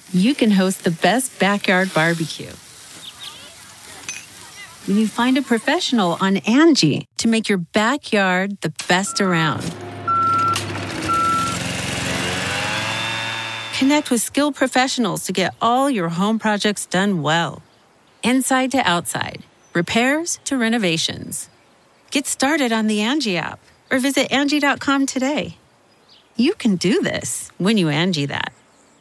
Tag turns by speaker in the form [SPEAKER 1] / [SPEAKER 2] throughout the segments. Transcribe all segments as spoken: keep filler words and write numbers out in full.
[SPEAKER 1] you can host the best backyard barbecue. When you find a professional on Angie to make your backyard the best around. Connect with skilled professionals to get all your home projects done well. Inside to outside, repairs to renovations. Get started on the Angie app or visit Angie dot com today. You can do this when you Angie that.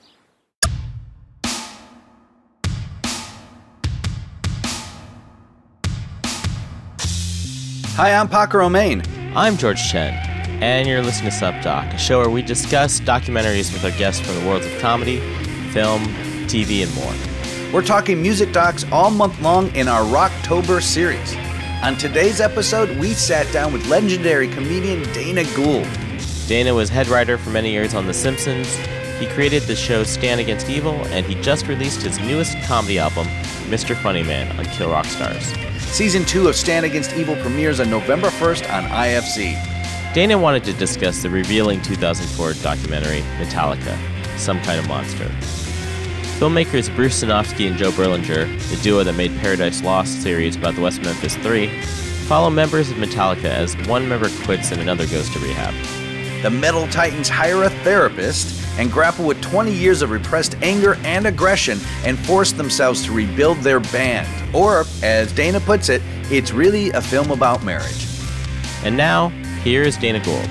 [SPEAKER 2] Hi, I'm Paco Romaine.
[SPEAKER 3] I'm George Chen, and you're listening to SupDoc, a show where we discuss documentaries with our guests from the worlds of comedy, film, T V, and more.
[SPEAKER 2] We're talking music docs all month long in our Rocktober series. On today's episode, we sat down with legendary comedian Dana Gould.
[SPEAKER 3] Dana was head writer for many years on The Simpsons. He created the show Stand Against Evil, and he just released his newest comedy album, Mister Funnyman, on Kill Rock Stars.
[SPEAKER 2] Season two of Stand Against Evil premieres on November first on I F C.
[SPEAKER 3] Dana wanted to discuss the revealing two thousand four documentary, Metallica, Some Kind of Monster. Filmmakers Bruce Sinofsky and Joe Berlinger, the duo that made Paradise Lost series about the West Memphis Three, follow members of Metallica as one member quits and another goes to rehab.
[SPEAKER 2] The Metal Titans hire a therapist and grapple with twenty years of repressed anger and aggression and force themselves to rebuild their band. Or, as Dana puts it, it's really a film about marriage.
[SPEAKER 3] And now, here's Dana Gould.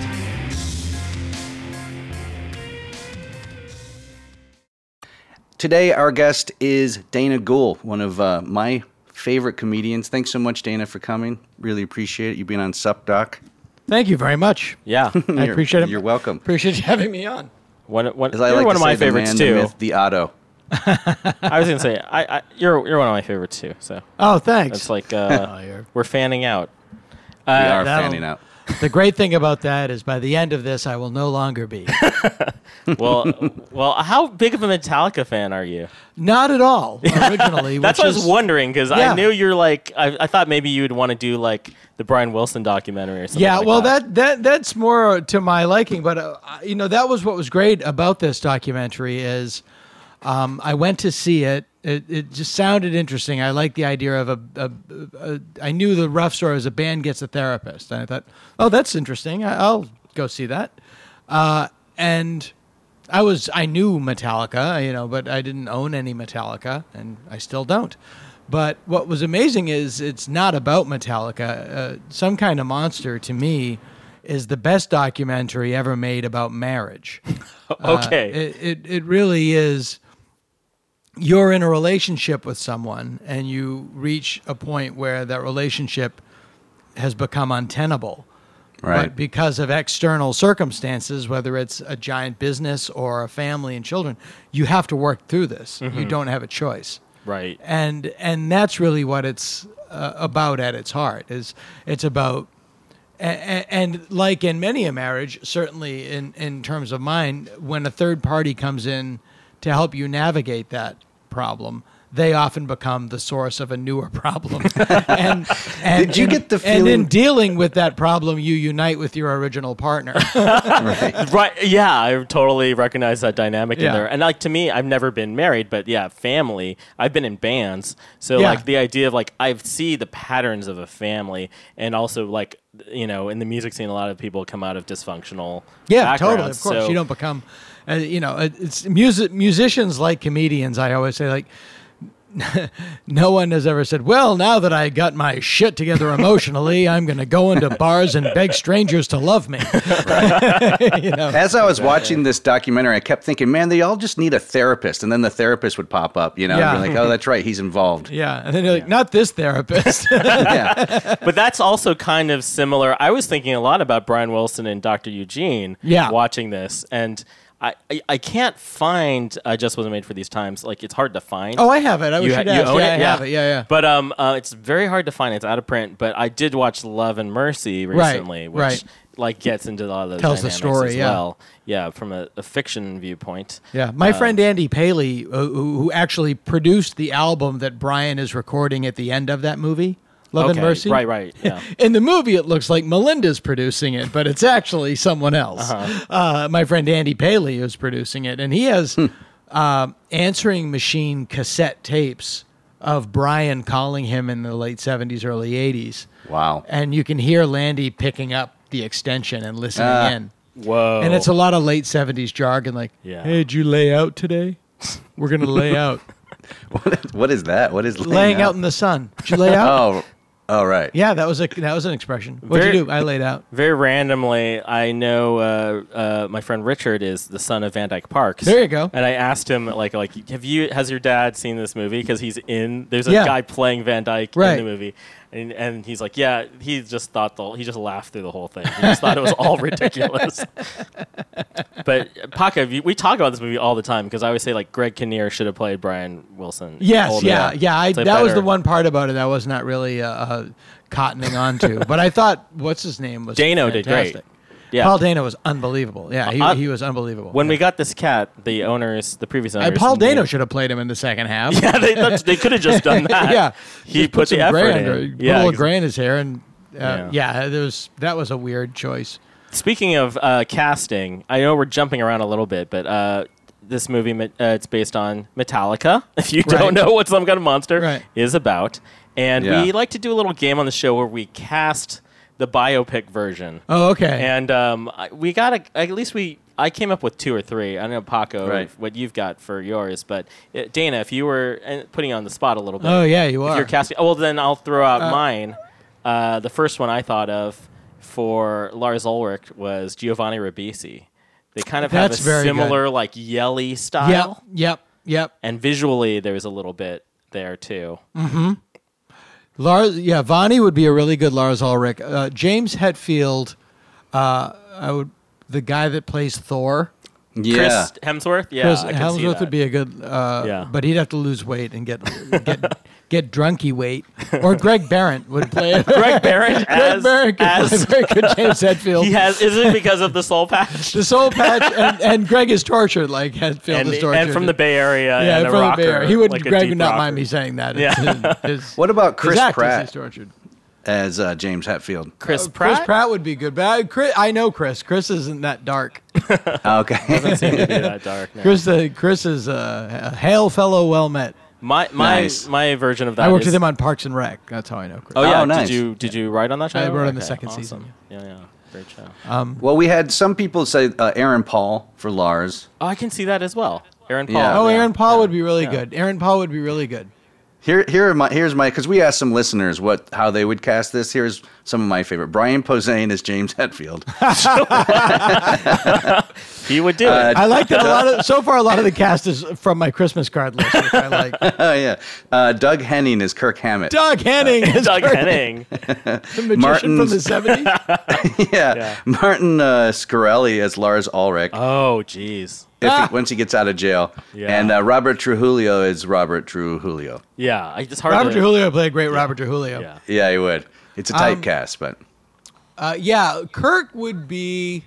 [SPEAKER 2] Today, our guest is Dana Gould, one of uh, my favorite comedians. Thanks so much, Dana, for coming. Really appreciate it. You being on SupDoc.
[SPEAKER 4] Thank you very much.
[SPEAKER 3] Yeah.
[SPEAKER 4] I appreciate it.
[SPEAKER 2] You're welcome.
[SPEAKER 4] Appreciate you having me on.
[SPEAKER 3] One, one,
[SPEAKER 2] As I
[SPEAKER 3] you're
[SPEAKER 2] like
[SPEAKER 3] one
[SPEAKER 2] to
[SPEAKER 3] of my
[SPEAKER 2] say,
[SPEAKER 3] favorites,
[SPEAKER 2] the man,
[SPEAKER 3] too.
[SPEAKER 2] The myth, the Otto.
[SPEAKER 3] I was going to say, I, I, you're you're one of my favorites, too. So
[SPEAKER 4] Oh, thanks.
[SPEAKER 3] it's like uh,
[SPEAKER 4] Oh, you're-
[SPEAKER 3] we're fanning out.
[SPEAKER 2] We
[SPEAKER 3] Uh,
[SPEAKER 2] are
[SPEAKER 4] that'll-
[SPEAKER 2] fanning out.
[SPEAKER 4] The great thing about that is by the end of this, I will no longer be.
[SPEAKER 3] well, well, how big of a Metallica fan are you?
[SPEAKER 4] Not at all, originally.
[SPEAKER 3] That's
[SPEAKER 4] which
[SPEAKER 3] what I was
[SPEAKER 4] is,
[SPEAKER 3] wondering, because
[SPEAKER 4] Yeah.
[SPEAKER 3] I knew you're like, I, I thought maybe you would want to do like the Brian Wilson documentary or something
[SPEAKER 4] Yeah,
[SPEAKER 3] like
[SPEAKER 4] well,
[SPEAKER 3] that.
[SPEAKER 4] that. that that's more to my liking. But, uh, you know, that was what was great about this documentary is um, I went to see it. It, it just sounded interesting. I liked the idea of a, a, a. I knew the rough story as a band gets a therapist, and I thought, oh, that's interesting. I, I'll go see that. Uh, and I was, I knew Metallica, you know, but I didn't own any Metallica, and I still don't. But what was amazing is it's not about Metallica. Uh, Some Kind of Monster, to me, is the best documentary ever made about marriage.
[SPEAKER 3] Okay.
[SPEAKER 4] Uh, it, it it really is. You're in a relationship with someone, and you reach a point where that relationship has become untenable.
[SPEAKER 2] Right.
[SPEAKER 4] But because of external circumstances, whether it's a giant business or a family and children, you have to work through this. You don't have a choice.
[SPEAKER 3] Right.
[SPEAKER 4] And and that's really what it's uh, about at its heart. Is it's about and, and like in many a marriage, certainly in in terms of mine, when a third party comes in to help you navigate that problem, they often become the source of a newer problem. and, and
[SPEAKER 2] Did you
[SPEAKER 4] in-
[SPEAKER 2] get the
[SPEAKER 4] And in
[SPEAKER 2] feeling-
[SPEAKER 4] dealing with that problem, you unite with your original partner.
[SPEAKER 3] Right. Yeah, I totally recognize that dynamic
[SPEAKER 4] Yeah.
[SPEAKER 3] in there. And like to me, I've never been married, but yeah, family. I've been in bands, so
[SPEAKER 4] Yeah.
[SPEAKER 3] like the idea of like I see the patterns of a family, and also like you know in the music scene, a lot of people come out of dysfunctional.
[SPEAKER 4] Yeah, totally.
[SPEAKER 3] backgrounds,
[SPEAKER 4] Of course,
[SPEAKER 3] so-
[SPEAKER 4] you don't become, uh, you know, it- it's music. Musicians like comedians. I always say, like, no one has ever said, "Well, now that I got my shit together emotionally, I'm going to go into bars and beg strangers to love me." you know,
[SPEAKER 2] As I was watching this documentary, I kept thinking, man, they all just need a therapist. And then the therapist would pop up, you know,
[SPEAKER 4] Yeah.
[SPEAKER 2] and be like, oh, that's right, he's involved.
[SPEAKER 4] yeah, and then you're like, "Not this therapist."
[SPEAKER 2] Yeah.
[SPEAKER 3] But that's also kind of similar. I was thinking a lot about Brian Wilson and Doctor Eugene
[SPEAKER 4] Yeah.
[SPEAKER 3] watching this, and I, I, I can't find uh, Just Wasn't Made for These Times. Like, it's hard to find.
[SPEAKER 4] oh, I have it. I
[SPEAKER 3] You,
[SPEAKER 4] wish
[SPEAKER 3] ha-
[SPEAKER 4] you'd
[SPEAKER 3] you
[SPEAKER 4] asked.
[SPEAKER 3] own
[SPEAKER 4] yeah,
[SPEAKER 3] it?
[SPEAKER 4] I have it. Yeah, yeah.
[SPEAKER 3] But um, uh, it's very hard to find. It's out of print. But I did watch Love and Mercy recently, which
[SPEAKER 4] right.
[SPEAKER 3] like gets into a lot of those
[SPEAKER 4] Tells the
[SPEAKER 3] dynamics
[SPEAKER 4] story,
[SPEAKER 3] as
[SPEAKER 4] yeah.
[SPEAKER 3] well. Yeah, from a, a fiction viewpoint.
[SPEAKER 4] Yeah, my
[SPEAKER 3] Um,
[SPEAKER 4] friend Andy Paley, uh, who, who actually produced the album that Brian is recording at the end of that movie, Love
[SPEAKER 3] okay,
[SPEAKER 4] and Mercy.
[SPEAKER 3] Right, right. Yeah.
[SPEAKER 4] In the movie, it looks like Melinda's producing it, but it's actually someone else.
[SPEAKER 3] Uh-huh.
[SPEAKER 4] Uh, my friend Andy Paley is producing it, and he has um, answering machine cassette tapes of Brian calling him in the late seventies, early eighties.
[SPEAKER 2] Wow.
[SPEAKER 4] And you can hear Landy picking up the extension and listening
[SPEAKER 2] Ah.
[SPEAKER 4] in.
[SPEAKER 3] Whoa.
[SPEAKER 4] And it's a lot of late seventies jargon like,
[SPEAKER 3] Yeah.
[SPEAKER 4] hey, did you lay out today? We're going to lay out.
[SPEAKER 2] What, what is that? What is laying,
[SPEAKER 4] Laying out in the sun. Did you lay out?
[SPEAKER 2] Oh, oh, right.
[SPEAKER 4] Yeah, that was a that was an expression. What'd
[SPEAKER 3] Very-
[SPEAKER 4] you do? I laid out.
[SPEAKER 3] Very randomly, I know uh, uh, my friend Richard is the son of Van Dyke Parks.
[SPEAKER 4] There you go.
[SPEAKER 3] And I asked him, like, like, have you? Has your dad seen this movie? Because he's in. There's a
[SPEAKER 4] Yeah.
[SPEAKER 3] guy playing Van Dyke
[SPEAKER 4] Right.
[SPEAKER 3] in the movie, and and he's like, yeah. He just thought the he just laughed through the whole thing. He just thought it was all ridiculous. But Paca, we we talk about this movie all the time because I always say like Greg Kinnear should have played Brian Wilson.
[SPEAKER 4] Yes,
[SPEAKER 3] older.
[SPEAKER 4] yeah, yeah. I,
[SPEAKER 3] It's, like,
[SPEAKER 4] that was
[SPEAKER 3] better.
[SPEAKER 4] the one part about it I was not really uh, uh, cottoning onto. But I thought, what's his name was
[SPEAKER 3] Dano did great.
[SPEAKER 4] fantastic.
[SPEAKER 3] Yeah.
[SPEAKER 4] Paul Dano was unbelievable. Yeah, he,
[SPEAKER 3] Uh,
[SPEAKER 4] he was unbelievable.
[SPEAKER 3] When
[SPEAKER 4] yeah.
[SPEAKER 3] we got this cat, the owners, the previous owners,
[SPEAKER 4] and Paul
[SPEAKER 3] knew-
[SPEAKER 4] Dano should have played him in the second half.
[SPEAKER 3] Yeah, they, that's- they could have just done that.
[SPEAKER 4] yeah,
[SPEAKER 3] he
[SPEAKER 4] Just
[SPEAKER 3] put,
[SPEAKER 4] some
[SPEAKER 3] the effort
[SPEAKER 4] gray
[SPEAKER 3] in.
[SPEAKER 4] under it. Put
[SPEAKER 3] Yeah,
[SPEAKER 4] a little
[SPEAKER 3] ex-
[SPEAKER 4] gray in his hair, and uh,
[SPEAKER 3] Yeah.
[SPEAKER 4] yeah, there was that was a weird choice.
[SPEAKER 3] Speaking of uh, casting, I know we're jumping around a little bit, but uh, this movie uh, it's based on Metallica. If you
[SPEAKER 4] Right.
[SPEAKER 3] don't know what Some Kind of Monster
[SPEAKER 4] Right.
[SPEAKER 3] is about, and
[SPEAKER 2] Yeah.
[SPEAKER 3] we like to do a little game on the show where we cast the biopic version.
[SPEAKER 4] Oh, okay.
[SPEAKER 3] And um, I- we got a, at least we. I came up with two or three. I don't know, Paco,
[SPEAKER 2] Right.
[SPEAKER 3] what you've got for yours, but uh, Dana, if you were uh, putting you on the spot a little bit.
[SPEAKER 4] Oh, yeah, you
[SPEAKER 3] if
[SPEAKER 4] are.
[SPEAKER 3] You're casting. Oh, well, then I'll throw out
[SPEAKER 4] Uh,
[SPEAKER 3] mine. Uh, the first one I thought of for Lars Ulrich was Giovanni Ribisi. They kind of
[SPEAKER 4] That's
[SPEAKER 3] have a
[SPEAKER 4] very
[SPEAKER 3] similar, like yelly
[SPEAKER 4] yep,
[SPEAKER 3] style,
[SPEAKER 4] yep, yep.
[SPEAKER 3] and visually there was a little bit there too.
[SPEAKER 4] Lars, yeah, Vonnie would be a really good Lars Ulrich. Uh, James Hetfield, uh, I would the guy that plays Thor.
[SPEAKER 2] Yeah.
[SPEAKER 3] Chris Hemsworth, yeah,
[SPEAKER 4] Chris
[SPEAKER 3] I could see
[SPEAKER 4] Hemsworth
[SPEAKER 3] that.
[SPEAKER 4] would be a good, uh,
[SPEAKER 3] Yeah.
[SPEAKER 4] but he'd have to lose weight and get get get drunky weight. Or Greg Barrett would play it.
[SPEAKER 3] Greg Barrett
[SPEAKER 4] Greg
[SPEAKER 3] as,
[SPEAKER 4] Barrett could
[SPEAKER 3] as
[SPEAKER 4] play very good James Hetfield.
[SPEAKER 3] he has. Is it because of the soul patch?
[SPEAKER 4] The soul patch, and, and Greg is tortured like Hetfield
[SPEAKER 3] and,
[SPEAKER 4] is tortured.
[SPEAKER 3] and from the Bay Area,
[SPEAKER 4] yeah,
[SPEAKER 3] and a
[SPEAKER 4] from
[SPEAKER 3] rocker,
[SPEAKER 4] the Bay Area. He would.
[SPEAKER 3] like a
[SPEAKER 4] Greg
[SPEAKER 3] deep
[SPEAKER 4] would not
[SPEAKER 3] rocker.
[SPEAKER 4] mind me saying that.
[SPEAKER 3] Yeah.
[SPEAKER 4] It's his, his,
[SPEAKER 2] What about Chris
[SPEAKER 4] his actors,
[SPEAKER 2] Pratt
[SPEAKER 4] He's tortured.
[SPEAKER 2] as uh, James Hetfield?
[SPEAKER 3] Chris
[SPEAKER 4] Uh,
[SPEAKER 3] Pratt.
[SPEAKER 4] Chris Pratt would be good, but I, Chris, I know Chris. Chris isn't that dark.
[SPEAKER 2] Okay.
[SPEAKER 3] Doesn't seem to be that dark. No.
[SPEAKER 4] Chris, uh, Chris is uh, a hail fellow, well met.
[SPEAKER 3] My my
[SPEAKER 2] Nice.
[SPEAKER 3] my version of that.
[SPEAKER 4] I worked
[SPEAKER 3] is-
[SPEAKER 4] with him on Parks and Rec. That's how I know Chris.
[SPEAKER 3] Oh yeah,
[SPEAKER 2] Oh, nice.
[SPEAKER 3] did you did you write on that show?
[SPEAKER 4] I wrote on the
[SPEAKER 3] Okay,
[SPEAKER 4] second
[SPEAKER 3] awesome.
[SPEAKER 4] season.
[SPEAKER 3] Yeah, yeah, great show.
[SPEAKER 2] Well, we had some people say uh, Aaron Paul for Lars.
[SPEAKER 3] Oh, I can see that as well. Aaron Paul.
[SPEAKER 2] Yeah.
[SPEAKER 4] Oh,
[SPEAKER 3] yeah.
[SPEAKER 4] Aaron Paul
[SPEAKER 3] Yeah.
[SPEAKER 4] would be really
[SPEAKER 3] Yeah.
[SPEAKER 4] good. Aaron Paul would be really good.
[SPEAKER 2] Here, here are my here's my because we asked some listeners what how they would cast this. Here's some of my favorite. Brian Posehn as James Hetfield.
[SPEAKER 3] He would do
[SPEAKER 2] Uh,
[SPEAKER 3] it.
[SPEAKER 4] I like that a lot of so far. A lot of the cast is from my Christmas card list, which I like.
[SPEAKER 2] Oh yeah, uh, Doug Henning as Kirk Hammett.
[SPEAKER 4] Doug Henning, is
[SPEAKER 3] Doug
[SPEAKER 4] Kirk-
[SPEAKER 3] Henning.
[SPEAKER 4] the magician from
[SPEAKER 2] Martin's-
[SPEAKER 4] the seventies.
[SPEAKER 2] yeah.
[SPEAKER 3] Yeah.
[SPEAKER 2] Martin uh, Scarelli as Lars Ulrich.
[SPEAKER 3] Oh, jeez.
[SPEAKER 2] if
[SPEAKER 4] Ah.
[SPEAKER 2] he, once he gets out of jail,
[SPEAKER 3] Yeah.
[SPEAKER 2] and uh, Robert Trujillo is Robert Trujillo.
[SPEAKER 3] Yeah, I- it's hard
[SPEAKER 4] Robert
[SPEAKER 3] to.
[SPEAKER 4] Trujillo played great. Robert Trujillo.
[SPEAKER 3] Yeah.
[SPEAKER 2] Yeah, he would. It's a tight
[SPEAKER 4] Um,
[SPEAKER 2] cast, but
[SPEAKER 4] Uh, yeah, Kirk would be.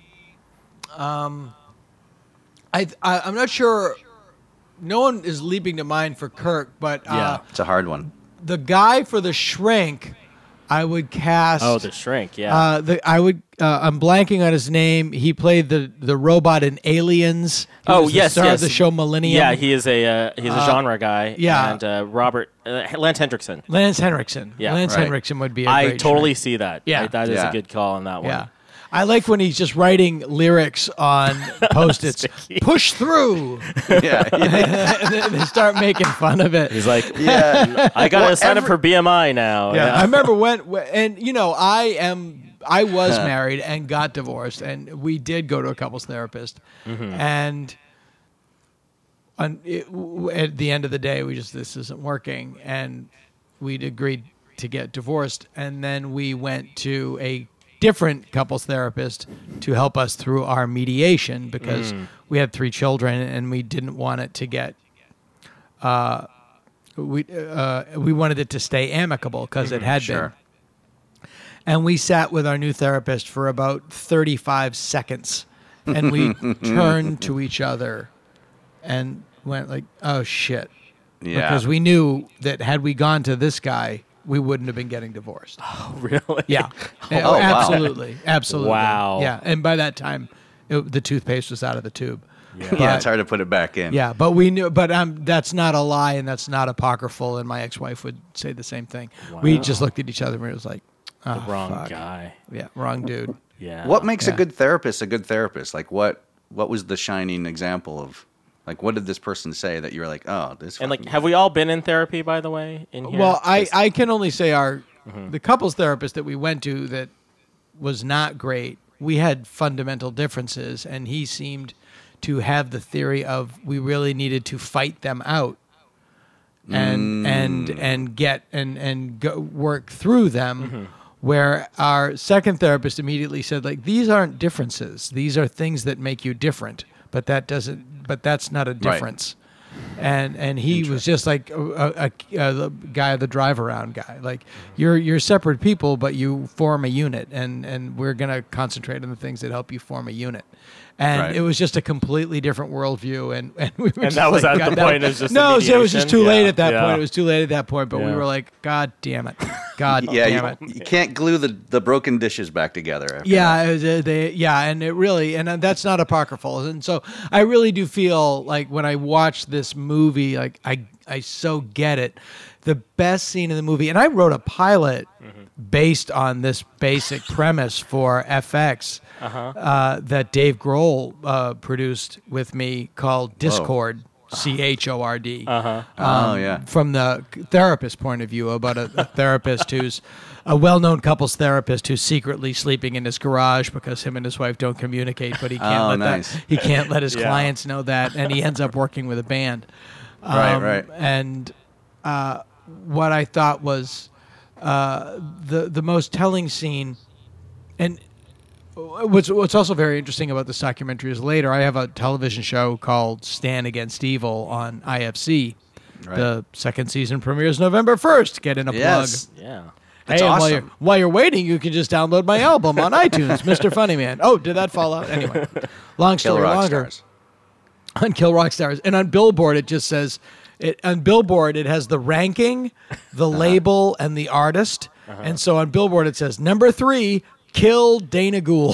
[SPEAKER 4] Um, I, I I'm not sure. No one is leaping to mind for Kirk, but uh,
[SPEAKER 3] Yeah.
[SPEAKER 2] it's a hard one.
[SPEAKER 4] the guy for the Shrink, I would cast.
[SPEAKER 3] Oh, the shrink. Yeah.
[SPEAKER 4] Uh, the I would. Uh, I'm blanking on his name. He played the the robot in Aliens. He
[SPEAKER 3] oh
[SPEAKER 4] was the
[SPEAKER 3] yes,
[SPEAKER 4] star
[SPEAKER 3] yes.
[SPEAKER 4] of the show Millennium.
[SPEAKER 3] Yeah, he is a uh, he's a
[SPEAKER 4] Uh,
[SPEAKER 3] genre guy.
[SPEAKER 4] yeah.
[SPEAKER 3] And uh, Robert uh, Lance Hendrickson.
[SPEAKER 4] Lance Henriksen.
[SPEAKER 3] Yeah.
[SPEAKER 4] Lance
[SPEAKER 2] Right.
[SPEAKER 4] Henriksen would be. A
[SPEAKER 3] I
[SPEAKER 4] great
[SPEAKER 3] totally
[SPEAKER 4] Shrink.
[SPEAKER 3] see that.
[SPEAKER 4] Yeah.
[SPEAKER 3] I- that is
[SPEAKER 2] Yeah.
[SPEAKER 3] a good call on that one.
[SPEAKER 4] Yeah. I like when he's just writing lyrics on post-its.
[SPEAKER 3] Sticky.
[SPEAKER 4] Push through,
[SPEAKER 2] Yeah, yeah.
[SPEAKER 4] and then they start making fun of it.
[SPEAKER 3] He's like,
[SPEAKER 2] yeah.
[SPEAKER 3] I gotta
[SPEAKER 2] Well,
[SPEAKER 3] sign up
[SPEAKER 2] every-
[SPEAKER 3] for B M I now.
[SPEAKER 4] Yeah, I remember when, when, and you know, I am, I was married and got divorced, and we did go to a couples therapist, and on, it, w- at the end of the day, we just this isn't working, and we'd agreed to get divorced, and then we went to a different couples therapist to help us through our mediation because we had three children and we didn't want it to get uh we uh we wanted it to stay amicable because it had
[SPEAKER 2] Sure.
[SPEAKER 4] been. And we sat with our new therapist for about thirty-five seconds and we turned to each other and went like, oh shit.
[SPEAKER 2] Yeah.
[SPEAKER 4] Because we knew that had we gone to this guy, we wouldn't have been getting divorced.
[SPEAKER 3] Really?
[SPEAKER 4] Yeah.
[SPEAKER 2] Oh, wow.
[SPEAKER 4] absolutely. Absolutely.
[SPEAKER 3] Wow.
[SPEAKER 4] Yeah. And by that time, it, the toothpaste was out of the tube.
[SPEAKER 2] Yeah,
[SPEAKER 4] But-
[SPEAKER 2] it's hard to put it back in.
[SPEAKER 4] Yeah, but we knew, but um, that's not a lie and that's not apocryphal. And my ex-wife would say the same thing. We just looked at each other and it was like, oh,
[SPEAKER 5] The wrong
[SPEAKER 4] fuck.
[SPEAKER 5] guy.
[SPEAKER 4] Yeah, wrong dude.
[SPEAKER 5] Yeah.
[SPEAKER 2] What makes
[SPEAKER 4] Yeah.
[SPEAKER 2] a good therapist a good therapist? Like what? What was the shining example of? Like what did this person say that you were like, oh, this?
[SPEAKER 5] And like,
[SPEAKER 2] fucking-
[SPEAKER 5] have we all been in therapy, by the way? In here?
[SPEAKER 4] Well, I,
[SPEAKER 5] 'Cause-
[SPEAKER 4] I can only say our the couples therapist that we went to that was not great. We had fundamental differences, and he seemed to have the theory of we really needed to fight them out and and and get and and go, work through them. Where our second therapist immediately said, like, these aren't differences; these are things that make you different. But that doesn't. But that's not a difference. And and he was just like a, a, a, the guy, the drive around guy. Like you're you're separate people, but you form a unit, and and we're gonna concentrate on the things that help you form a unit. And
[SPEAKER 2] Right.
[SPEAKER 4] it was just a completely different worldview, and, and we were
[SPEAKER 5] And
[SPEAKER 4] just
[SPEAKER 5] that was
[SPEAKER 4] like,
[SPEAKER 5] at
[SPEAKER 4] God,
[SPEAKER 5] the
[SPEAKER 4] that-
[SPEAKER 5] point, it was just a
[SPEAKER 4] no, so it was just too
[SPEAKER 5] mediation?
[SPEAKER 4] late
[SPEAKER 5] Yeah,
[SPEAKER 4] at that
[SPEAKER 5] yeah.
[SPEAKER 4] point. It was too late at that point, but we
[SPEAKER 5] Yeah.
[SPEAKER 4] were like, God damn it, God
[SPEAKER 2] yeah,
[SPEAKER 4] damn
[SPEAKER 2] you,
[SPEAKER 4] it.
[SPEAKER 2] you can't glue the, the broken dishes back together. after
[SPEAKER 4] Yeah, it was, uh, they, yeah, and it really, and uh, that's not apocryphal, and so I really do feel like when I watch this movie, like I, I so get it. The best scene in the movie, and I wrote a pilot based on this basic premise for F X uh, that Dave Grohl uh, produced with me called Discord. C H O R D.
[SPEAKER 5] Uh-huh.
[SPEAKER 2] Oh, yeah.
[SPEAKER 4] From the therapist point of view, about a, a therapist who's a well-known couples therapist who's secretly sleeping in his garage because him and his wife don't communicate, but he can't
[SPEAKER 2] Oh,
[SPEAKER 4] let
[SPEAKER 2] nice.
[SPEAKER 4] that he can't let his
[SPEAKER 5] Yeah.
[SPEAKER 4] clients know that, and he ends up working with a band.
[SPEAKER 2] Right,
[SPEAKER 4] Um,
[SPEAKER 2] right.
[SPEAKER 4] And uh, what I thought was uh, the the most telling scene, and what's what's also very interesting about this documentary is later I have a television show called Stand Against Evil on I F C.
[SPEAKER 2] Right.
[SPEAKER 4] The second season premieres November first. Get in a
[SPEAKER 2] Yes.
[SPEAKER 4] plug.
[SPEAKER 5] Yeah.
[SPEAKER 2] That's
[SPEAKER 4] hey, and while
[SPEAKER 2] awesome.
[SPEAKER 4] you're, while you're waiting, you can just download my album on iTunes, Mister Funny Man. Oh, did that fall out? Anyway, long
[SPEAKER 2] Kill
[SPEAKER 4] story
[SPEAKER 2] Rock
[SPEAKER 4] longer.
[SPEAKER 2] Stars.
[SPEAKER 4] On Kill Rock Stars. And on Billboard, it just says, it, on Billboard, it has the ranking, the
[SPEAKER 2] Uh-huh.
[SPEAKER 4] label, and the artist. And so on Billboard, it says, number three, Kill Dana Gould.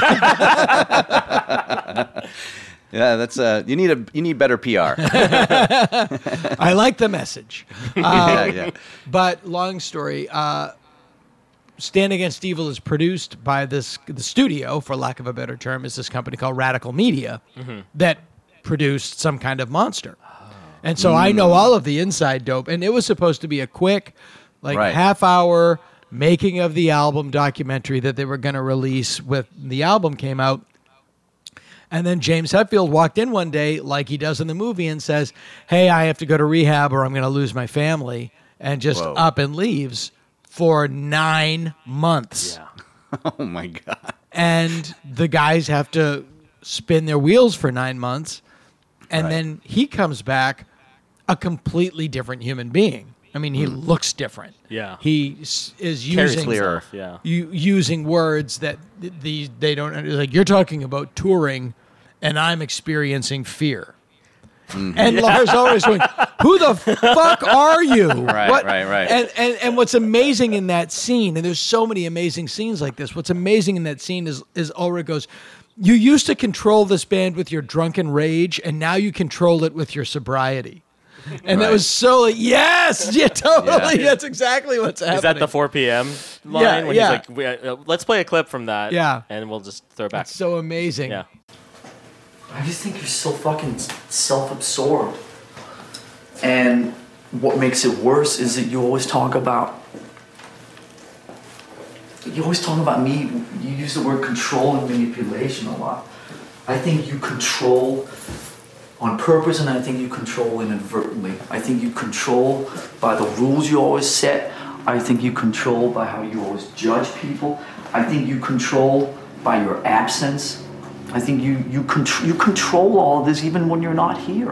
[SPEAKER 2] Yeah, that's uh. You need a you need better P R.
[SPEAKER 4] I like the message.
[SPEAKER 2] yeah, yeah.
[SPEAKER 4] But long story, uh, Stand Against Evil is produced by this, the studio, for lack of a better term, is this company called Radical Media that produced some kind of monster. And so I know all of the inside dope. And it was supposed to be a quick, like
[SPEAKER 2] Right.
[SPEAKER 4] half hour making of the album documentary that they were going to release with the album came out. And then James Hetfield walked in one day, like he does in the movie, and says, hey, I have to go to rehab or I'm going to lose my family, and just
[SPEAKER 2] Whoa.
[SPEAKER 4] up and leaves for nine months.
[SPEAKER 5] Yeah.
[SPEAKER 2] Oh my god.
[SPEAKER 4] And the guys have to spin their wheels for nine months. And
[SPEAKER 2] Right.
[SPEAKER 4] then he comes back a completely different human being. I mean, he looks different.
[SPEAKER 5] Yeah.
[SPEAKER 4] He s- is
[SPEAKER 2] Carries
[SPEAKER 4] using
[SPEAKER 2] clearer.
[SPEAKER 5] Yeah.
[SPEAKER 4] you using words that th- these they don't like. You're talking about touring, and I'm experiencing fear.
[SPEAKER 2] Mm-hmm.
[SPEAKER 4] And Lars always going, "Who the fuck are you?"
[SPEAKER 2] Right,
[SPEAKER 4] What-
[SPEAKER 2] right, right.
[SPEAKER 4] And, and and what's amazing in that scene, and there's so many amazing scenes like this. What's amazing in that scene is is Ulrich goes, "You used to control this band with your drunken rage, and now you control it with your sobriety." And that
[SPEAKER 2] Right.
[SPEAKER 4] was so like, yes, yeah, totally.
[SPEAKER 2] Yeah.
[SPEAKER 4] That's exactly what's happening.
[SPEAKER 5] Is that the four p.m. line?
[SPEAKER 4] Yeah,
[SPEAKER 5] when
[SPEAKER 4] yeah.
[SPEAKER 5] he's like, we, uh, let's play a clip from that.
[SPEAKER 4] Yeah.
[SPEAKER 5] And we'll just throw it back.
[SPEAKER 4] That's so amazing.
[SPEAKER 5] Yeah.
[SPEAKER 6] I just think you're so fucking self-absorbed. And what makes it worse is that you always talk about. You always talk about me. You use the word control and manipulation a lot. I think you control on purpose, and I think you control inadvertently. I think you control by the rules you always set. I think you control by how you always judge people. I think you control by your absence. I think you you, contr- you control all of this even when you're not here.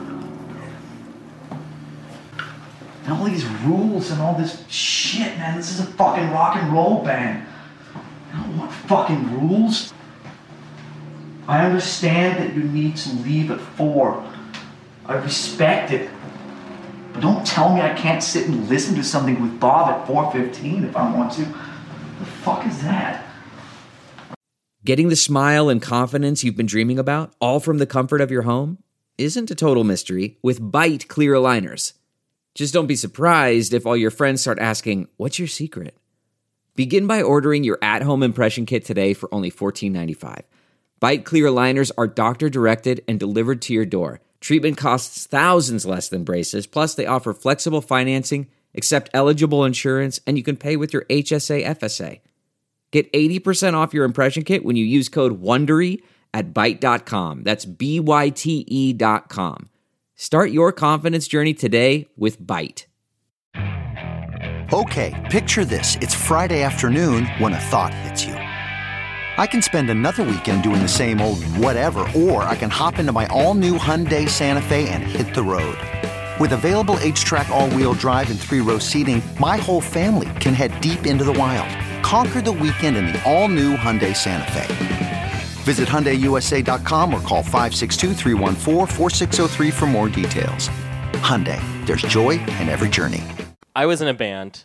[SPEAKER 6] And all these rules and all this shit, man. This is a fucking rock and roll band. I don't want fucking rules. I understand that you need to leave at four. I respect it. But don't tell me I can't sit and listen to something with Bob at four fifteen if I want to. The fuck is that?
[SPEAKER 7] Getting the smile and confidence you've been dreaming about, all from the comfort of your home, isn't a total mystery with Byte clear aligners. Just don't be surprised if all your friends start asking, "What's your secret?" Begin by ordering your at-home impression kit today for only fourteen ninety-five. Byte clear aligners are doctor-directed and delivered to your door. Treatment costs thousands less than braces, plus they offer flexible financing, accept eligible insurance, and you can pay with your H S A F S A. Get eighty percent off your impression kit when you use code WONDERY at byte dot com. That's B Y T E dot com. Start your confidence journey today with Byte.
[SPEAKER 8] Okay, picture this. It's Friday afternoon when a thought hits you. I can spend another weekend doing the same old whatever, or I can hop into my all-new Hyundai Santa Fe and hit the road. With available H-Track all-wheel drive and three-row seating, my whole family can head deep into the wild. Conquer the weekend in the all-new Hyundai Santa Fe. Visit Hyundai U S A dot com or call five six two, three one four, four six zero three for more details. Hyundai, there's joy in every journey.
[SPEAKER 5] I was in a band,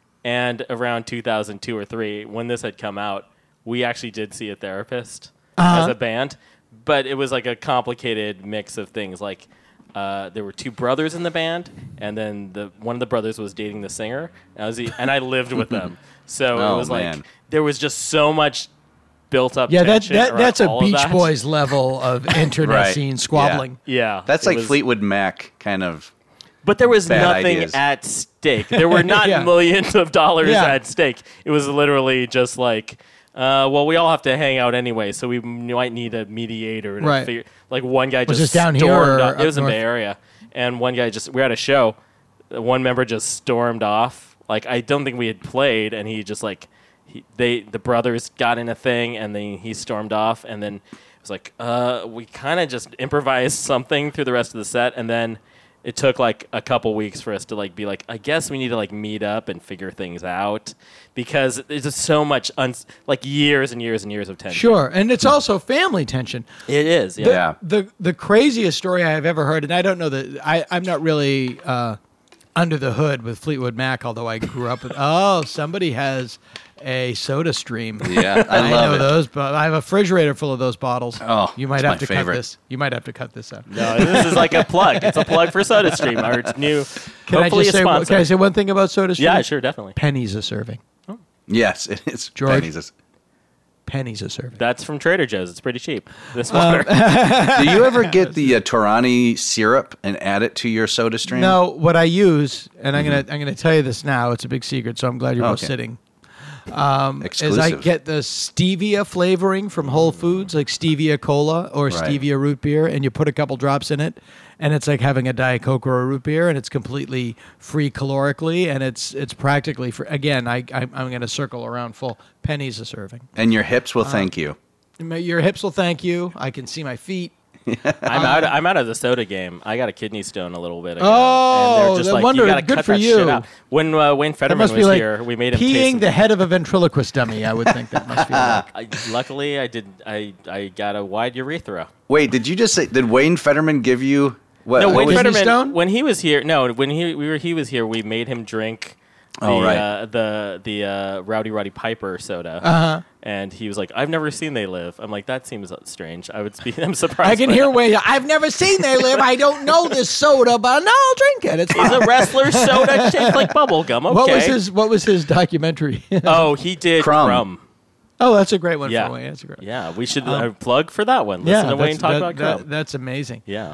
[SPEAKER 5] and around two thousand two or three, when this had come out, we actually did see a therapist
[SPEAKER 4] Uh-huh.
[SPEAKER 5] as a band, but it was like a complicated mix of things. Like uh, there were two brothers in the band, and then the one of the brothers was dating the singer, and I, was, and I lived with them. So
[SPEAKER 2] Oh,
[SPEAKER 5] it was
[SPEAKER 2] man.
[SPEAKER 5] like there was just so much built up.
[SPEAKER 4] Yeah, that,
[SPEAKER 5] tension
[SPEAKER 4] that
[SPEAKER 5] around
[SPEAKER 4] that's a
[SPEAKER 5] all of
[SPEAKER 4] Beach
[SPEAKER 5] that.
[SPEAKER 4] Boys level of internet
[SPEAKER 2] Right.
[SPEAKER 4] scene squabbling.
[SPEAKER 5] Yeah,
[SPEAKER 2] That's
[SPEAKER 5] it
[SPEAKER 2] like
[SPEAKER 5] was-
[SPEAKER 2] Fleetwood Mac kind of.
[SPEAKER 5] But there was
[SPEAKER 2] Bad
[SPEAKER 5] nothing
[SPEAKER 2] ideas.
[SPEAKER 5] at stake. There were not
[SPEAKER 4] Yeah.
[SPEAKER 5] millions of dollars
[SPEAKER 4] Yeah.
[SPEAKER 5] at stake. It was literally just like, uh, well, we all have to hang out anyway, so we might need a mediator. And a
[SPEAKER 4] Right.
[SPEAKER 5] figure. Like one guy
[SPEAKER 4] Was
[SPEAKER 5] just
[SPEAKER 4] this down here
[SPEAKER 5] stormed
[SPEAKER 4] or
[SPEAKER 5] off.
[SPEAKER 4] up
[SPEAKER 5] It was in
[SPEAKER 4] north?
[SPEAKER 5] Bay Area, and one guy just we were at a show. One member just stormed off. Like I don't think we had played, and he just like he, they the brothers got in a thing, and then he stormed off, and then it was like uh, we kind of just improvised something through the rest of the set, and then. It took like a couple weeks for us to like be like, I guess we need to like meet up and figure things out because there's just so much uns- like years and years and years of tension.
[SPEAKER 4] Sure, and it's also family tension.
[SPEAKER 5] It is. Yeah.
[SPEAKER 4] The,
[SPEAKER 2] Yeah.
[SPEAKER 4] the the craziest story I have ever heard, and I don't know that I I'm not really uh, under the hood with Fleetwood Mac, although I grew up with. Oh, somebody has a Soda Stream.
[SPEAKER 2] Yeah, I love
[SPEAKER 4] know
[SPEAKER 2] it.
[SPEAKER 4] those, but I have a refrigerator full of those bottles.
[SPEAKER 2] Oh,
[SPEAKER 4] you might
[SPEAKER 2] it's
[SPEAKER 4] have
[SPEAKER 2] my
[SPEAKER 4] to
[SPEAKER 2] favorite.
[SPEAKER 4] cut this. You might have to cut this out.
[SPEAKER 5] No, this is like a plug. It's a plug for SodaStream, our new.
[SPEAKER 4] Can I
[SPEAKER 5] hopefully
[SPEAKER 4] just
[SPEAKER 5] a
[SPEAKER 4] say?
[SPEAKER 5] sponsor.
[SPEAKER 4] Can I say one thing about Soda Stream?
[SPEAKER 5] Yeah, sure, definitely.
[SPEAKER 4] Pennies a serving.
[SPEAKER 2] Yes, it is.
[SPEAKER 4] George?
[SPEAKER 2] Pennies.
[SPEAKER 4] Pennies a serving.
[SPEAKER 5] That's from Trader Joe's. It's pretty cheap. This
[SPEAKER 4] Um,
[SPEAKER 5] water.
[SPEAKER 2] Do you ever get the uh, Torani syrup and add it to your Soda Stream?
[SPEAKER 4] No, what I use, and I'm gonna I'm gonna tell you this now. It's a big secret, so I'm glad you're both
[SPEAKER 2] Okay.
[SPEAKER 4] sitting. Um, is
[SPEAKER 2] Exclusive.
[SPEAKER 4] I get the stevia flavoring from Whole Foods, like stevia cola or
[SPEAKER 2] Right.
[SPEAKER 4] stevia root beer, and you put a couple drops in it, and it's like having a Diet Coke or a root beer, and it's completely free calorically, and it's it's practically for again. I, I I'm going to circle around full pennies a serving.
[SPEAKER 2] And your hips
[SPEAKER 4] Uh,
[SPEAKER 2] will thank you.
[SPEAKER 4] My- Your hips will thank you. I can see my feet.
[SPEAKER 5] I'm out. I'm out of the soda game. I got a kidney stone a little bit ago.
[SPEAKER 4] Oh,
[SPEAKER 5] and they're just
[SPEAKER 4] no
[SPEAKER 5] like,
[SPEAKER 4] wonder.
[SPEAKER 5] you gotta
[SPEAKER 4] Good
[SPEAKER 5] cut
[SPEAKER 4] for
[SPEAKER 5] that
[SPEAKER 4] you.
[SPEAKER 5] shit out. When uh, Wayne
[SPEAKER 4] That
[SPEAKER 5] Fetterman
[SPEAKER 4] must
[SPEAKER 5] was
[SPEAKER 4] be like
[SPEAKER 5] here, we made him
[SPEAKER 4] peeing
[SPEAKER 5] taste
[SPEAKER 4] the head of a ventriloquist dummy. I would think that must feel like.
[SPEAKER 5] I, luckily, I did. I, I got a wide urethra.
[SPEAKER 2] Wait, did you just say? Did Wayne Fetterman give you what?
[SPEAKER 5] No,
[SPEAKER 2] what
[SPEAKER 5] Wayne
[SPEAKER 2] was-
[SPEAKER 4] Kidney
[SPEAKER 5] Fetterman.
[SPEAKER 4] stone?
[SPEAKER 5] When he was here, no, when he we were he was here, we made him drink. The,
[SPEAKER 2] Oh, right.
[SPEAKER 5] uh, the the uh, Rowdy Roddy Piper soda,
[SPEAKER 4] Uh-huh.
[SPEAKER 5] and he was like, "I've never seen They Live." I'm like, "That seems strange." I would be. I'm surprised.
[SPEAKER 4] I can
[SPEAKER 5] by
[SPEAKER 4] hear
[SPEAKER 5] that.
[SPEAKER 4] Wayne. I've never seen They Live. I don't know this soda, but no, I'll drink it. It's
[SPEAKER 5] He's
[SPEAKER 4] fine.
[SPEAKER 5] a wrestler soda shaped like bubble gum. Okay.
[SPEAKER 4] What was his What was his documentary?
[SPEAKER 5] Oh, he did
[SPEAKER 2] Crumb.
[SPEAKER 5] Crumb.
[SPEAKER 4] Oh, that's a great one
[SPEAKER 5] Yeah.
[SPEAKER 4] for Wayne. That's a great.
[SPEAKER 5] Yeah, we should uh, plug for that one.
[SPEAKER 4] Yeah,
[SPEAKER 5] Listen to Wayne
[SPEAKER 4] that's,
[SPEAKER 5] talk
[SPEAKER 4] that-
[SPEAKER 5] about
[SPEAKER 4] that-
[SPEAKER 5] Crumb.
[SPEAKER 4] that's amazing.
[SPEAKER 5] yeah,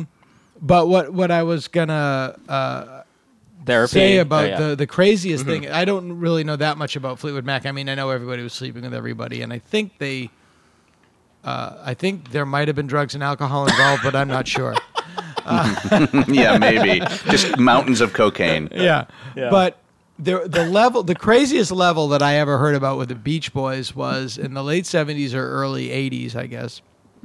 [SPEAKER 4] But what what I was gonna uh,
[SPEAKER 5] therapy.
[SPEAKER 4] say about
[SPEAKER 5] Oh, yeah.
[SPEAKER 4] the the craziest thing, I don't really know that much about Fleetwood Mac. I mean, I know everybody was sleeping with everybody, and I think they, uh, I think there might have been drugs and alcohol involved, but I'm not sure.
[SPEAKER 2] yeah, maybe just mountains of cocaine.
[SPEAKER 4] Yeah.
[SPEAKER 5] Yeah.
[SPEAKER 4] But the the level, the craziest level that I ever heard about with the Beach Boys was in the late seventies or early eighties, I guess.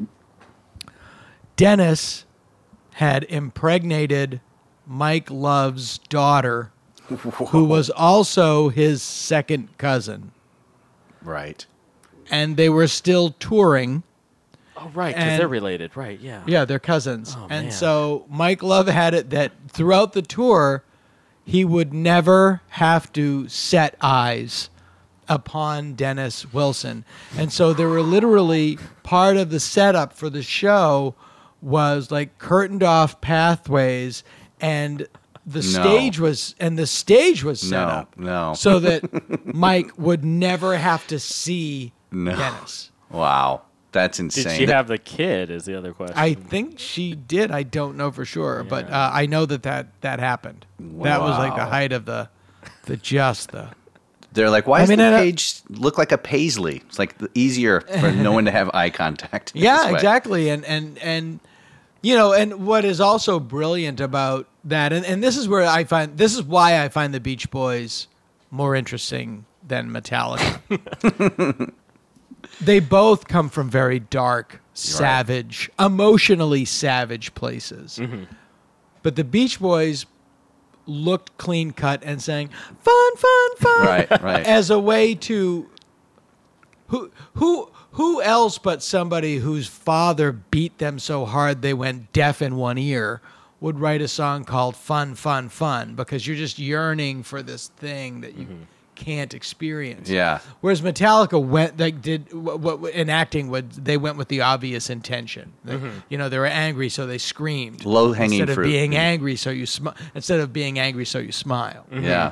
[SPEAKER 4] Dennis had impregnated Mike Love's daughter, who was also his second cousin,
[SPEAKER 2] Right.
[SPEAKER 4] and they were still touring.
[SPEAKER 5] Oh, right, because
[SPEAKER 4] and-
[SPEAKER 5] they're related. Right, yeah.
[SPEAKER 4] Yeah, they're cousins.
[SPEAKER 5] Oh,
[SPEAKER 4] and
[SPEAKER 5] man.
[SPEAKER 4] so Mike Love had it that throughout the tour, he would never have to set eyes upon Dennis Wilson. And so there were literally part of the setup for the show was like curtained off pathways, and the
[SPEAKER 2] No.
[SPEAKER 4] stage was and the stage was set
[SPEAKER 2] No,
[SPEAKER 4] up
[SPEAKER 2] no.
[SPEAKER 4] so that Mike would never have to see
[SPEAKER 2] No.
[SPEAKER 4] Dennis.
[SPEAKER 2] Wow. That's
[SPEAKER 5] Did
[SPEAKER 2] insane.
[SPEAKER 5] she have the kid? Is the other question.
[SPEAKER 4] I think she did. I don't know for sure, but uh, I know that that, that happened. That was like the
[SPEAKER 2] Wow.
[SPEAKER 4] height of the the just the.
[SPEAKER 2] They're like, why
[SPEAKER 4] I
[SPEAKER 2] does
[SPEAKER 4] mean,
[SPEAKER 2] the
[SPEAKER 4] and, uh,
[SPEAKER 2] page look like a paisley? It's like the- easier for no one to have eye contact.
[SPEAKER 4] Yeah,
[SPEAKER 2] this way.
[SPEAKER 4] exactly. And and and you know, and what is also brilliant about that, and, and this is where I find this is why I find the Beach Boys more interesting than Metallica. They both come from very dark, savage, emotionally savage places.
[SPEAKER 5] Mm-hmm.
[SPEAKER 4] But the Beach Boys looked clean cut and sang fun, fun, fun
[SPEAKER 2] Right, right.
[SPEAKER 4] as a way to who who who else but somebody whose father beat them so hard they went deaf in one ear would write a song called Fun, Fun, Fun, because you're just yearning for this thing that you
[SPEAKER 5] Mm-hmm.
[SPEAKER 4] can't experience.
[SPEAKER 2] Yeah.
[SPEAKER 4] Whereas Metallica went, like, did what, what in acting would they went with the obvious intention. They- You know, they were angry, so they screamed.
[SPEAKER 2] Low-hanging
[SPEAKER 4] instead
[SPEAKER 2] fruit.
[SPEAKER 4] of being angry, so you smi- instead of being angry, so you smile.
[SPEAKER 2] Yeah.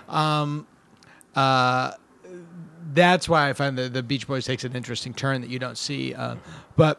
[SPEAKER 4] That's why I find the the Beach Boys takes an interesting turn that you don't see. Uh, but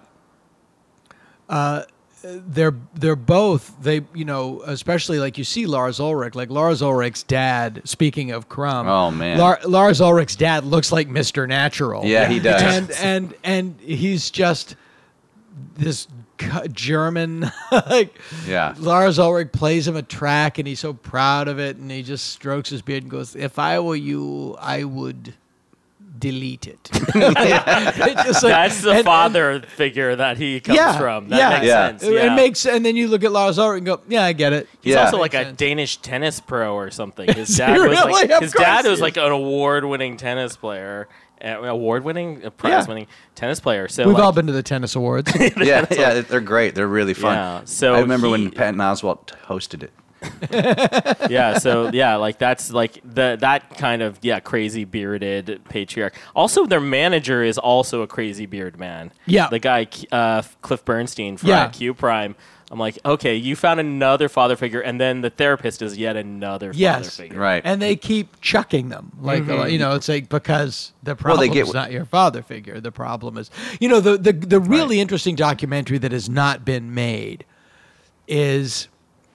[SPEAKER 4] uh, they're they're both they you know especially like you see Lars Ulrich, like Lars Ulrich's dad. Speaking of Crumb,
[SPEAKER 2] Oh, man.
[SPEAKER 4] Lar- Lars Ulrich's dad looks like Mister Natural.
[SPEAKER 2] Yeah, he does.
[SPEAKER 4] and and and he's just this cu- German like
[SPEAKER 2] Yeah.
[SPEAKER 4] Lars Ulrich plays him a track and he's so proud of it, and he just strokes his beard and goes, "If I were you, I would delete it." It's just like-
[SPEAKER 5] That's the
[SPEAKER 4] and- and-
[SPEAKER 5] father figure that he comes
[SPEAKER 4] yeah,
[SPEAKER 5] from. That
[SPEAKER 4] yeah,
[SPEAKER 5] makes
[SPEAKER 2] Yeah.
[SPEAKER 5] sense.
[SPEAKER 4] It,
[SPEAKER 5] Yeah.
[SPEAKER 4] it makes, and then you look at Lars Ulrich and go, "Yeah, I get it."
[SPEAKER 5] He's
[SPEAKER 2] Yeah.
[SPEAKER 5] also like
[SPEAKER 4] Makes
[SPEAKER 5] a
[SPEAKER 4] sense.
[SPEAKER 5] Danish tennis pro or something. His
[SPEAKER 4] Is
[SPEAKER 5] dad
[SPEAKER 4] he
[SPEAKER 5] was
[SPEAKER 4] really?
[SPEAKER 5] like
[SPEAKER 4] Of
[SPEAKER 5] his
[SPEAKER 4] course
[SPEAKER 5] dad
[SPEAKER 4] he
[SPEAKER 5] was
[SPEAKER 4] is.
[SPEAKER 5] like an award-winning tennis player, uh, award-winning, a prize-winning tennis player. So
[SPEAKER 4] We've
[SPEAKER 5] like,
[SPEAKER 4] all been to the tennis awards.
[SPEAKER 2] yeah, yeah, they're great. They're really fun.
[SPEAKER 5] Yeah, so
[SPEAKER 2] I remember
[SPEAKER 5] he-
[SPEAKER 2] when Patton Oswalt hosted it.
[SPEAKER 5] yeah, so yeah, like that's like the that kind of yeah crazy bearded patriarch. Also, their manager is also a crazy beard man.
[SPEAKER 4] Yeah.
[SPEAKER 5] the guy uh, Cliff Bernstein from
[SPEAKER 4] Yeah.
[SPEAKER 5] Q Prime. I'm like, okay, you found another father figure, and then the therapist is yet another father
[SPEAKER 4] Yes.
[SPEAKER 5] figure.
[SPEAKER 2] Right.
[SPEAKER 4] And they keep chucking them, like uh, you know, it's like because the
[SPEAKER 2] Well,
[SPEAKER 4] problem
[SPEAKER 2] they get-
[SPEAKER 4] is not your father figure. The problem is, you know, the the the really interesting documentary that has not been made is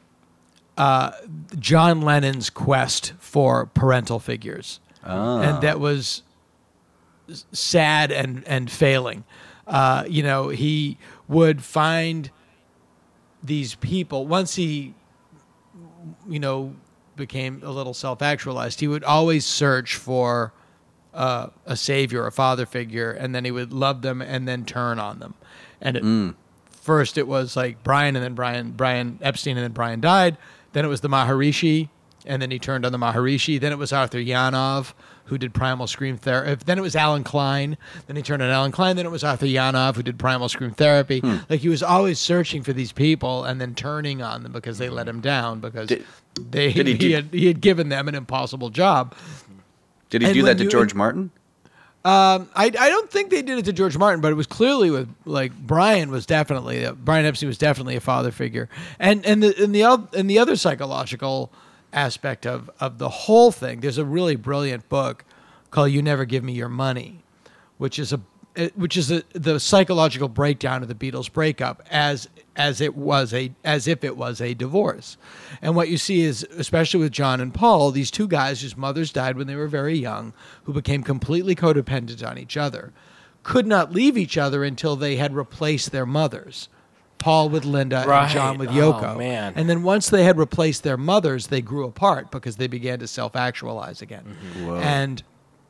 [SPEAKER 4] uh, John Lennon's quest for parental figures, and that was s- sad and and failing. Uh, you know, he would find these people once he you know, became a little self-actualized, he would always search for uh, a savior, a father figure, and then he would love them and then turn on them. And it, first it was like Brian, and then Brian, Brian Epstein, and then Brian died. Then it was the Maharishi, and then he turned on the Maharishi. Then it was Arthur Yanov, who did Primal Scream Therapy. Then it was Alan Klein. Then he turned on Alan Klein. Then it was Arthur Yanov, who did Primal Scream Therapy. Like he was always searching for these people and then turning on them because they let him down because
[SPEAKER 2] Did-
[SPEAKER 4] they
[SPEAKER 2] did he
[SPEAKER 4] he,
[SPEAKER 2] do-
[SPEAKER 4] had, he had given them an impossible job.
[SPEAKER 2] Did he
[SPEAKER 4] And
[SPEAKER 2] do
[SPEAKER 4] when
[SPEAKER 2] that to
[SPEAKER 4] you-
[SPEAKER 2] George Martin?
[SPEAKER 4] I, I don't think they did it to George Martin, but it was clearly with like Brian was definitely uh, Brian Epstein was definitely a father figure, and and the and the oth- and the other psychological aspect of of the whole thing. There's a really brilliant book called "You Never Give Me Your Money," which is a it- which is a, the psychological breakdown of the Beatles breakup as as it was a as if it was a divorce. And what you see is, especially with John and Paul, these two guys whose mothers died when they were very young, who became completely codependent on each other, could not leave each other until they had replaced their mothers. Paul with Linda
[SPEAKER 5] Right.
[SPEAKER 4] and John with
[SPEAKER 5] Oh,
[SPEAKER 4] Yoko.
[SPEAKER 5] man.
[SPEAKER 4] And then once they had replaced their mothers, they grew apart because they began to self-actualize again. And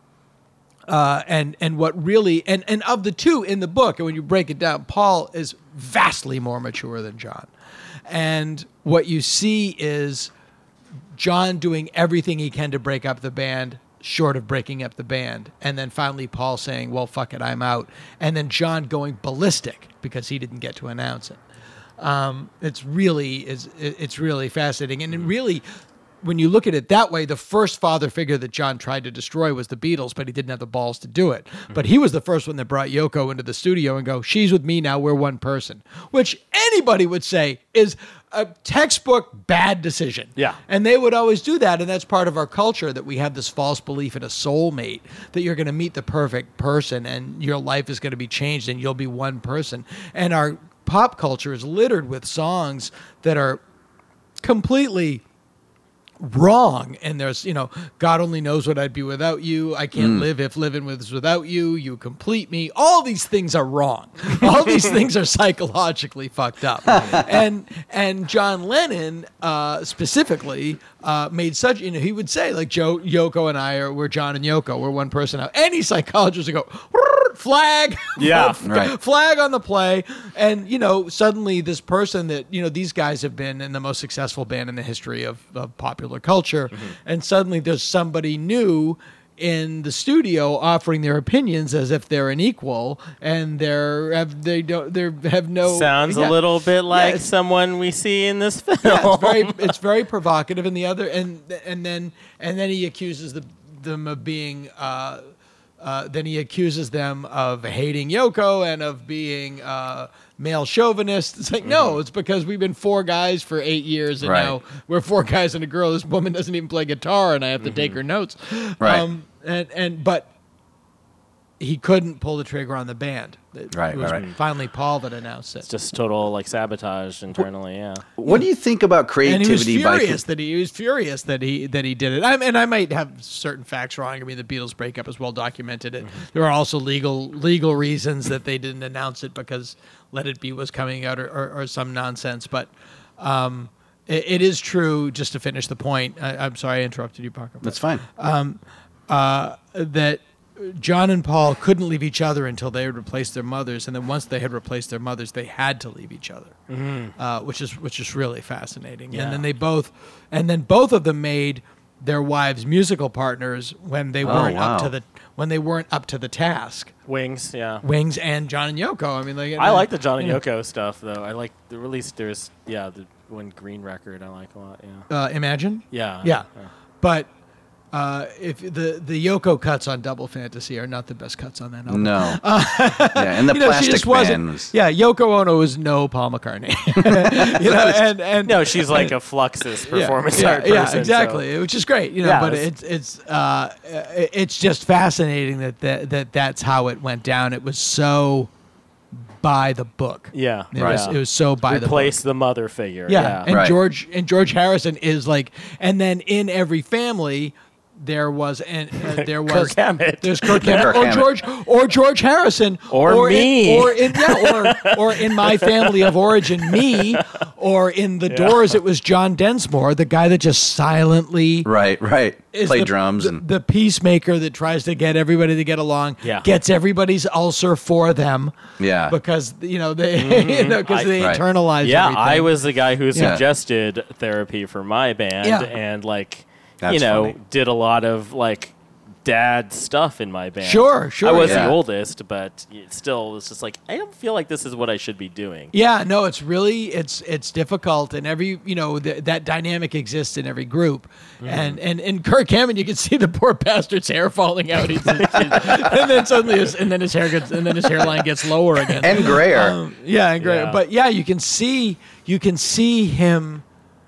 [SPEAKER 4] uh, and and what really and, and of the two in the book, and when you break it down, Paul is vastly more mature than John. And what you see is John doing everything he can to break up the band, short of breaking up the band. And then finally Paul saying, well, fuck it, I'm out. And then John going ballistic because he didn't get to announce it. Um, it's really is it's really fascinating. And it really when you look at it that way, the first father figure that John tried to destroy was the Beatles, but he didn't have the balls to do it. Mm-hmm. But he was the first one that brought Yoko into the studio and go, she's with me now, we're one person, which anybody would say is a textbook bad decision.
[SPEAKER 5] Yeah.
[SPEAKER 4] And they would always do that, and that's part of our culture, that we have this false belief in a soulmate, that you're going to meet the perfect person and your life is going to be changed and you'll be one person. And our pop culture is littered with songs that are completely wrong, and there's, you know, God only knows what I'd be without you, I can't mm. live if living was without you, you complete me. All these things are wrong. All these things are psychologically fucked up. and and John Lennon uh, specifically uh, made such, you know, he would say like, Joe, Yoko and I are, we're John and Yoko, we're one person now. Any psychologist would go, flag,
[SPEAKER 5] yeah,
[SPEAKER 2] right.
[SPEAKER 4] flag on the play. And, you know, suddenly this person that, you know, these guys have been in the most successful band in the history of, of popular culture. Mm-hmm. And suddenly there's somebody new in the studio offering their opinions as if they're an equal, and they're have they don't they have no
[SPEAKER 5] sounds
[SPEAKER 4] yeah.
[SPEAKER 5] a little bit like
[SPEAKER 4] yeah,
[SPEAKER 5] someone we see in this film.
[SPEAKER 4] Yeah, it's very it's very provocative. And the other and and then and then he accuses the, them of being uh, uh, then he accuses them of hating Yoko and of being uh, male chauvinist. It's like, mm-hmm. no, it's because we've been four guys for eight years, and
[SPEAKER 2] right.
[SPEAKER 4] now we're four guys and a girl. This woman doesn't even play guitar, and I have to mm-hmm. take her notes.
[SPEAKER 2] Right.
[SPEAKER 4] Um, and and but he couldn't pull the trigger on the band. It
[SPEAKER 2] right,
[SPEAKER 4] was
[SPEAKER 2] right, right.
[SPEAKER 4] finally Paul that announced it.
[SPEAKER 5] It's just total like sabotage internally. Yeah.
[SPEAKER 2] What do you think about creativity?
[SPEAKER 4] And he was
[SPEAKER 2] by
[SPEAKER 4] furious that he, he was furious that he that he did it. I, and I might have certain facts wrong. I mean, the Beatles breakup is well documented. It, mm-hmm. There are also legal legal reasons that they didn't announce it because Let It Be was coming out or, or, or some nonsense. But um, it, it is true. Just to finish the point, I, I'm sorry I interrupted you, Parker.
[SPEAKER 2] That's fine.
[SPEAKER 4] Um, uh, that. John and Paul couldn't leave each other until they had replaced their mothers, and then once they had replaced their mothers, they had to leave each other, mm-hmm. uh, which is which is really fascinating. Yeah. And then they both, and then both of them made their wives musical partners when they
[SPEAKER 2] oh,
[SPEAKER 4] weren't
[SPEAKER 2] wow.
[SPEAKER 4] up to the when they weren't up to the task.
[SPEAKER 5] Wings, yeah.
[SPEAKER 4] Wings and John and Yoko. I mean, like
[SPEAKER 5] I like the John and Yoko stuff though. I like the release. There's yeah, the one Green record I like a lot. Yeah.
[SPEAKER 4] Uh, Imagine.
[SPEAKER 5] Yeah.
[SPEAKER 4] Yeah, yeah. But. Uh, if the the Yoko cuts on Double Fantasy are not the best cuts on that album.
[SPEAKER 2] No. Uh, yeah, and the
[SPEAKER 4] you know,
[SPEAKER 2] Plastic Man was...
[SPEAKER 4] Yeah, Yoko Ono is no Paul McCartney. you know, and, and
[SPEAKER 5] no, she's like a Fluxus performance
[SPEAKER 4] yeah,
[SPEAKER 5] art
[SPEAKER 4] yeah,
[SPEAKER 5] person.
[SPEAKER 4] Yeah, exactly,
[SPEAKER 5] so.
[SPEAKER 4] Which is great. You know,
[SPEAKER 5] yeah,
[SPEAKER 4] but
[SPEAKER 5] it's
[SPEAKER 4] it's it's uh, it's just fascinating that, that that that's how it went down. It was so by the book.
[SPEAKER 5] Yeah,
[SPEAKER 4] it
[SPEAKER 5] right.
[SPEAKER 4] was it was so by
[SPEAKER 5] Replace
[SPEAKER 4] the book.
[SPEAKER 5] Replace the mother figure.
[SPEAKER 4] Yeah,
[SPEAKER 5] yeah.
[SPEAKER 4] and
[SPEAKER 2] right.
[SPEAKER 4] George and George Harrison is like, and then in every family. There was and uh, there was
[SPEAKER 5] Kirk Hammett.
[SPEAKER 4] There's Kirk Hammett
[SPEAKER 2] Kirk
[SPEAKER 4] or
[SPEAKER 2] Hammett.
[SPEAKER 4] George or George Harrison
[SPEAKER 5] or,
[SPEAKER 4] or
[SPEAKER 5] me
[SPEAKER 4] in, or in yeah or or in my family of origin me or in the
[SPEAKER 5] yeah.
[SPEAKER 4] Doors it was John Densmore, the guy that just silently
[SPEAKER 2] right right play
[SPEAKER 4] the,
[SPEAKER 2] drums
[SPEAKER 4] the,
[SPEAKER 2] and
[SPEAKER 4] the peacemaker that tries to get everybody to get along,
[SPEAKER 5] yeah.
[SPEAKER 4] gets everybody's ulcer for them,
[SPEAKER 2] yeah
[SPEAKER 4] because you know they
[SPEAKER 5] mm-hmm.
[SPEAKER 4] you know because they
[SPEAKER 2] right.
[SPEAKER 4] internalize
[SPEAKER 5] yeah
[SPEAKER 4] everything.
[SPEAKER 5] I was the guy who
[SPEAKER 2] yeah.
[SPEAKER 5] suggested therapy for my band
[SPEAKER 4] yeah.
[SPEAKER 5] and like.
[SPEAKER 2] That's
[SPEAKER 5] you know,
[SPEAKER 2] funny.
[SPEAKER 5] did a lot of like dad stuff in my band.
[SPEAKER 4] Sure, sure.
[SPEAKER 5] I was
[SPEAKER 2] yeah.
[SPEAKER 5] the oldest, but it still was just like I don't feel like this is what I should be doing.
[SPEAKER 4] Yeah, no, it's really it's it's difficult, and every you know th- that dynamic exists in every group, mm-hmm. and and in Kirk Hammett you can see the poor bastard's hair falling out, he's, he's, and then suddenly his, and then his hair gets and then his hairline gets lower again
[SPEAKER 2] and grayer.
[SPEAKER 4] Um, yeah, and grayer.
[SPEAKER 5] Yeah.
[SPEAKER 4] But yeah, you can see you can see him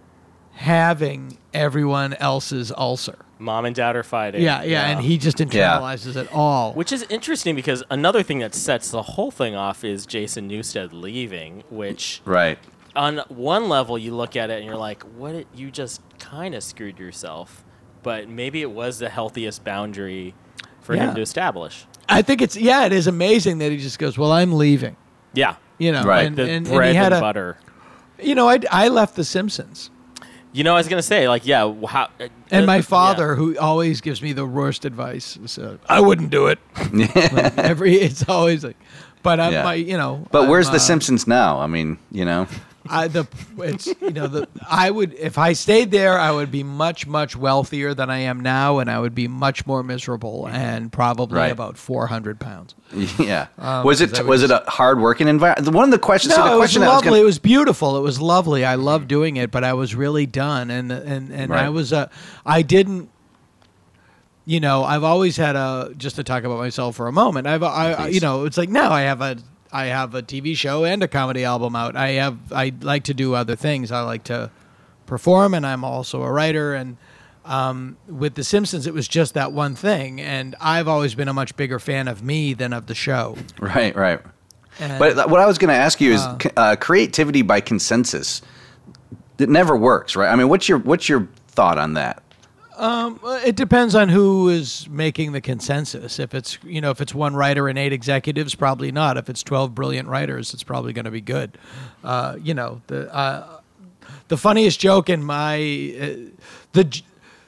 [SPEAKER 4] having everyone else's ulcer.
[SPEAKER 5] Mom and dad are fighting.
[SPEAKER 4] Yeah, yeah, and he just internalizes it all.
[SPEAKER 5] Which is interesting because another thing that sets the whole thing off is Jason Newsted leaving, which
[SPEAKER 2] right.
[SPEAKER 5] on one level you look at it and you're like, what, you just kind of screwed yourself. But maybe it was the healthiest boundary for
[SPEAKER 4] Yeah.
[SPEAKER 5] him to establish.
[SPEAKER 4] I think it's, yeah, it is amazing that he just goes, well, I'm leaving.
[SPEAKER 5] Yeah.
[SPEAKER 4] You know,
[SPEAKER 2] Right.
[SPEAKER 4] and,
[SPEAKER 5] The
[SPEAKER 4] and, and
[SPEAKER 5] bread
[SPEAKER 4] he had
[SPEAKER 5] and
[SPEAKER 4] a,
[SPEAKER 5] butter.
[SPEAKER 4] You know, I, I left The Simpsons.
[SPEAKER 5] You know, I was going to say, like, yeah. How, uh,
[SPEAKER 4] And my
[SPEAKER 5] uh,
[SPEAKER 4] father,
[SPEAKER 5] yeah.
[SPEAKER 4] who always gives me the worst advice, so I wouldn't do it. Like every, it's always like, but I'm,
[SPEAKER 2] Yeah.
[SPEAKER 4] my, you know.
[SPEAKER 2] But
[SPEAKER 4] I'm,
[SPEAKER 2] where's The
[SPEAKER 4] uh,
[SPEAKER 2] Simpsons now? I mean, you know.
[SPEAKER 4] I the it's you know the I would if I stayed there I would be much much wealthier than I am now, and I would be much more miserable and probably
[SPEAKER 2] Right.
[SPEAKER 4] about four hundred pounds.
[SPEAKER 2] Yeah.
[SPEAKER 4] Um,
[SPEAKER 2] was it
[SPEAKER 4] 'cause I would
[SPEAKER 2] was
[SPEAKER 4] just-
[SPEAKER 2] it a hard working environment? One of the questions. so
[SPEAKER 4] No,
[SPEAKER 2] the
[SPEAKER 4] it was
[SPEAKER 2] question that I was
[SPEAKER 4] lovely.
[SPEAKER 2] gonna-
[SPEAKER 4] It was beautiful. It was lovely. I loved doing it, but I was really done, and and and
[SPEAKER 2] Right.
[SPEAKER 4] I was uh, I didn't. You know, I've always had a just to talk about myself for a moment. I've I, I you
[SPEAKER 2] Please.
[SPEAKER 4] know it's like now I have a I have a T V show and a comedy album out. I have I like to do other things. I like to perform, and I'm also a writer. And um, with The Simpsons, it was just that one thing. And I've always been a much bigger fan of me than of the show.
[SPEAKER 2] Right, right.
[SPEAKER 4] And,
[SPEAKER 2] But what I was going to ask you is uh, creativity by consensus. It never works, right? I mean, what's your what's your thought on that?
[SPEAKER 4] Well, it depends on who is making the consensus. If it's you know if it's one writer and eight executives, probably not. If it's twelve brilliant writers, it's probably going to be good. Uh, you know the uh, the funniest joke in my uh, the j-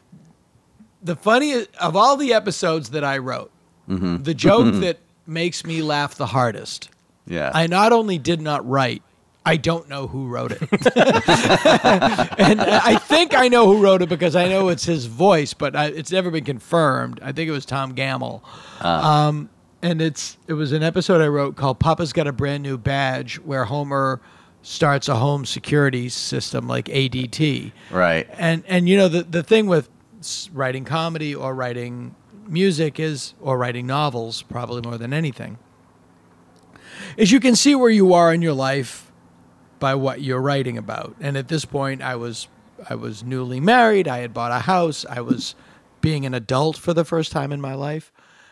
[SPEAKER 4] the funniest of all the episodes that I wrote, the joke that makes me laugh the hardest.
[SPEAKER 2] Yeah.
[SPEAKER 4] I not only did not write, I don't know who wrote it. And I think I know who wrote it because I know it's his voice, but I, it's never been confirmed. I think it was Tom Gamble. Um, and it's it was an episode I wrote called Papa's Got a Brand New Badge, where Homer starts a home security system like A D T.
[SPEAKER 2] Right.
[SPEAKER 4] And, and you know, the, the thing with s- writing comedy or writing music is, or writing novels, probably more than anything, is you can see where you are in your life by what you're writing about. And at this point, I was I was newly married. I had bought a house. I was being an adult for the first time in my life.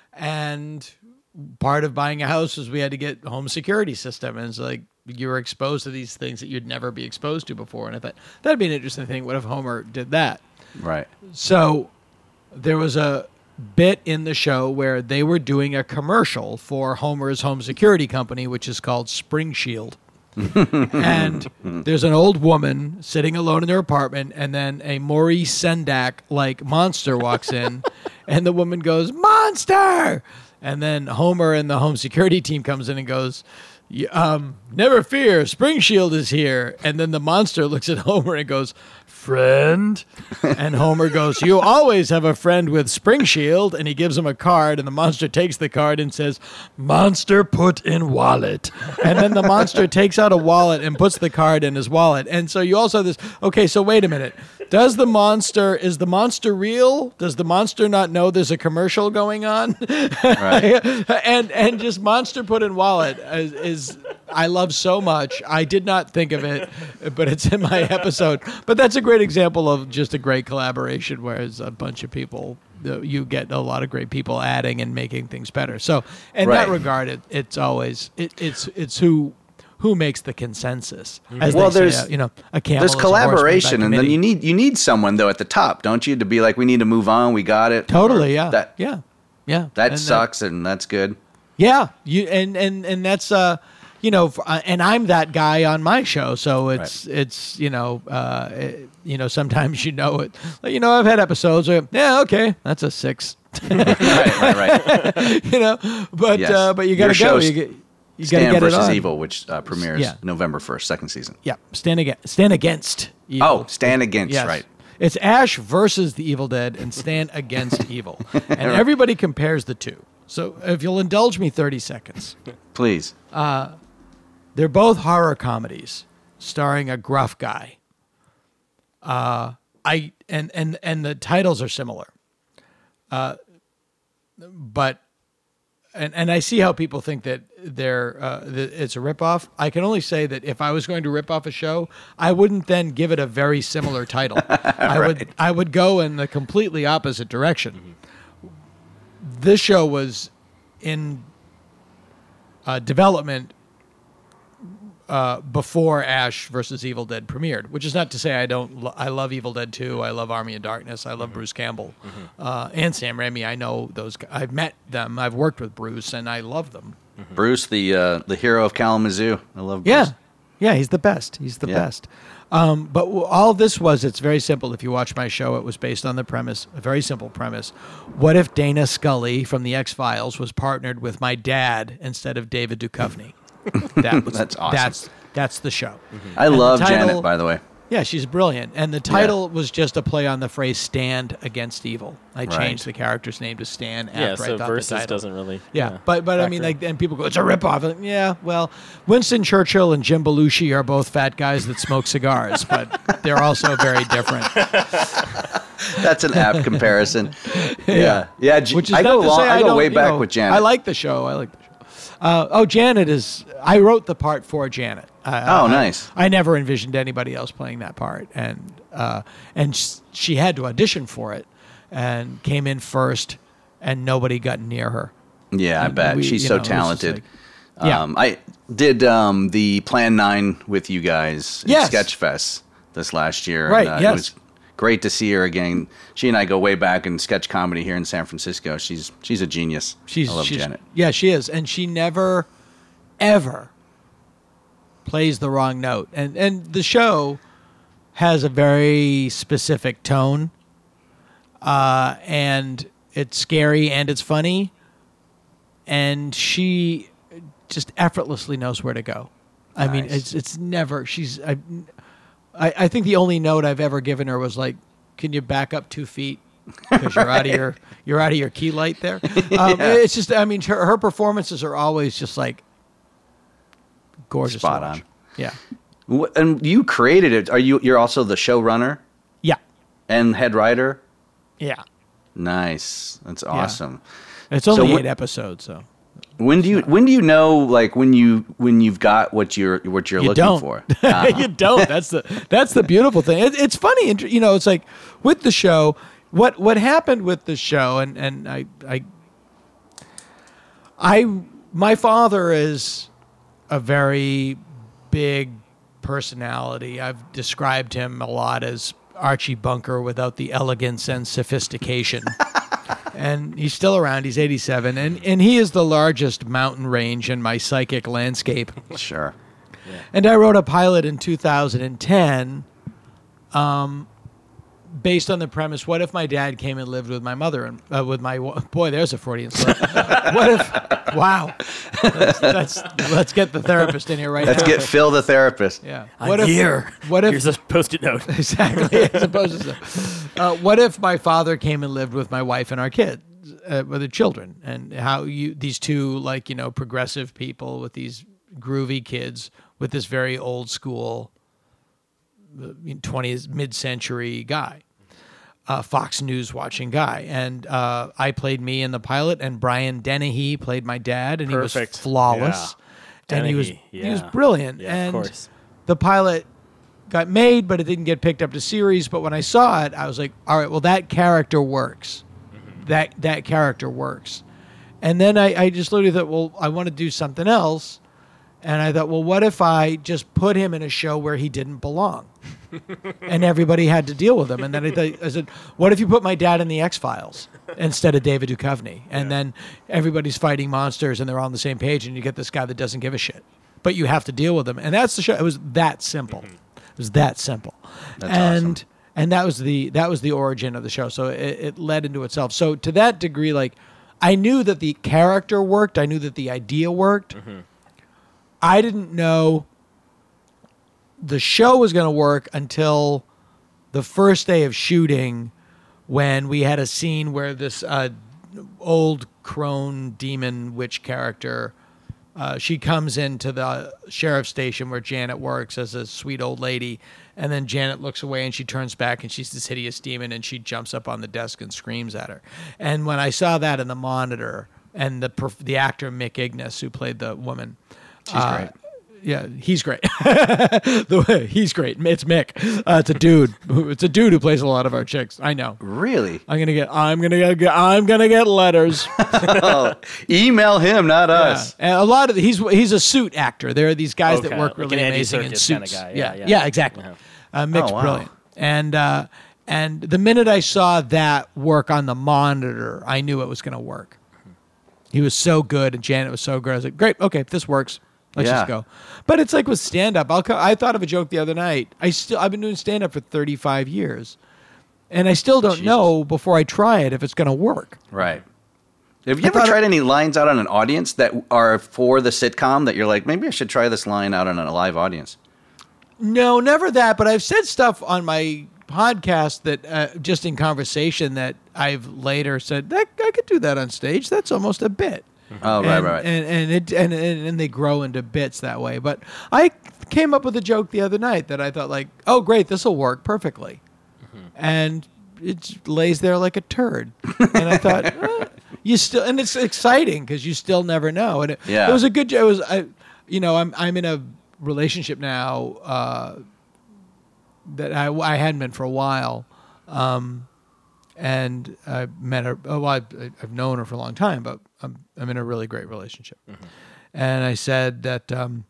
[SPEAKER 4] And part of buying a house was we had to get a home security system. And it's like you were exposed to these things that you'd never be exposed to before. And I thought, that'd be an interesting thing. What if Homer did that?
[SPEAKER 2] Right.
[SPEAKER 4] So there was a bit in the show where they were doing a commercial for Homer's home security company, which is called Spring Shield. And there's an old woman sitting alone in her apartment, and then a Maurice Sendak like monster walks in, and the woman goes, "Monster!" And then Homer and the home security team comes in and goes, "Y- um, "Never fear, Spring Shield is here." And then the monster looks at Homer and goes, "Friend?" And Homer goes, "You always have a friend with Spring Shield." And he gives him a card, and the monster takes the card and says, "Monster put in wallet." And then the monster takes out a wallet and puts the card in his wallet. And so you also have this, okay, so wait a minute. Does the monster, is the monster real? Does the monster not know there's a commercial going on?
[SPEAKER 2] Right.
[SPEAKER 4] and and just monster put in wallet is, is I love so much. I did not think of it, but it's in my episode. But that's a great example of just a great collaboration, where it's a bunch of people. uh, You get a lot of great people adding and making things better. So in that
[SPEAKER 2] Right.
[SPEAKER 4] regard, it, it's always it, it's it's who who makes the consensus. As
[SPEAKER 2] Well,
[SPEAKER 4] they say,
[SPEAKER 2] there's-
[SPEAKER 4] uh, you know a camel.
[SPEAKER 2] There's
[SPEAKER 4] is a horse by
[SPEAKER 2] collaboration, and then
[SPEAKER 4] committee.
[SPEAKER 2] you need you need someone though at the top, don't you, to be like, we need to move on. We got it.
[SPEAKER 4] totally
[SPEAKER 2] Or
[SPEAKER 4] yeah
[SPEAKER 2] That
[SPEAKER 4] yeah yeah
[SPEAKER 2] that
[SPEAKER 4] And, uh,
[SPEAKER 2] sucks, and that's good.
[SPEAKER 4] Yeah, you and and and that's uh, you know, f- uh, and I'm that guy on my show, so it's it's you know, uh, it, you know, sometimes you know it. Like, you know, I've had episodes where yeah, okay, that's a six,
[SPEAKER 2] right, right, right.
[SPEAKER 4] you know, but
[SPEAKER 2] Yes.
[SPEAKER 4] uh, but you
[SPEAKER 2] Your
[SPEAKER 4] gotta go.
[SPEAKER 2] show's
[SPEAKER 4] You, get, you gotta
[SPEAKER 2] Stan
[SPEAKER 4] get it
[SPEAKER 2] versus
[SPEAKER 4] on.
[SPEAKER 2] Evil, which uh, premieres
[SPEAKER 4] Yeah.
[SPEAKER 2] November first, second season.
[SPEAKER 4] Yeah, stand against, stand against. Evil.
[SPEAKER 2] Oh, Stand Against,
[SPEAKER 4] Yes.
[SPEAKER 2] right.
[SPEAKER 4] It's Ash versus the Evil Dead and Stand Against Evil, and everybody compares the two. So if you'll indulge me thirty seconds.
[SPEAKER 2] Please.
[SPEAKER 4] They're both horror comedies starring a gruff guy. Uh, I and and and the titles are similar. Uh, but and and I see how people think that they're uh, that it's a ripoff. I can only say that if I was going to rip off a show, I wouldn't then give it a very similar title. I would I would go in the completely opposite direction. This show was in uh, development uh, before Ash versus Evil Dead premiered, which is not to say I don't. Lo- I love Evil Dead two. I love Army of Darkness. I love
[SPEAKER 2] Mm-hmm.
[SPEAKER 4] Bruce Campbell uh, and Sam Raimi. I know those. Guys. I've met them. I've worked with Bruce, and I love them.
[SPEAKER 2] Bruce, the uh, the hero of Kalamazoo. I love Bruce.
[SPEAKER 4] Yeah, yeah, he's the best. He's the
[SPEAKER 2] Yeah.
[SPEAKER 4] best. Um, but w- all this was, it's very simple. If you watch my show, it was based on the premise, a very simple premise. What if Dana Scully from the X-Files was partnered with my dad instead of David Duchovny? That was,
[SPEAKER 2] That's awesome.
[SPEAKER 4] That's That's the show.
[SPEAKER 2] I
[SPEAKER 4] And the
[SPEAKER 2] love
[SPEAKER 4] title-
[SPEAKER 2] Janet, by the way.
[SPEAKER 4] Yeah, she's brilliant. And the title was just a play on the phrase "stand against evil." I changed
[SPEAKER 2] Right.
[SPEAKER 4] the character's name to Stan after
[SPEAKER 5] Yeah,
[SPEAKER 4] I
[SPEAKER 5] so
[SPEAKER 4] thought
[SPEAKER 5] versus
[SPEAKER 4] the title.
[SPEAKER 5] doesn't really.
[SPEAKER 4] Yeah, but but I mean,
[SPEAKER 5] factor.
[SPEAKER 4] like, and people go, "It's a ripoff." Like, yeah, well, Winston Churchill and Jim Belushi are both fat guys that smoke cigars, but they're also very different.
[SPEAKER 2] That's an apt comparison. Yeah, yeah. J-
[SPEAKER 4] Which is
[SPEAKER 2] I
[SPEAKER 4] not
[SPEAKER 2] go
[SPEAKER 4] to
[SPEAKER 2] long,
[SPEAKER 4] say
[SPEAKER 2] I
[SPEAKER 4] I
[SPEAKER 2] go
[SPEAKER 4] don't,
[SPEAKER 2] way
[SPEAKER 4] you
[SPEAKER 2] back
[SPEAKER 4] know,
[SPEAKER 2] with Janet.
[SPEAKER 4] I like the show. I like the show. Uh, oh, Janet is. I wrote the part for Janet. Uh,
[SPEAKER 2] Oh,
[SPEAKER 4] I-
[SPEAKER 2] nice.
[SPEAKER 4] I, never envisioned anybody else playing that part, and uh, and sh- she had to audition for it, and came in first, and nobody got near her.
[SPEAKER 2] Yeah, I
[SPEAKER 4] And
[SPEAKER 2] bet
[SPEAKER 4] we-
[SPEAKER 2] she's
[SPEAKER 4] you
[SPEAKER 2] so
[SPEAKER 4] know, it was just
[SPEAKER 2] talented.
[SPEAKER 4] like- yeah.
[SPEAKER 2] Um, I did um, the Plan Nine with you guys at
[SPEAKER 4] Yes.
[SPEAKER 2] Sketchfest this last year.
[SPEAKER 4] Right,
[SPEAKER 2] And, uh,
[SPEAKER 4] yes.
[SPEAKER 2] It was great to see her again. She and I go way back in sketch comedy here in San Francisco. She's she's a genius.
[SPEAKER 4] She's,
[SPEAKER 2] I love
[SPEAKER 4] she's,
[SPEAKER 2] Janet.
[SPEAKER 4] Yeah, she is, and she never, ever plays the wrong note. And and the show has a very specific tone, uh, and it's scary and it's funny, and she just effortlessly knows where to go. I mean,
[SPEAKER 2] Nice.
[SPEAKER 4] it's it's never. She's. I, I I think the only note I've ever given her was like, "Can you back up two feet?" Because you're out of your you're out of your key light there. Um, It's just. I mean, her, her performances are always just like gorgeous. to
[SPEAKER 2] Spot
[SPEAKER 4] watch.
[SPEAKER 2] on.
[SPEAKER 4] Yeah.
[SPEAKER 2] Wh- And you created it. Are you? You're also the showrunner
[SPEAKER 4] Yeah.
[SPEAKER 2] and head writer.
[SPEAKER 4] Yeah.
[SPEAKER 2] Nice. That's awesome.
[SPEAKER 4] It's only
[SPEAKER 2] So wh-
[SPEAKER 4] eight episodes, so
[SPEAKER 2] When do you when do you know like when you when you've got what you're what you're
[SPEAKER 4] you
[SPEAKER 2] looking
[SPEAKER 4] don't.
[SPEAKER 2] for? Uh-huh.
[SPEAKER 4] You don't. That's the that's the beautiful thing. It, it's funny, and you know, it's like with the show. What what happened with the show, and and I I I my father is a very big personality. I've described him a lot as Archie Bunker without the elegance and sophistication. And he's still around. He's eighty-seven, and and he is the largest mountain range in my psychic landscape.
[SPEAKER 2] Sure.
[SPEAKER 4] And I wrote a pilot in two thousand ten, um, based on the premise: what if my dad came and lived with my mother and uh, with my wa- boy? There's a Freudian slip. What if? Wow. Let's, let's let's get the therapist in here right
[SPEAKER 2] Let's
[SPEAKER 4] now.
[SPEAKER 2] get Phil the therapist.
[SPEAKER 4] Yeah.
[SPEAKER 5] I'm
[SPEAKER 4] What if?
[SPEAKER 5] here.
[SPEAKER 4] What if?
[SPEAKER 5] Here's a post-it note.
[SPEAKER 4] Exactly. As opposed to, uh, what if my father came and lived with my wife and our kids, uh, with the children, and how you these two like you know progressive people with these groovy kids with this very old school, twentieth mid-century guy, uh, Fox News watching guy, and uh, I played me in the pilot, and Brian Dennehy played my dad, and
[SPEAKER 5] Perfect.
[SPEAKER 4] he was flawless,
[SPEAKER 5] Yeah.
[SPEAKER 4] and he was
[SPEAKER 5] Dennehy,
[SPEAKER 4] he was
[SPEAKER 5] yeah.
[SPEAKER 4] brilliant,
[SPEAKER 5] Yeah,
[SPEAKER 4] and
[SPEAKER 5] of course.
[SPEAKER 4] the pilot got made, but it didn't get picked up to series. But when I saw it, I was like, all right, well, that character works. That that character works. And then I, I just literally thought, well, I want to do something else. And I thought, well, what if I just put him in a show where he didn't belong? And everybody had to deal with him. And then I, thought, I said, what if you put my dad in the X-Files instead of David Duchovny? And then everybody's fighting monsters and they're all on the same page, and you get this guy that doesn't give a shit. But you have to deal with him. And that's the show. It was that simple. It was that simple.
[SPEAKER 2] That's
[SPEAKER 4] and
[SPEAKER 2] awesome.
[SPEAKER 4] and that was the that was the origin of the show. So it, it led into itself. So to that degree, like I knew that the character worked. I knew that the idea worked. I didn't know the show was going to work until the first day of shooting, when we had a scene where this uh, old crone demon witch character, uh, she comes into the sheriff's station where Janet works as a sweet old lady, and then Janet looks away and she turns back and she's this hideous demon, and she jumps up on the desk and screams at her. And when I saw that in the monitor, and the perf- the actor Mick Ignis, who played the woman,
[SPEAKER 2] She's
[SPEAKER 4] uh,
[SPEAKER 2] great.
[SPEAKER 4] yeah, he's great. the way, he's great. It's Mick. Uh, it's a dude. who- It's a dude who plays a lot of our chicks. I know.
[SPEAKER 2] Really?
[SPEAKER 4] I'm gonna get. I'm gonna get. I'm gonna get letters.
[SPEAKER 2] Email him, not us.
[SPEAKER 4] And a lot of he's he's a suit actor. There are these guys that
[SPEAKER 5] Okay,
[SPEAKER 4] work
[SPEAKER 5] like
[SPEAKER 4] really
[SPEAKER 5] an Andy
[SPEAKER 4] amazing in
[SPEAKER 5] Serkis kinda
[SPEAKER 4] suits.
[SPEAKER 5] guy.
[SPEAKER 4] Yeah,
[SPEAKER 5] Yeah,
[SPEAKER 4] yeah,
[SPEAKER 5] yeah.
[SPEAKER 4] exactly.
[SPEAKER 5] Uh-huh.
[SPEAKER 4] Uh, Mick's
[SPEAKER 2] Oh, wow.
[SPEAKER 4] brilliant. And uh, and the minute I saw that work on the monitor, I knew it was going to work. He was so good, and Janet was so good. I was like, great, okay, if this works, let's
[SPEAKER 2] Yeah.
[SPEAKER 4] just go. But it's like with stand-up. I'll co- I thought of a joke the other night. I still I've been doing stand-up for thirty-five years, and I still don't
[SPEAKER 2] Jesus.
[SPEAKER 4] know before I try it if it's going to work.
[SPEAKER 2] Right. Have you
[SPEAKER 4] I
[SPEAKER 2] ever
[SPEAKER 4] thought
[SPEAKER 2] tried
[SPEAKER 4] it-
[SPEAKER 2] any lines out on an audience that are for the sitcom that you're like, maybe I should try this line out on a live audience?
[SPEAKER 4] No, never that. But I've said stuff on my podcast that uh, just in conversation that I've later said that I could do that on stage. That's almost a bit.
[SPEAKER 2] Oh, right,
[SPEAKER 4] and,
[SPEAKER 2] right, right.
[SPEAKER 4] And and it and, and and they grow into bits that way. But I came up with a joke the other night that I thought like, oh great, this will work perfectly, and it lays there like a turd. And I thought, eh, you still, and it's exciting because you still never know. And it,
[SPEAKER 2] Yeah.
[SPEAKER 4] it was a good. It was I, you know, I'm I'm in a relationship now uh, that I I hadn't been for a while. Um, And I met her. Oh, well, I, I've known her for a long time, but I'm I'm in a really great relationship. Mm-hmm. And I said that um,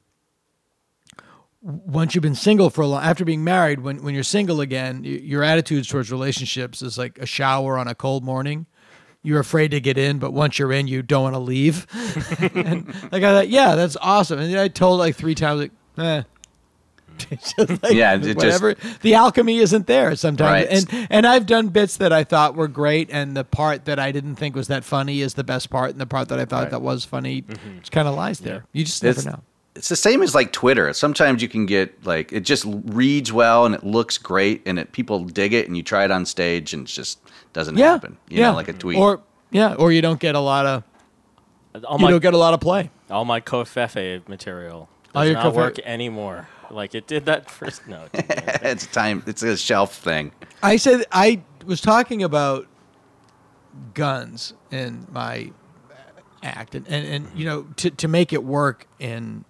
[SPEAKER 4] once you've been single for a long, after being married, when when you're single again, y- your attitudes towards relationships is like a shower on a cold morning. You're afraid to get in, but once you're in, you don't want to leave. And like I thought, yeah, that's awesome. And I told like three times, like, eh. It's just like,
[SPEAKER 2] Yeah, it just-
[SPEAKER 4] whatever. The alchemy isn't there sometimes,
[SPEAKER 2] Right.
[SPEAKER 4] and and I've done bits that I thought were great, and the part that I didn't think was that funny is the best part, and the part that I thought
[SPEAKER 2] Right.
[SPEAKER 4] that was funny just kind of lies there. You just
[SPEAKER 2] It's,
[SPEAKER 4] never know.
[SPEAKER 2] it's the same as like Twitter. Sometimes you can get like, it just reads well and it looks great and it people dig it and you try it on stage and it just doesn't
[SPEAKER 4] Yeah,
[SPEAKER 2] happen. You
[SPEAKER 4] yeah,
[SPEAKER 2] know, like a tweet.
[SPEAKER 4] or yeah, or you don't get a lot of
[SPEAKER 5] All
[SPEAKER 4] you
[SPEAKER 5] my,
[SPEAKER 4] don't get a lot of play.
[SPEAKER 5] all my Kofefe material
[SPEAKER 4] All
[SPEAKER 5] does
[SPEAKER 4] your
[SPEAKER 5] not
[SPEAKER 4] Kofefe-
[SPEAKER 5] work anymore. Like it did that first. No, it didn't.
[SPEAKER 2] it's time. It's a shelf thing.
[SPEAKER 4] I said I was talking about guns in my act, and, and, and you know, to to make it work in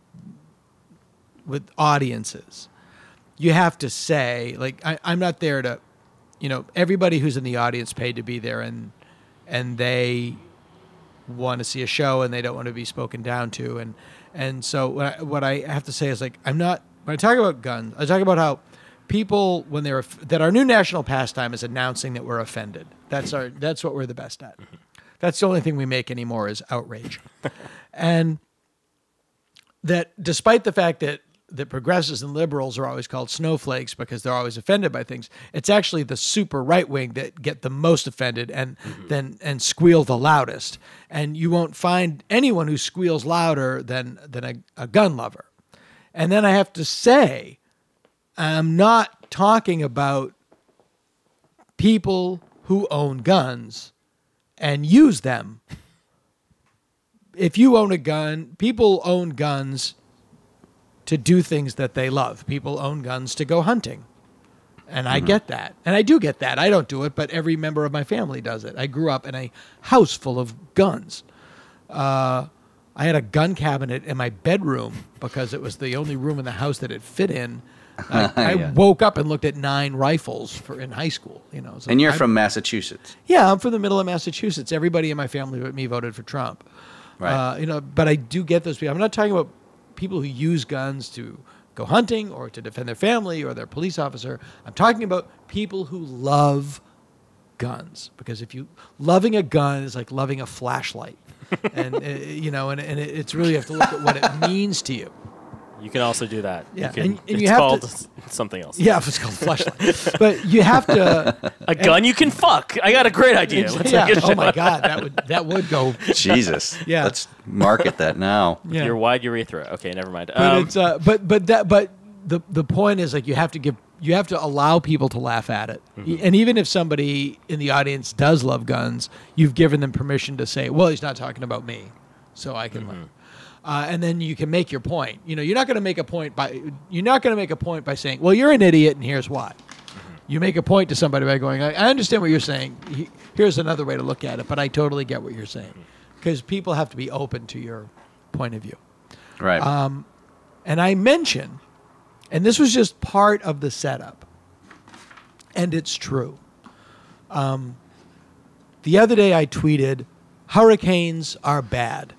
[SPEAKER 4] with audiences, you have to say like I, I'm not there to, you know, everybody who's in the audience paid to be there, and and they want to see a show and they don't want to be spoken down to, and and so what I, what I have to say is like I'm not when I talk about guns, I talk about how people when they're that our new national pastime is announcing that we're offended. That's our that's what we're the best at. That's the only thing we make anymore is outrage, and that despite the fact that that progressives and liberals are always called snowflakes because they're always offended by things, it's actually the super right wing that get the most offended and then and squeal the loudest. And you won't find anyone who squeals louder than than a, a gun lover. And then I have to say, I'm not talking about people who own guns and use them. If you own a gun, people own guns to do things that they love. People own guns to go hunting. And I get that. And I do get that. I don't do it, but every member of my family does it. I grew up in a house full of guns. Uh, I had a gun cabinet in my bedroom because it was the only room in the house that it fit in. I, I
[SPEAKER 2] Yeah.
[SPEAKER 4] woke up and looked at nine rifles for in high school. You know, so
[SPEAKER 2] And you're
[SPEAKER 4] I'm-
[SPEAKER 2] from Massachusetts.
[SPEAKER 4] yeah, I'm from the middle of Massachusetts. Everybody in my family but me voted for Trump.
[SPEAKER 2] Right.
[SPEAKER 4] Uh, you know, but I do get those people. I'm not talking about people who use guns to go hunting or to defend their family or their police officer. I'm talking about people who love guns, because if you loving a gun is like loving a flashlight, and uh, you know, and, and it- it's really you have to look at what it means to you.
[SPEAKER 5] You can also do that.
[SPEAKER 4] Yeah,
[SPEAKER 5] You can,
[SPEAKER 4] and- and
[SPEAKER 5] it's
[SPEAKER 4] you have
[SPEAKER 5] called
[SPEAKER 4] to-
[SPEAKER 5] s- something else.
[SPEAKER 4] Yeah, it's called flashlight, but you have to.
[SPEAKER 5] A gun you can fuck. I got a great idea. Let's
[SPEAKER 4] yeah.
[SPEAKER 5] make a
[SPEAKER 4] Oh
[SPEAKER 5] show.
[SPEAKER 4] my God, that would that would go.
[SPEAKER 2] Jesus.
[SPEAKER 4] Yeah.
[SPEAKER 2] Let's market that now.
[SPEAKER 4] Yeah.
[SPEAKER 5] Your wide urethra. Okay, never mind.
[SPEAKER 4] But
[SPEAKER 5] Um,
[SPEAKER 4] it's uh, but but that but the the point is like you have to give you have to allow people to laugh at it, and even if somebody in the audience does love guns, you've given them permission to say, well, he's not talking about me, so I can laugh. Uh, and then you can make your point. You know, you're not going to make a point by you're not going to make a point by saying, well, you're an idiot, and here's why. You make a point to somebody by going, I, I understand what you're saying. He- Here's another way to look at it, but I totally get what you're saying, because people have to be open to your point of view.
[SPEAKER 2] Right.
[SPEAKER 4] Um, and I mention, and this was just part of the setup, and it's true. Um, the other day I tweeted, hurricanes are bad.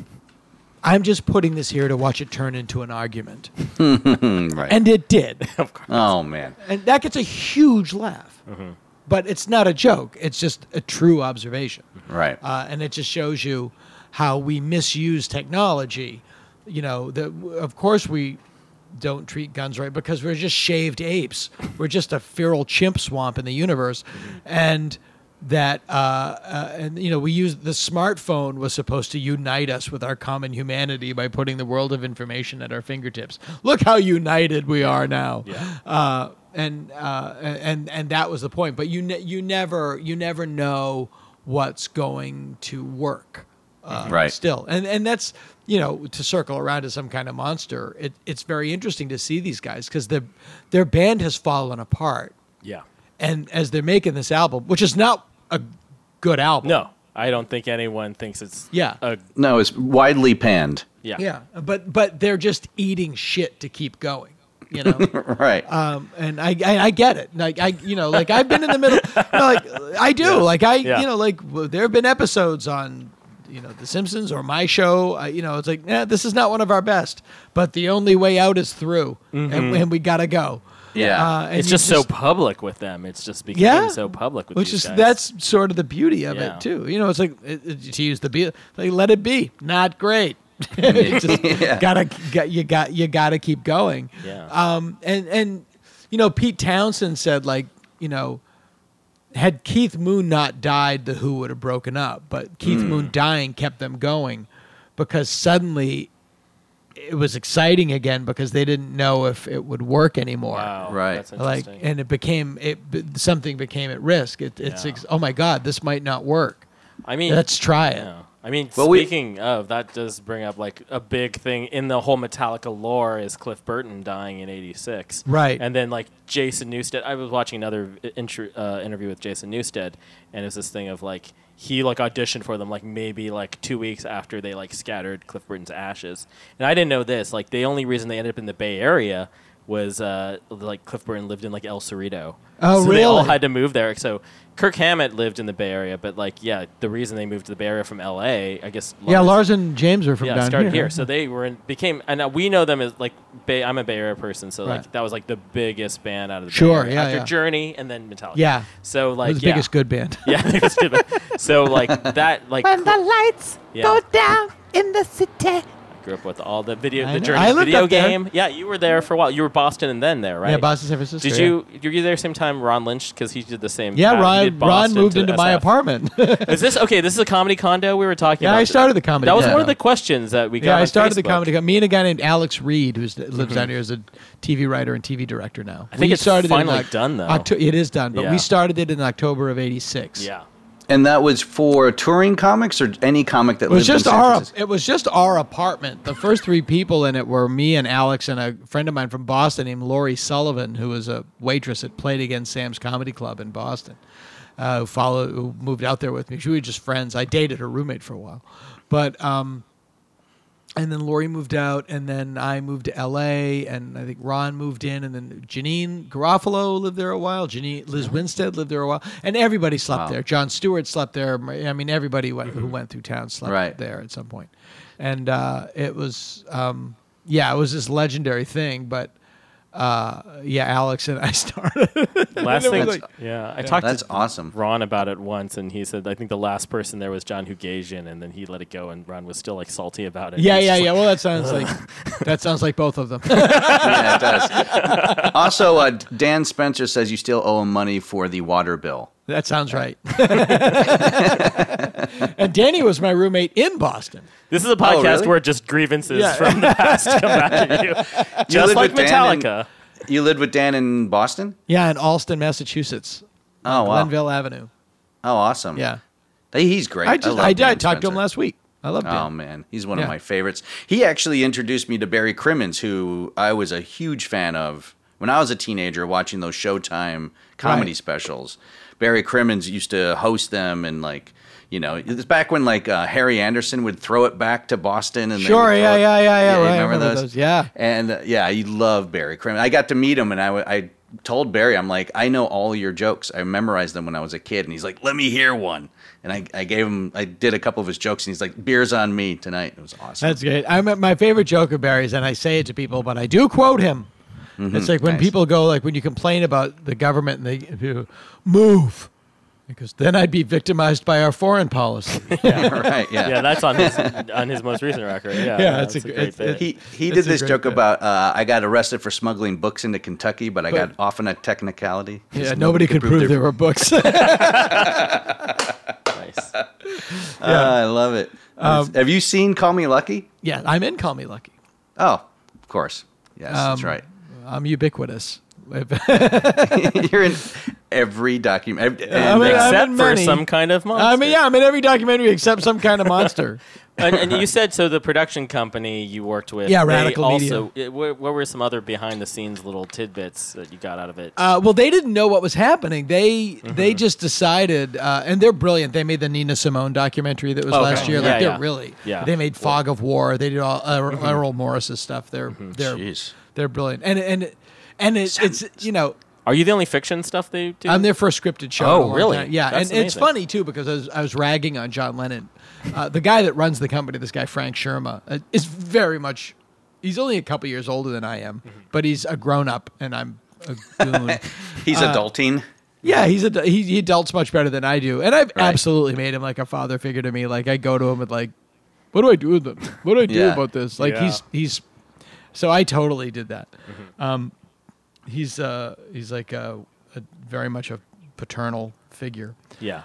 [SPEAKER 4] I'm just putting this here to watch it turn into an argument.
[SPEAKER 2] right.
[SPEAKER 4] And it did.
[SPEAKER 2] oh, man.
[SPEAKER 4] And that gets a huge laugh. But it's not a joke. It's just a true observation.
[SPEAKER 2] Right.
[SPEAKER 4] Uh, and it just shows you how we misuse technology. You know, the, of course we don't treat guns right because we're just shaved apes. We're just a feral chimp swamp in the universe. And that uh, uh, and you know we use the smartphone was supposed to unite us with our common humanity by putting the world of information at our fingertips. Look how united we are now.
[SPEAKER 5] Yeah.
[SPEAKER 4] Uh, and uh, and and that was the point. But you ne- you never you never know what's going to work. Uh,
[SPEAKER 2] Right.
[SPEAKER 4] Still, and and that's you know to circle around to some kind of monster. It, it's very interesting to see these guys because their their band has fallen apart.
[SPEAKER 5] Yeah.
[SPEAKER 4] And as they're making this album, which is not a good album.
[SPEAKER 5] No, I don't think anyone thinks it's.
[SPEAKER 4] Yeah.
[SPEAKER 5] A,
[SPEAKER 2] No, it's widely panned.
[SPEAKER 5] yeah.
[SPEAKER 4] Yeah, but but they're just eating shit to keep going, you know.
[SPEAKER 2] Right.
[SPEAKER 4] um, and I, I I get it. Like I you know like I've been in the middle. You know, like I do. Like I
[SPEAKER 5] Yeah.
[SPEAKER 4] you know like w- there have been episodes on you know The Simpsons or my show. Uh, you know it's like yeah this is not one of our best, but the only way out is through, and, and we gotta go.
[SPEAKER 2] Yeah.
[SPEAKER 4] Uh, and
[SPEAKER 5] It's
[SPEAKER 4] you
[SPEAKER 5] just, so public with them. It's just becoming
[SPEAKER 4] Yeah.
[SPEAKER 5] so public with
[SPEAKER 4] Which
[SPEAKER 5] these
[SPEAKER 4] is
[SPEAKER 5] guys.
[SPEAKER 4] that's sort of the beauty of
[SPEAKER 5] Yeah.
[SPEAKER 4] it too. You know, it's like it, it, to use the be like let it be, not great. You just
[SPEAKER 2] Yeah.
[SPEAKER 4] gotta got, you got you gotta keep going.
[SPEAKER 5] Yeah.
[SPEAKER 4] Um. And and you know Pete Townsend said like you know had Keith Moon not died, the Who would have broken up. But Keith Moon dying kept them going because suddenly it was exciting again because they didn't know if it would work anymore.
[SPEAKER 5] Wow.
[SPEAKER 2] Right.
[SPEAKER 5] That's
[SPEAKER 4] Like,
[SPEAKER 5] interesting.
[SPEAKER 4] and it became it b- something became at risk. It, it's
[SPEAKER 5] Yeah.
[SPEAKER 4] ex- oh my God, this might not work.
[SPEAKER 5] I mean,
[SPEAKER 4] Let's try it.
[SPEAKER 5] yeah. I mean,
[SPEAKER 2] Well, we-
[SPEAKER 5] speaking of, that does bring up like a big thing in the whole Metallica lore is Cliff Burton dying in eighty-six.
[SPEAKER 4] Right.
[SPEAKER 5] And then like Jason Newsted, I was watching another intro, uh, interview with Jason Newsted, and it's this thing of like he like auditioned for them like maybe like two weeks after they like scattered Cliff Burton's ashes. And I didn't know this. Like the only reason they ended up in the Bay Area was uh, like Cliff Burton lived in like El Cerrito.
[SPEAKER 4] Oh,
[SPEAKER 5] so they all
[SPEAKER 4] really?
[SPEAKER 5] had to move there. So Kirk Hammett lived in the Bay Area, but like yeah, the reason they moved to the Bay Area from L A, I guess.
[SPEAKER 4] Yeah, Lars and James are from
[SPEAKER 5] yeah,
[SPEAKER 4] down
[SPEAKER 5] started
[SPEAKER 4] here.
[SPEAKER 5] here. So they were in, became, and now we know them as like Bay. I'm a Bay Area person, so
[SPEAKER 4] Right.
[SPEAKER 5] like that was like the biggest band out of the
[SPEAKER 4] Sure,
[SPEAKER 5] Bay Area
[SPEAKER 4] yeah,
[SPEAKER 5] after
[SPEAKER 4] yeah.
[SPEAKER 5] Journey and then Metallica.
[SPEAKER 4] Yeah.
[SPEAKER 5] So like
[SPEAKER 4] It was the
[SPEAKER 5] yeah.
[SPEAKER 4] biggest good band.
[SPEAKER 5] Yeah, biggest good band. So like that like
[SPEAKER 9] When the lights
[SPEAKER 5] Yeah.
[SPEAKER 9] go down in the city.
[SPEAKER 5] grew up with all the video,
[SPEAKER 4] I
[SPEAKER 5] the
[SPEAKER 4] know.
[SPEAKER 5] Journey
[SPEAKER 4] I lived
[SPEAKER 5] video
[SPEAKER 4] up there.
[SPEAKER 5] game. Yeah, you were there for a while. You were Boston and then there, right?
[SPEAKER 4] Yeah, Boston, San Francisco.
[SPEAKER 5] Did
[SPEAKER 4] yeah.
[SPEAKER 5] you? You were there same time Ron Lynch because he did the same.
[SPEAKER 4] Yeah,
[SPEAKER 5] path. He
[SPEAKER 4] Ron.
[SPEAKER 5] did
[SPEAKER 4] Ron
[SPEAKER 5] Boston
[SPEAKER 4] moved
[SPEAKER 5] to
[SPEAKER 4] into my
[SPEAKER 5] S F.
[SPEAKER 4] apartment.
[SPEAKER 5] Is this okay? This is a comedy condo we were talking
[SPEAKER 4] Yeah,
[SPEAKER 5] about.
[SPEAKER 4] I started the comedy
[SPEAKER 5] That was
[SPEAKER 4] condo.
[SPEAKER 5] one of the questions that we got.
[SPEAKER 4] Yeah, I
[SPEAKER 5] on
[SPEAKER 4] started the
[SPEAKER 5] Facebook.
[SPEAKER 4] comedy. Me and a guy named Alex Reed, who lives down here as a T V writer and T V director now.
[SPEAKER 5] I think
[SPEAKER 4] we
[SPEAKER 5] it's
[SPEAKER 4] started
[SPEAKER 5] finally
[SPEAKER 4] it in Oc-
[SPEAKER 5] done, though.
[SPEAKER 4] Octo- it is done, but
[SPEAKER 5] Yeah.
[SPEAKER 4] we started it in October of eighty-six.
[SPEAKER 5] Yeah.
[SPEAKER 2] And that was for touring comics or any comic that
[SPEAKER 4] It was
[SPEAKER 2] lived
[SPEAKER 4] just
[SPEAKER 2] in San
[SPEAKER 4] our.
[SPEAKER 2] Francisco?
[SPEAKER 4] It was just our apartment. The first three people in it were me and Alex and a friend of mine from Boston named Lori Sullivan, who was a waitress at Played Again Sam's Comedy Club in Boston. Uh, who followed, who moved out there with me. We were just friends. I dated her roommate for a while, but um, and then Lori moved out, and then I moved to L A, and I think Ron moved in, and then Janine Garofalo lived there a while. Janine, Liz Winstead lived there a while, and everybody slept
[SPEAKER 2] Wow.
[SPEAKER 4] there. John Stewart slept there. I mean, everybody went, who went through town slept
[SPEAKER 2] Right.
[SPEAKER 4] there at some point, and uh, it was, um, yeah, it was this legendary thing. But uh, yeah, Alex and I started.
[SPEAKER 5] Last
[SPEAKER 4] And it
[SPEAKER 5] thing,
[SPEAKER 4] was like-
[SPEAKER 5] yeah, I talked
[SPEAKER 2] That's
[SPEAKER 5] to
[SPEAKER 2] awesome.
[SPEAKER 5] Ron about it once, and he said I think the last person there was John Hugazian, and then he let it go, and Ron was still like salty about it.
[SPEAKER 4] yeah,
[SPEAKER 5] He's
[SPEAKER 4] yeah,
[SPEAKER 5] just
[SPEAKER 4] yeah.
[SPEAKER 5] like,
[SPEAKER 4] Well, that sounds like that sounds like both of them.
[SPEAKER 2] Yeah, it does. Also, uh, Dan Spencer says you still owe him money for the water bill.
[SPEAKER 4] That sounds right. And Danny was my roommate in Boston.
[SPEAKER 5] This is a podcast
[SPEAKER 2] really?
[SPEAKER 5] where just grievances
[SPEAKER 4] Yeah.
[SPEAKER 5] from the past come back at you,
[SPEAKER 2] You
[SPEAKER 5] just
[SPEAKER 2] lived
[SPEAKER 5] like
[SPEAKER 2] with Dan
[SPEAKER 5] Metallica.
[SPEAKER 2] in- you lived with Dan in Boston?
[SPEAKER 4] Yeah, in Alston, Massachusetts.
[SPEAKER 2] Oh, wow.
[SPEAKER 4] Glenville Avenue.
[SPEAKER 2] Oh, awesome.
[SPEAKER 4] Yeah.
[SPEAKER 2] Hey, he's great.
[SPEAKER 4] I just
[SPEAKER 2] love
[SPEAKER 4] I,
[SPEAKER 2] Dan
[SPEAKER 4] I talked to him
[SPEAKER 2] Spencer.
[SPEAKER 4] last week. I loved
[SPEAKER 2] Oh
[SPEAKER 4] him.
[SPEAKER 2] man, he's one
[SPEAKER 4] Yeah.
[SPEAKER 2] of my favorites. He actually introduced me to Barry Crimmins, who I was a huge fan of when I was a teenager, watching those Showtime comedy
[SPEAKER 4] Right.
[SPEAKER 2] specials. Barry Crimmins used to host them, and like, you know, it was back when like uh, Harry Anderson would throw it back to Boston, and they
[SPEAKER 4] Sure,
[SPEAKER 2] would throw
[SPEAKER 4] yeah,
[SPEAKER 2] it-
[SPEAKER 4] yeah, yeah, yeah,
[SPEAKER 2] you
[SPEAKER 4] right, I
[SPEAKER 2] remember,
[SPEAKER 4] remember
[SPEAKER 2] those?
[SPEAKER 4] those, yeah.
[SPEAKER 2] And uh, yeah, I love Barry Crimmins. I got to meet him, and I, w- I told Barry, I'm like, I know all your jokes. I memorized them when I was a kid, and he's like, let me hear one. And I, I gave him, I did a couple of his jokes, and he's like, beer's on me tonight. It was awesome.
[SPEAKER 4] That's great. I'm my favorite joke of Barry's, and I say it to people, but I do quote him. It's like when
[SPEAKER 2] Nice.
[SPEAKER 4] people go, like when you complain about the government and they you move. Because then I'd be victimized by our foreign policy.
[SPEAKER 2] Yeah, right. Yeah.
[SPEAKER 5] Yeah, that's on his on his most recent record. Yeah,
[SPEAKER 4] Yeah, it's
[SPEAKER 5] that's
[SPEAKER 4] a-
[SPEAKER 5] a, great
[SPEAKER 4] it's-
[SPEAKER 5] bit.
[SPEAKER 2] He he
[SPEAKER 4] It's
[SPEAKER 2] did
[SPEAKER 4] a
[SPEAKER 2] this
[SPEAKER 4] great
[SPEAKER 2] joke
[SPEAKER 4] bit.
[SPEAKER 2] about uh, I got arrested for smuggling books into Kentucky, but I
[SPEAKER 4] But-
[SPEAKER 2] got off on a technicality.
[SPEAKER 4] Yeah,
[SPEAKER 2] Just
[SPEAKER 4] nobody could prove
[SPEAKER 2] their-
[SPEAKER 4] there were books.
[SPEAKER 5] Nice.
[SPEAKER 2] Ah, I love it.
[SPEAKER 4] Um,
[SPEAKER 2] Have you seen Call Me Lucky?
[SPEAKER 4] Yeah, I'm in Call Me Lucky.
[SPEAKER 2] Oh, of course. Yes, that's
[SPEAKER 4] Um,
[SPEAKER 2] right.
[SPEAKER 4] I'm ubiquitous.
[SPEAKER 2] You're in every document.
[SPEAKER 4] I mean, I'm
[SPEAKER 5] Except
[SPEAKER 4] in
[SPEAKER 5] for
[SPEAKER 4] many.
[SPEAKER 5] some kind of monster.
[SPEAKER 4] I mean, yeah, I'm in every documentary except some kind of monster.
[SPEAKER 5] and, and you said so. The production company you worked with,
[SPEAKER 4] Yeah,
[SPEAKER 5] they
[SPEAKER 4] Radical
[SPEAKER 5] also, it- what, what were some other behind-the-scenes little tidbits that you got out of it?
[SPEAKER 4] Uh, well, they didn't know what was happening. They
[SPEAKER 5] Mm-hmm.
[SPEAKER 4] they just decided, uh, and they're brilliant. They made the Nina Simone documentary that was
[SPEAKER 5] Okay.
[SPEAKER 4] last year. Like
[SPEAKER 5] Yeah,
[SPEAKER 4] they're
[SPEAKER 5] yeah.
[SPEAKER 4] really,
[SPEAKER 5] Yeah.
[SPEAKER 4] They made Fog of War. They did all uh,
[SPEAKER 5] Mm-hmm.
[SPEAKER 4] Errol Morris's stuff. They're they're
[SPEAKER 2] Jeez.
[SPEAKER 4] they're brilliant. And and and it, it's you know.
[SPEAKER 5] Are you the only fiction stuff they do?
[SPEAKER 4] I'm their first scripted show.
[SPEAKER 5] Oh,
[SPEAKER 4] in a long
[SPEAKER 5] really?
[SPEAKER 4] time. Yeah,
[SPEAKER 5] That's
[SPEAKER 4] and, and it's
[SPEAKER 5] amazing.
[SPEAKER 4] funny too because I was, I was ragging on John Lennon. Uh, the guy that runs the company, this guy Frank Sherma, uh, is very much. He's only a couple years older than I am,
[SPEAKER 5] Mm-hmm.
[SPEAKER 4] but he's a grown up, and I'm a goon.
[SPEAKER 2] He's
[SPEAKER 4] Uh,
[SPEAKER 2] adulting.
[SPEAKER 4] Yeah, he's a he, he adults much better than I do, and I've absolutely made him like a father figure to me. Like I go to him with like, what do I do with them? What do I do
[SPEAKER 2] Yeah.
[SPEAKER 4] about this? Like
[SPEAKER 5] Yeah.
[SPEAKER 4] he's he's. So I totally did that. Um, he's uh he's like a, a very much a paternal figure,
[SPEAKER 5] yeah.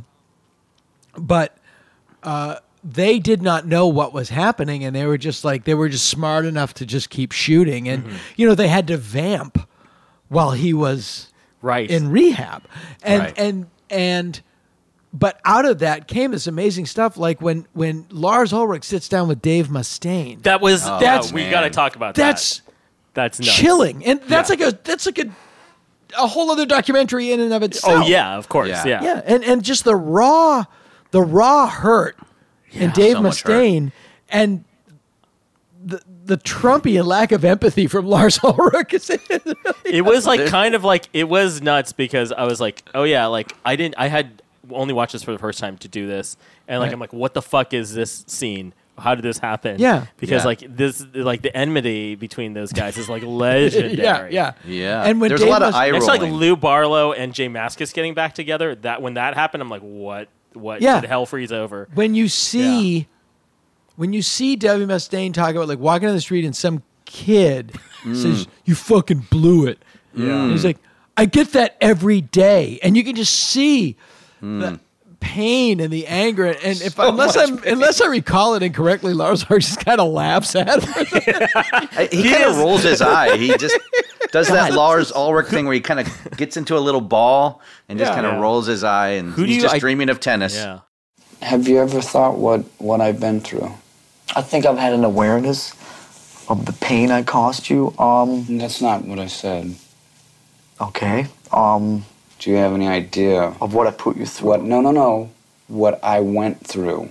[SPEAKER 4] but uh, they did not know what was happening, and they were just like they were just smart enough to just keep shooting, and you know they had to vamp while he was
[SPEAKER 5] right.
[SPEAKER 4] in rehab, and
[SPEAKER 2] Right.
[SPEAKER 4] and and but out of that came this amazing stuff, like when when Lars Ulrich sits down with Dave Mustaine.
[SPEAKER 5] that was.
[SPEAKER 2] Oh,
[SPEAKER 4] That's-
[SPEAKER 5] yeah, we
[SPEAKER 2] man.
[SPEAKER 5] got to talk about
[SPEAKER 4] that's
[SPEAKER 5] that. That's nuts.
[SPEAKER 4] chilling, and that's
[SPEAKER 5] Yeah.
[SPEAKER 4] like a that's like a a whole other documentary in and of itself.
[SPEAKER 5] Oh yeah, of course.
[SPEAKER 2] Yeah.
[SPEAKER 5] Yeah.
[SPEAKER 4] yeah, and and just the raw, the raw hurt in Dave
[SPEAKER 2] so much hurt.
[SPEAKER 4] Mustaine, and the the Trumpian lack of empathy from Lars Ulrich. Is
[SPEAKER 5] It was like kind of like it was nuts because I was like, oh yeah, like I didn't. I had only watched this for the first time to do this, and like
[SPEAKER 4] Right.
[SPEAKER 5] I'm like, what the fuck is this scene? How did this happen?
[SPEAKER 4] Yeah.
[SPEAKER 5] because
[SPEAKER 2] Yeah.
[SPEAKER 5] like this, like the enmity between those guys is like legendary.
[SPEAKER 4] yeah, yeah,
[SPEAKER 2] Yeah.
[SPEAKER 4] And when
[SPEAKER 2] There's
[SPEAKER 4] Dave
[SPEAKER 2] a lot of
[SPEAKER 4] Must-
[SPEAKER 2] eye
[SPEAKER 5] It's
[SPEAKER 2] rolling.
[SPEAKER 5] like Lou Barlow and Jay Mascis getting back together. That when that happened, I'm like, what? What?
[SPEAKER 4] Yeah.
[SPEAKER 5] Did hell freeze over?
[SPEAKER 4] when you see when you see Debbie Mustaine talk about like walking down the street and some kid says you fucking blew it. Yeah. He's like, I get that every day, and you can just see the pain and the anger. And if unless I'm unless I recall it incorrectly, Lars Ulrich just kind of laughs at him.
[SPEAKER 2] I- he kind of rolls his eye. He just does that Lars Ulrich thing where he kind of gets into a little ball and just
[SPEAKER 4] Yeah.
[SPEAKER 2] kind of
[SPEAKER 5] Yeah.
[SPEAKER 2] rolls his eye, and
[SPEAKER 5] Who do
[SPEAKER 2] he's
[SPEAKER 5] you-
[SPEAKER 2] just
[SPEAKER 5] I-
[SPEAKER 2] dreaming of tennis.
[SPEAKER 5] Yeah.
[SPEAKER 10] Have you ever thought what, what I've been through?
[SPEAKER 6] I think I've had an awareness of the pain I caused you. Um,
[SPEAKER 10] That's not what I said.
[SPEAKER 6] okay. Um,
[SPEAKER 10] Do you have any idea
[SPEAKER 6] of what I put you through.
[SPEAKER 10] what? No, no, no. What I went through.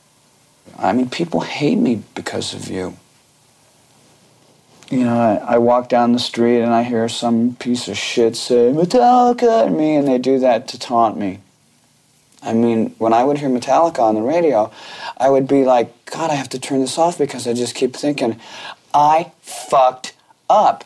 [SPEAKER 10] I mean, people hate me because of you. You know, I, I walk down the street and I hear some piece of shit say Metallica at me, and they do that to taunt me. I mean, when I would hear Metallica on the radio, I would be like, God, I have to turn this off because I just keep thinking, I fucked up.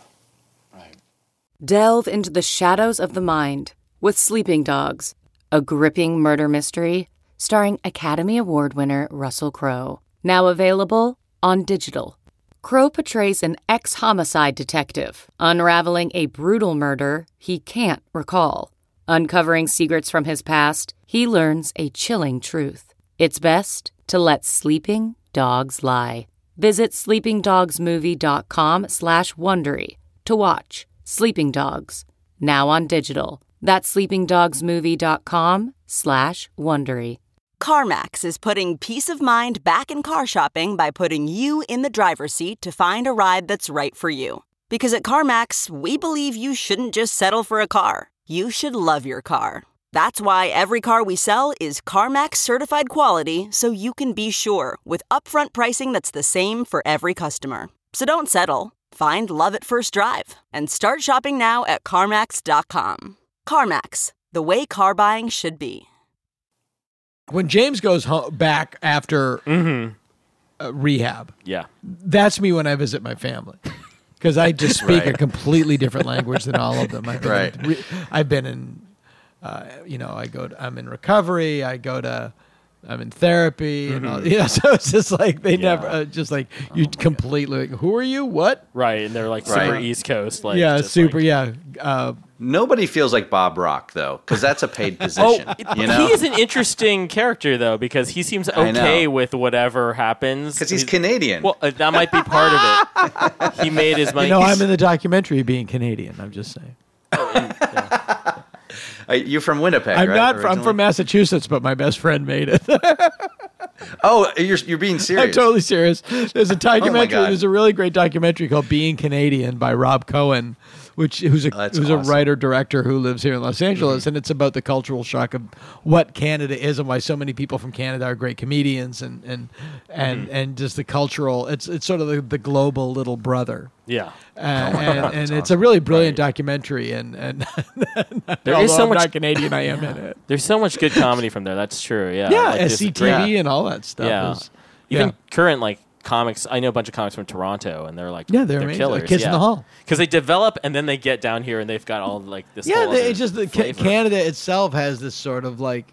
[SPEAKER 11] Delve into the shadows of the mind with Sleeping Dogs, a gripping murder mystery starring Academy Award winner Russell Crowe. Now available on digital. Crowe portrays an ex-homicide detective unraveling a brutal murder he can't recall. Uncovering secrets from his past, he learns a chilling truth. It's best to let sleeping dogs lie. Visit sleepingdogsmovie.com slash Wondery to watch Sleeping Dogs, now on digital. That's sleepingdogsmovie.com slash Wondery.
[SPEAKER 12] CarMax is putting peace of mind back in car shopping by putting you in the driver's seat to find a ride that's right for you. Because at CarMax, we believe you shouldn't just settle for a car. You should love your car. That's why every car we sell is CarMax certified quality, so you can be sure with upfront pricing that's the same for every customer. So don't settle. Find love at first drive and start shopping now at CarMax dot com. CarMax, the way car buying should be.
[SPEAKER 4] When James goes ho- back after uh, rehab,
[SPEAKER 5] Yeah.
[SPEAKER 4] that's me when I visit my family. Because I just speak
[SPEAKER 2] Right.
[SPEAKER 4] a completely different language than all of them. I've been
[SPEAKER 2] Right.
[SPEAKER 4] in, re- I've been in uh, you know, I go. To, I'm in recovery. I go to. I'm in therapy, and all, you know, so it's just like they
[SPEAKER 5] Yeah.
[SPEAKER 4] never, uh, just like you completely. Like, who are you? What?
[SPEAKER 5] Right, and they're like super
[SPEAKER 2] Right.
[SPEAKER 5] East Coast, like
[SPEAKER 4] yeah,
[SPEAKER 5] just
[SPEAKER 4] super.
[SPEAKER 5] like-
[SPEAKER 4] yeah. Uh,
[SPEAKER 2] Nobody feels like Bob Rock though, because that's a paid
[SPEAKER 5] Oh,
[SPEAKER 2] position. you know,
[SPEAKER 5] he is an interesting character though because he seems
[SPEAKER 2] I know.
[SPEAKER 5] okay with whatever happens
[SPEAKER 2] because he's Canadian.
[SPEAKER 5] Well, uh, that might be part of it. He made his money.
[SPEAKER 4] you know,
[SPEAKER 5] He's-
[SPEAKER 4] I'm in the documentary being Canadian. I'm just saying.
[SPEAKER 2] Uh, you're from Winnipeg,
[SPEAKER 4] I'm
[SPEAKER 2] right?
[SPEAKER 4] not. From, I'm
[SPEAKER 2] originally?
[SPEAKER 4] from Massachusetts, but my best friend made it.
[SPEAKER 2] Oh, you're you're being serious.
[SPEAKER 4] I'm totally serious. There's a documentary.
[SPEAKER 2] God.
[SPEAKER 4] there's a really great documentary called "Being Canadian" by Rob Cohen, which who's a
[SPEAKER 2] Oh, that's
[SPEAKER 4] who's
[SPEAKER 2] awesome.
[SPEAKER 4] a writer director who lives here in Los Angeles,
[SPEAKER 2] Mm-hmm.
[SPEAKER 4] and it's about the cultural shock of what Canada is and why so many people from Canada are great comedians, and and and,
[SPEAKER 2] Mm-hmm.
[SPEAKER 4] and just the cultural. It's it's sort of the, the global little brother.
[SPEAKER 5] yeah.
[SPEAKER 4] Uh, and and it's a really brilliant documentary, and and
[SPEAKER 5] There
[SPEAKER 4] although
[SPEAKER 5] is so
[SPEAKER 4] I'm
[SPEAKER 5] much-
[SPEAKER 4] not Canadian, I am in it.
[SPEAKER 5] There's so much good comedy from there. That's true. Yeah.
[SPEAKER 4] Yeah,
[SPEAKER 5] Like, there's
[SPEAKER 4] S C T V
[SPEAKER 5] great-
[SPEAKER 4] and all that stuff.
[SPEAKER 5] Yeah.
[SPEAKER 4] is-
[SPEAKER 5] Even
[SPEAKER 4] yeah.
[SPEAKER 5] current like comics. I know a bunch of comics from Toronto, and they're like
[SPEAKER 4] Yeah, they're amazing.
[SPEAKER 5] killers.
[SPEAKER 4] Like Kids in the Hall.
[SPEAKER 5] Because they develop, and then they get down here, and they've got all like this.
[SPEAKER 4] Yeah,
[SPEAKER 5] whole
[SPEAKER 4] they,
[SPEAKER 5] other
[SPEAKER 4] it's just the Ca-
[SPEAKER 5] flavor.
[SPEAKER 4] Canada itself has this sort of like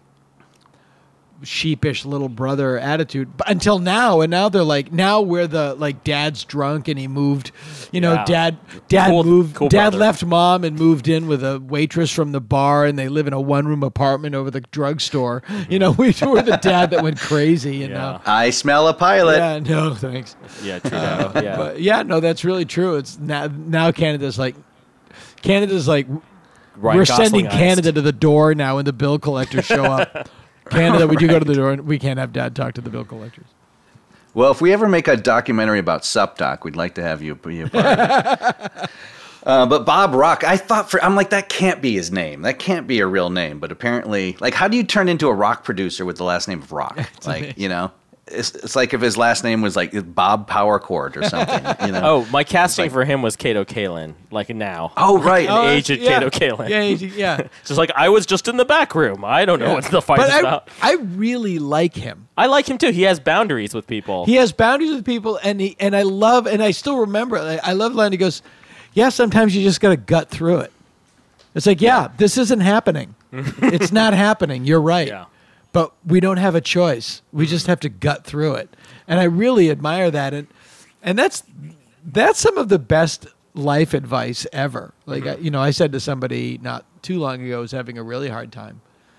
[SPEAKER 4] sheepish little brother attitude but until now, and now they're like now we're the like dad's drunk and he moved, you know,
[SPEAKER 5] Yeah.
[SPEAKER 4] dad dad
[SPEAKER 5] Cool-
[SPEAKER 4] moved
[SPEAKER 5] cool
[SPEAKER 4] dad
[SPEAKER 5] brother.
[SPEAKER 4] left mom and moved in with a waitress from the bar, and they live in a one room apartment over the drugstore. You know, we were the dad that went crazy. You
[SPEAKER 5] Yeah.
[SPEAKER 4] know,
[SPEAKER 2] I smell a pilot.
[SPEAKER 4] yeah, no thanks.
[SPEAKER 5] Yeah, Trudeau. yeah.
[SPEAKER 4] But yeah, no, that's really true. It's now now Canada's like Canada's like
[SPEAKER 5] Ryan
[SPEAKER 4] we're
[SPEAKER 5] Gosling
[SPEAKER 4] sending
[SPEAKER 5] eyes.
[SPEAKER 4] Canada to the door now when the bill collectors show up. Canada, we do go to the door, and we can't have Dad talk to the bill collectors.
[SPEAKER 2] Well, if we ever make a documentary about SupDoc, we'd like to have you be a part of it. Uh, but Bob Rock, I thought for I'm like that can't be his name. That can't be a real name. But apparently, like, how do you turn into a rock producer with the last name of Rock? like,
[SPEAKER 4] amazing.
[SPEAKER 2] you know, it's, it's like if his last name was like Bob Powercord or something. You know?
[SPEAKER 5] Oh, my casting for him was Kato Kalin. Like now.
[SPEAKER 2] oh, right.
[SPEAKER 5] An aged
[SPEAKER 4] yeah.
[SPEAKER 5] Kato Kalin.
[SPEAKER 4] Yeah, aged- yeah.
[SPEAKER 5] Just like I was just in the back room. I don't know what the fight
[SPEAKER 4] But
[SPEAKER 5] is
[SPEAKER 4] I,
[SPEAKER 5] about.
[SPEAKER 4] I really like him.
[SPEAKER 5] I like him too. He has boundaries with people.
[SPEAKER 4] He has boundaries with people, and he and I love, and I still remember. I, I love the line. He goes, "Yeah, sometimes you just got to gut through it." It's like, yeah, this isn't happening. It's not happening. You're right.
[SPEAKER 5] Yeah.
[SPEAKER 4] But we don't have a choice. We just have to gut through it. And I really admire that. And and that's that's some of the best life advice ever. Like, I, you know, I said to somebody not too long ago who was having a really hard time,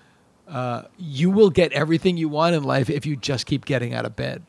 [SPEAKER 4] uh, you will get everything you want in life if you just keep getting out of bed.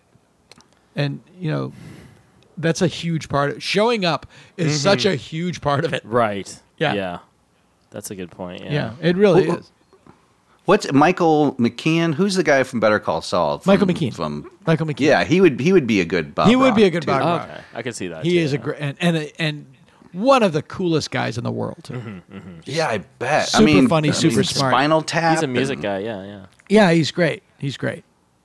[SPEAKER 4] And, you know, that's a huge part of showing up is such a huge part of it.
[SPEAKER 5] Right.
[SPEAKER 4] Yeah.
[SPEAKER 5] Yeah. That's a good point. Yeah.
[SPEAKER 4] Yeah, it really
[SPEAKER 2] Well,
[SPEAKER 4] is.
[SPEAKER 2] What's Michael McKean? Who's the guy from Better Call Saul? From,
[SPEAKER 4] Michael McKean.
[SPEAKER 2] From
[SPEAKER 4] Michael McKean.
[SPEAKER 2] yeah, he would he would be a good Bob.
[SPEAKER 4] He would be
[SPEAKER 2] Rock,
[SPEAKER 4] a good
[SPEAKER 2] too.
[SPEAKER 4] Bob Rock.
[SPEAKER 5] Okay. I can see that.
[SPEAKER 4] He
[SPEAKER 5] too,
[SPEAKER 4] is a
[SPEAKER 5] yeah.
[SPEAKER 4] great and and and one of the coolest guys in the world. Too.
[SPEAKER 2] Yeah, I bet.
[SPEAKER 4] Super
[SPEAKER 2] I mean,
[SPEAKER 4] funny,
[SPEAKER 2] I
[SPEAKER 4] super
[SPEAKER 2] mean,
[SPEAKER 4] smart.
[SPEAKER 2] Spinal Tap.
[SPEAKER 5] He's a music
[SPEAKER 2] and-
[SPEAKER 5] guy. Yeah. Yeah.
[SPEAKER 4] Yeah, he's great. He's great.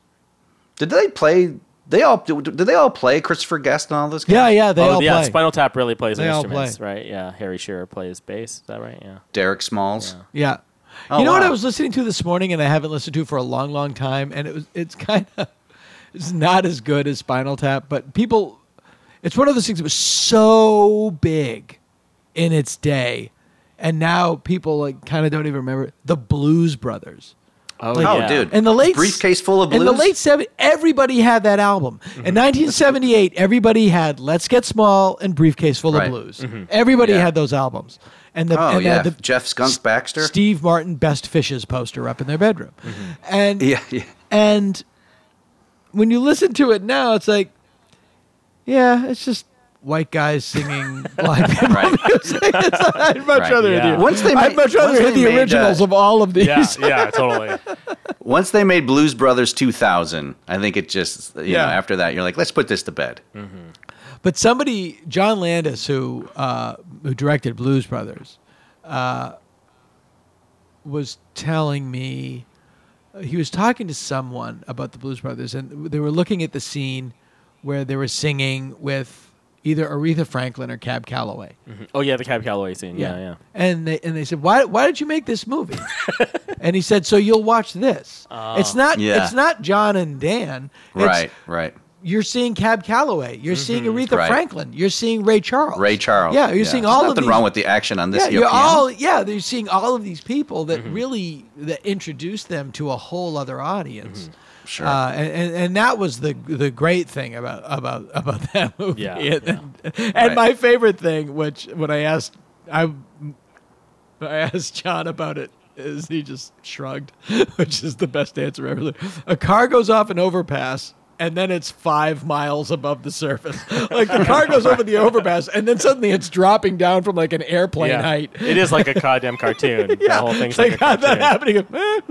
[SPEAKER 2] Did they play? They all did they all play Christopher Guest and all this?
[SPEAKER 4] Yeah, yeah, they
[SPEAKER 5] oh,
[SPEAKER 4] all
[SPEAKER 5] yeah.
[SPEAKER 4] play.
[SPEAKER 5] Spinal Tap really plays
[SPEAKER 4] They all
[SPEAKER 5] instruments,
[SPEAKER 4] play.
[SPEAKER 5] right? Yeah. Harry Shearer plays bass. Is that right? Yeah.
[SPEAKER 2] Derek Smalls.
[SPEAKER 4] Yeah.
[SPEAKER 2] Oh,
[SPEAKER 4] you know what
[SPEAKER 2] wow.
[SPEAKER 4] I was listening to this morning and I haven't listened to for a long, long time, and it was it's kind of it's not as good as Spinal Tap, but people, it's one of those things that was so big in its day, and now people like kind of don't even remember it. The Blues Brothers.
[SPEAKER 5] Oh,
[SPEAKER 2] Oh,
[SPEAKER 5] yeah.
[SPEAKER 2] dude.
[SPEAKER 4] In the late
[SPEAKER 2] Briefcase full of
[SPEAKER 4] In the
[SPEAKER 2] blues?
[SPEAKER 4] late seventies, everybody had that album. In nineteen seventy-eight, everybody had "Let's Get Small" and "Briefcase Full
[SPEAKER 2] Right.
[SPEAKER 4] of Blues." Everybody
[SPEAKER 2] Yeah.
[SPEAKER 4] had those albums. And the,
[SPEAKER 2] Oh
[SPEAKER 4] and they
[SPEAKER 2] yeah,
[SPEAKER 4] had the
[SPEAKER 2] Jeff Skunk Baxter.
[SPEAKER 4] Steve Martin Best Fishes poster up in their bedroom. And
[SPEAKER 2] Yeah, yeah.
[SPEAKER 4] and when you listen to it now, it's like, yeah, it's just white guys singing black people
[SPEAKER 2] Right.
[SPEAKER 4] music. It's like, I'd much
[SPEAKER 2] Right,
[SPEAKER 4] rather
[SPEAKER 5] yeah.
[SPEAKER 4] hit the,
[SPEAKER 2] Once they
[SPEAKER 4] I'd
[SPEAKER 2] made-
[SPEAKER 4] much rather
[SPEAKER 2] once
[SPEAKER 4] hit
[SPEAKER 2] they
[SPEAKER 4] the
[SPEAKER 2] made,
[SPEAKER 4] originals
[SPEAKER 2] uh,
[SPEAKER 4] of all of these.
[SPEAKER 5] Yeah. Yeah. Totally.
[SPEAKER 2] Once they made Blues Brothers two thousand, I think it just you
[SPEAKER 4] Yeah.
[SPEAKER 2] know after that you're like, let's put this to bed.
[SPEAKER 4] But somebody, John Landis, who uh, who directed Blues Brothers, uh, was telling me he was talking to someone about the Blues Brothers, and they were looking at the scene where they were singing with either Aretha Franklin or Cab Calloway.
[SPEAKER 5] Mhm. Oh yeah, the Cab Calloway scene. Yeah. Yeah.
[SPEAKER 4] And they and they said, why why did you make this movie? And he said, so you'll watch this. it's not
[SPEAKER 2] Yeah.
[SPEAKER 4] it's not John and Dan. It's
[SPEAKER 2] Right, right.
[SPEAKER 4] you're seeing Cab Calloway. You're seeing Aretha
[SPEAKER 2] Right.
[SPEAKER 4] Franklin. You're seeing Ray Charles.
[SPEAKER 2] Ray Charles.
[SPEAKER 4] Yeah, you're seeing
[SPEAKER 2] There's
[SPEAKER 4] all of
[SPEAKER 2] nothing
[SPEAKER 4] these.
[SPEAKER 2] wrong with the action on this.
[SPEAKER 4] Yeah,
[SPEAKER 2] E O P M.
[SPEAKER 4] you're all. Yeah, they're seeing all of these people that really that introduce them to a whole other audience.
[SPEAKER 2] Sure.
[SPEAKER 4] Uh, and, and and that was the the great thing about about about that movie.
[SPEAKER 5] Yeah,
[SPEAKER 4] and
[SPEAKER 5] yeah.
[SPEAKER 4] and
[SPEAKER 2] Right.
[SPEAKER 4] my favorite thing, which when I asked I I asked John about it, is he just shrugged, which is the best answer ever. A car goes off an overpass, and then it's five miles above the surface. Like the car goes over the overpass, and then suddenly it's dropping down from like an airplane
[SPEAKER 5] Yeah.
[SPEAKER 4] height.
[SPEAKER 5] It is like a goddamn cartoon.
[SPEAKER 4] Yeah,
[SPEAKER 5] The whole thing's
[SPEAKER 4] they
[SPEAKER 5] like a
[SPEAKER 4] got that
[SPEAKER 5] cartoon.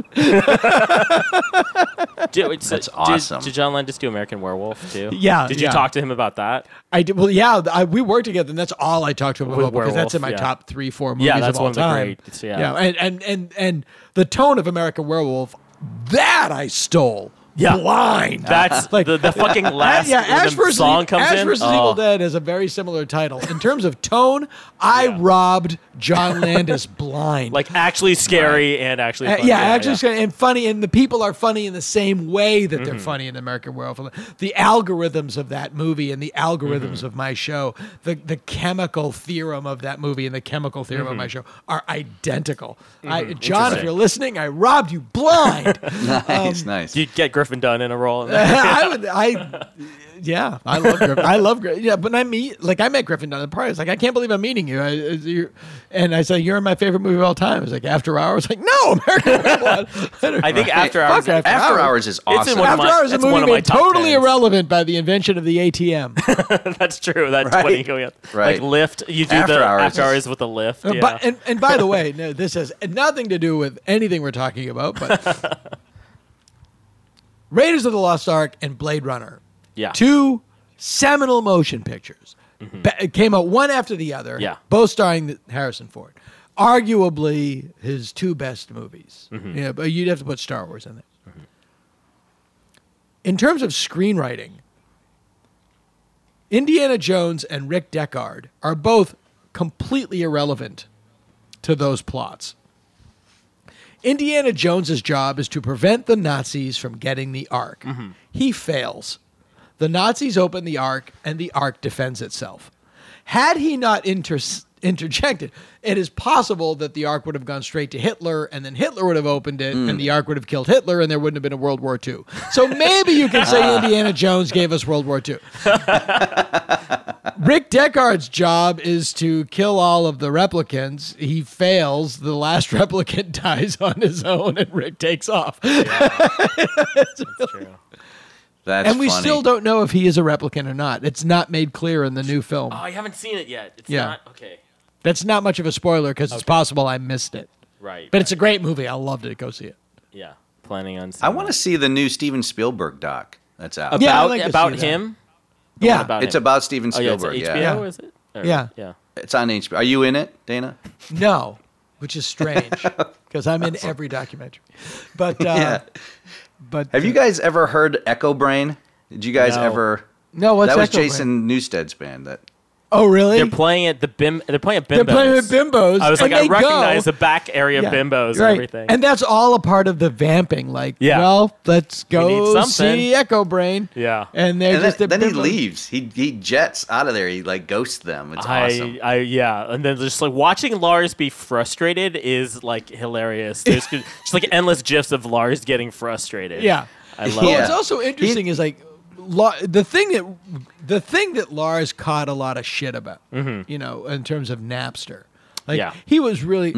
[SPEAKER 4] happening.
[SPEAKER 5] Did, wait, so
[SPEAKER 2] That's awesome.
[SPEAKER 5] Did, did John Landis do American Werewolf too?
[SPEAKER 4] Yeah,
[SPEAKER 5] Did you
[SPEAKER 4] yeah.
[SPEAKER 5] talk to him about that?
[SPEAKER 4] I did. Well, yeah, I, we worked together, and that's all I talked to him
[SPEAKER 5] With
[SPEAKER 4] about because that's
[SPEAKER 5] Werewolf,
[SPEAKER 4] in my
[SPEAKER 5] yeah.
[SPEAKER 4] top three, four movies
[SPEAKER 5] Yeah, that's
[SPEAKER 4] of all
[SPEAKER 5] one of the
[SPEAKER 4] time.
[SPEAKER 5] greats, yeah.
[SPEAKER 4] and, and and and the tone of American Werewolf, that I stole.
[SPEAKER 5] Yeah.
[SPEAKER 4] Blind.
[SPEAKER 5] That's
[SPEAKER 4] Like-
[SPEAKER 5] the, the fucking last
[SPEAKER 4] yeah,
[SPEAKER 5] when
[SPEAKER 4] Ash
[SPEAKER 5] the
[SPEAKER 4] versus,
[SPEAKER 5] song comes
[SPEAKER 4] Ash
[SPEAKER 5] in.
[SPEAKER 4] versus
[SPEAKER 5] oh.
[SPEAKER 4] Evil Dead is a very similar title. In terms of tone, I robbed John Landis blind.
[SPEAKER 5] Like actually scary and actually
[SPEAKER 4] Uh,
[SPEAKER 5] funny.
[SPEAKER 4] yeah, actually, it's and funny, and the people are funny in the same way that they're funny in American Werewolf. The algorithms of that movie and the algorithms of my show, the the chemical theorem of that movie and the chemical theorem of my show are identical. I, John, if
[SPEAKER 5] Interesting.
[SPEAKER 4] you're listening, I robbed you blind.
[SPEAKER 2] Nice, nice.
[SPEAKER 5] You'd get Griffin Dunn in a role. In that.
[SPEAKER 4] I would, I, yeah, I love Griffin. I love Griffin. Yeah, but I meet, like, I met Griffin Dunn at the party. I was like, I can't believe I'm meeting you. I, you're, and I said, you're in my favorite movie of all time. I was like, After Hours. Like, no, American Werewolf.
[SPEAKER 5] I think After
[SPEAKER 4] Fuck
[SPEAKER 5] Hours.
[SPEAKER 4] After
[SPEAKER 2] After
[SPEAKER 4] Hours.
[SPEAKER 2] Hours is
[SPEAKER 5] It's in
[SPEAKER 2] awesome.
[SPEAKER 5] one of
[SPEAKER 4] After
[SPEAKER 5] my-
[SPEAKER 4] Hours is a
[SPEAKER 5] that's
[SPEAKER 4] movie
[SPEAKER 5] one of my
[SPEAKER 4] made
[SPEAKER 5] top
[SPEAKER 4] totally
[SPEAKER 5] tens.
[SPEAKER 4] irrelevant by the invention of the A T M.
[SPEAKER 5] That's true. That
[SPEAKER 2] Right.
[SPEAKER 5] twenty going up.
[SPEAKER 2] Right.
[SPEAKER 5] Like lift. You do
[SPEAKER 2] After
[SPEAKER 5] the
[SPEAKER 2] Hours
[SPEAKER 5] After
[SPEAKER 2] is-
[SPEAKER 5] Hours with a lift.
[SPEAKER 4] Uh,
[SPEAKER 5] Yeah.
[SPEAKER 4] But and, and by the way, no, this has nothing to do with anything we're talking about. But Raiders of the Lost Ark and Blade Runner,
[SPEAKER 5] yeah.
[SPEAKER 4] two seminal motion pictures, Ba- it came out one after the other.
[SPEAKER 5] Yeah.
[SPEAKER 4] both starring the- Harrison Ford. Arguably his two best movies. Yeah, but you'd have to put Star Wars in there. In terms of screenwriting, Indiana Jones and Rick Deckard are both completely irrelevant to those plots. Indiana Jones's job is to prevent the Nazis from getting the Ark. He fails. The Nazis open the Ark, and the Ark defends itself. Had he not inter- interjected, it is possible that the Ark would have gone straight to Hitler, and then Hitler would have opened it, and the Ark would have killed Hitler, and there wouldn't have been a World War Two. So maybe you can say Indiana Jones gave us World War Two. Rick Deckard's job is to kill all of the replicants. He fails. The last replicant dies on his own, and Rick takes off.
[SPEAKER 5] That's true.
[SPEAKER 2] That's
[SPEAKER 4] and we
[SPEAKER 2] funny.
[SPEAKER 4] still don't know if he is a replicant or not. It's not made clear in the new film.
[SPEAKER 5] Oh, I haven't seen it yet. It's
[SPEAKER 4] Yeah.
[SPEAKER 5] not okay.
[SPEAKER 4] That's not much of a spoiler because it's possible I missed it.
[SPEAKER 5] Right.
[SPEAKER 4] But it's a great movie. I loved it. Go see it.
[SPEAKER 5] Yeah. Planning on.
[SPEAKER 2] I want to see the new Steven Spielberg doc that's out.
[SPEAKER 5] about
[SPEAKER 4] Yeah, I'd like to
[SPEAKER 5] about
[SPEAKER 4] see that.
[SPEAKER 5] him. The
[SPEAKER 4] Yeah.
[SPEAKER 5] one about
[SPEAKER 2] It's
[SPEAKER 5] him.
[SPEAKER 2] about Steven
[SPEAKER 5] Oh, yeah, it's
[SPEAKER 2] Spielberg.
[SPEAKER 5] H
[SPEAKER 2] Yeah,
[SPEAKER 5] B O,
[SPEAKER 4] Yeah.
[SPEAKER 5] is it? Or-
[SPEAKER 4] Yeah.
[SPEAKER 5] Yeah.
[SPEAKER 2] it's on H B O. Are you in it, Dana?
[SPEAKER 4] No, which is strange because I'm in every documentary. But uh,
[SPEAKER 2] Yeah.
[SPEAKER 4] but
[SPEAKER 2] Have you
[SPEAKER 4] uh,
[SPEAKER 2] guys ever heard Echo Brain? Did you guys
[SPEAKER 5] No.
[SPEAKER 2] ever?
[SPEAKER 4] No, what's
[SPEAKER 2] that was
[SPEAKER 4] Echo Brain?
[SPEAKER 2] Jason Newsted's band. That
[SPEAKER 4] Oh, really?
[SPEAKER 5] They're playing at the bim. They're playing at Bimbos.
[SPEAKER 4] They're playing at Bimbos.
[SPEAKER 5] I was like,
[SPEAKER 4] and
[SPEAKER 5] I
[SPEAKER 4] they
[SPEAKER 5] recognize
[SPEAKER 4] go.
[SPEAKER 5] the back area
[SPEAKER 4] Yeah,
[SPEAKER 5] of Bimbos
[SPEAKER 4] right.
[SPEAKER 5] and everything.
[SPEAKER 4] And that's all a part of the vamping. Like,
[SPEAKER 5] Yeah.
[SPEAKER 4] well, let's
[SPEAKER 5] We need
[SPEAKER 4] go
[SPEAKER 5] something.
[SPEAKER 4] see Echo Brain.
[SPEAKER 5] yeah.
[SPEAKER 4] And they're
[SPEAKER 2] and
[SPEAKER 4] just
[SPEAKER 2] then,
[SPEAKER 4] at
[SPEAKER 2] then he
[SPEAKER 4] Bimbos.
[SPEAKER 2] leaves. He he jets out of there. He like ghosts them. It's
[SPEAKER 5] I,
[SPEAKER 2] awesome.
[SPEAKER 5] I, yeah, and then just like watching Lars be frustrated is like hilarious. There's just like endless gifs of Lars getting frustrated.
[SPEAKER 4] Yeah.
[SPEAKER 5] I love
[SPEAKER 4] Well,
[SPEAKER 2] Yeah.
[SPEAKER 4] what's also interesting is like La- the thing that the thing that Lars caught a lot of shit about, you know, in terms of Napster. Like
[SPEAKER 5] Yeah.
[SPEAKER 4] he was really